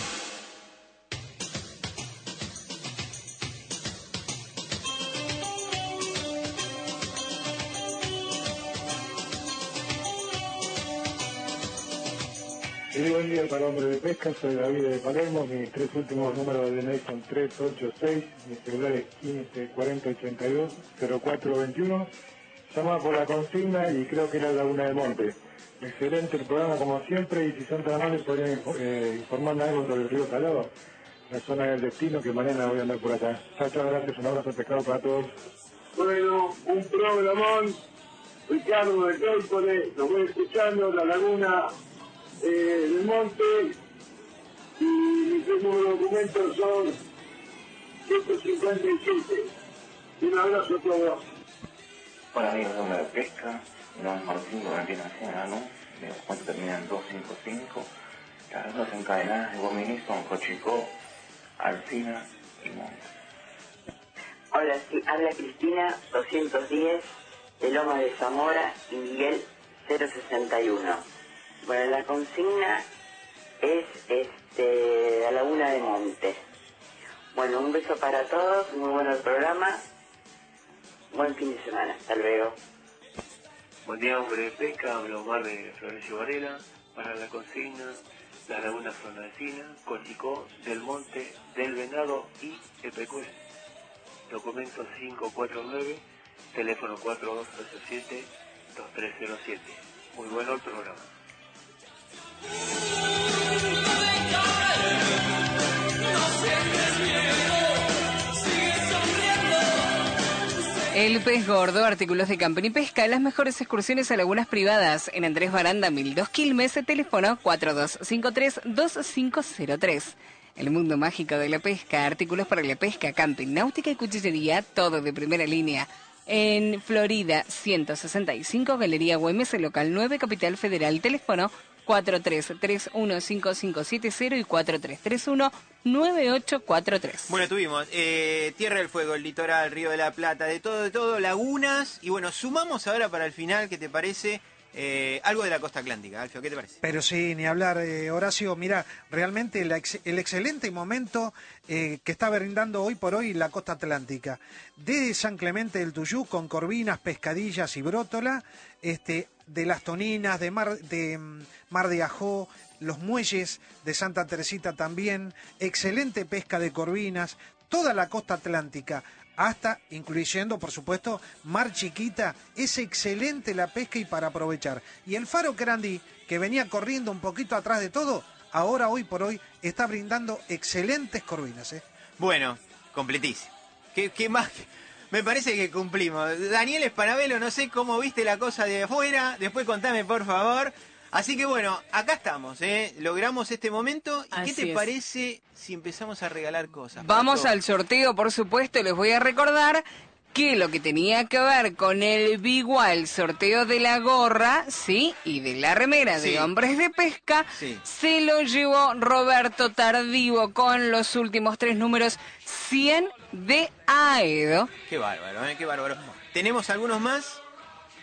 Buen día para Hombres de Pesca, soy David de Palermo, mis 3 últimos números de DNI son 386, mi celular es 15 40 82 0421, llama por la consigna y creo que era Laguna del Monte. Excelente el programa como siempre, y si son tan amables podrían informarme algo sobre el río Salado, la zona del destino, que mañana voy a andar por acá. Chao, gracias, un abrazo pescado para todos. Bueno, un programón, Ricardo de Córpore, nos voy escuchando, la laguna del monte, y mis últimos documentos son 157. Un abrazo a todos. Hola amigos de Hombres de Pesca, mi nombre es Martín, Valentín Nacional, mis cuentos terminan en 255, las dos encadenadas de Guaminí son Cochicó, Alsina y Monte. Hola, sí, habla Cristina, 210, de Loma de Zamora y Miguel 061. Bueno, la consigna es la Laguna de Monte. Bueno, un beso para todos, muy bueno el programa, buen fin de semana, hasta luego. Buen día, Hombre de Pesca, hablo Omar de Florencio Varela. Para la consigna, la Laguna Fronalcina, Cochicó, Del Monte, Del Venado y Epecue. Documento 549, teléfono 4287-2307. Muy bueno el programa. El Pez Gordo, artículos de camping y pesca, las mejores excursiones a lagunas privadas en Andrés Baranda 1002 Quilmes, teléfono 4253-2503. El mundo mágico de la pesca, artículos para la pesca, camping, náutica y cuchillería, todo de primera línea. En Florida 165, Galería Güemes, local 9, Capital Federal, teléfono 43315570 y 43319843. Bueno, tuvimos Tierra del Fuego, el litoral, Río de la Plata, de todo, lagunas. Y bueno, sumamos ahora para el final, ¿qué te parece? Algo de la costa atlántica, Alfio, ¿qué te parece? Pero sí, ni hablar, Horacio, mira, realmente el excelente momento que está brindando hoy por hoy la costa atlántica. Desde San Clemente del Tuyú, con corvinas, pescadillas y brótola, de las Toninas, de Mar de Ajó, los muelles de Santa Teresita también, excelente pesca de corvinas, toda la costa atlántica, hasta incluyendo, por supuesto, Mar Chiquita. Es excelente la pesca y para aprovechar. Y el Faro Crandí, que venía corriendo un poquito atrás de todo, ahora, hoy por hoy, está brindando excelentes corvinas. Bueno, completísimo. ¿Qué más? Me parece que cumplimos. Daniel Espanabelo, no sé cómo viste la cosa de afuera, después contame, por favor. Así que bueno, acá estamos, logramos este momento. ¿Y qué te parece si empezamos a regalar cosas? Vamos al sorteo, por supuesto. Les voy a recordar que lo que tenía que ver con el Bigual, sorteo de la gorra, sí, y de la remera de Hombres de Pesca, se lo llevó Roberto Tardivo con los últimos 3 números, 100 de Aedo. Qué bárbaro, qué bárbaro. ¿Tenemos algunos más?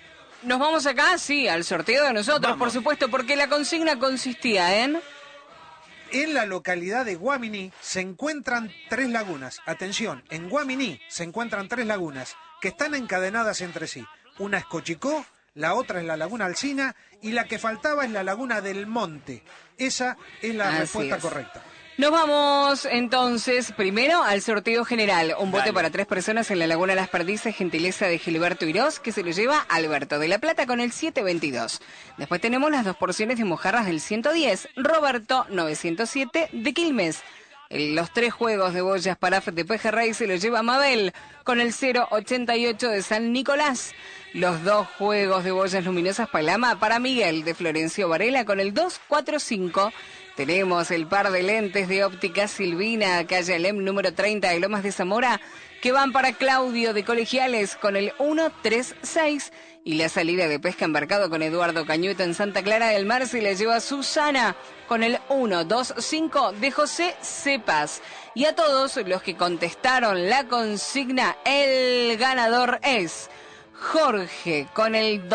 nos vamos acá, sí, al sorteo de nosotros, por supuesto, porque la consigna consistía en... En la localidad de Guaminí se encuentran 3 lagunas. Atención, en Guaminí se encuentran 3 lagunas que están encadenadas entre sí. Una es Cochicó, la otra es la laguna Alsina y la que faltaba es la laguna del Monte. Esa es la respuesta correcta. Nos vamos entonces primero al sorteo general. Un bote para 3 personas en la Laguna Las Perdices, gentileza de Gilberto Irós, que se lo lleva Alberto de la Plata con el 722. Después tenemos las 2 porciones de mojarras del 110, Roberto 907 de Quilmes. Los 3 juegos de boyas Paraf de Pejerrey se lo lleva Mabel con el 088 de San Nicolás. Los 2 juegos de boyas luminosas Palama para Miguel de Florencio Varela con el 245. Tenemos el par de lentes de óptica Silvina, calle Alem número 30 de Lomas de Zamora, que van para Claudio de Colegiales con el 136. Y la salida de pesca embarcado con Eduardo Cañueto en Santa Clara del Mar se la lleva Susana con el 125 de José Cepas. Y a todos los que contestaron la consigna, el ganador es Jorge con el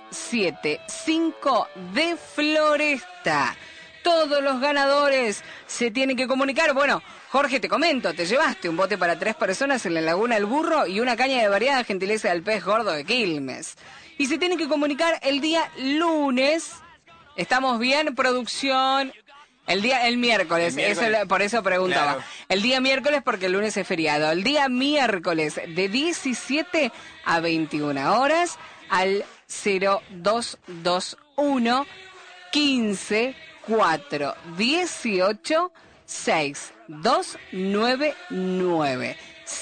275 de Floresta. Todos los ganadores se tienen que comunicar. Bueno, Jorge, te comento, te llevaste un bote para 3 personas en la Laguna El Burro y una caña de variada gentileza del pez gordo de Quilmes. Y se tienen que comunicar el día lunes. ¿Estamos bien, producción? El miércoles. Por eso preguntaba. Claro. El día miércoles porque el lunes es feriado. El día miércoles de 17 a 21 horas al 0221 15 4 18 6 299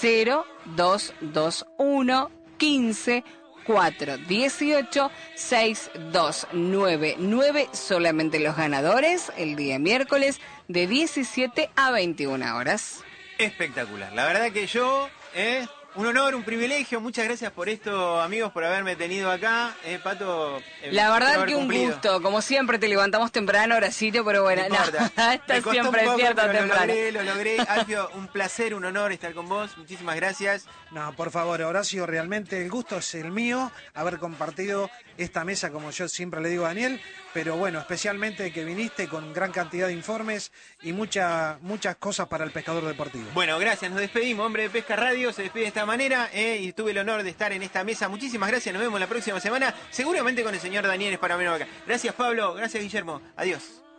0221 15 4 18 6 299. Solamente los ganadores el día miércoles de 17 a 21 horas. Espectacular. La verdad que yo, un honor, un privilegio. Muchas gracias por esto, amigos, por haberme tenido acá. Pato, la verdad que un gusto. Como siempre, te levantamos temprano, Horacito, pero bueno, no estás siempre despierto temprano. Lo logré. Alfio, un placer, un honor estar con vos. Muchísimas gracias. No, por favor, Horacio, realmente el gusto es el mío, haber compartido esta mesa, como yo siempre le digo a Daniel, pero bueno, especialmente que viniste con gran cantidad de informes y muchas cosas para el pescador deportivo. Bueno, gracias, nos despedimos. Hombre de Pesca Radio se despide de esta manera y tuve el honor de estar en esta mesa. Muchísimas gracias, nos vemos la próxima semana, seguramente con el señor Daniel Esparameno acá. Gracias, Pablo, gracias, Guillermo, adiós.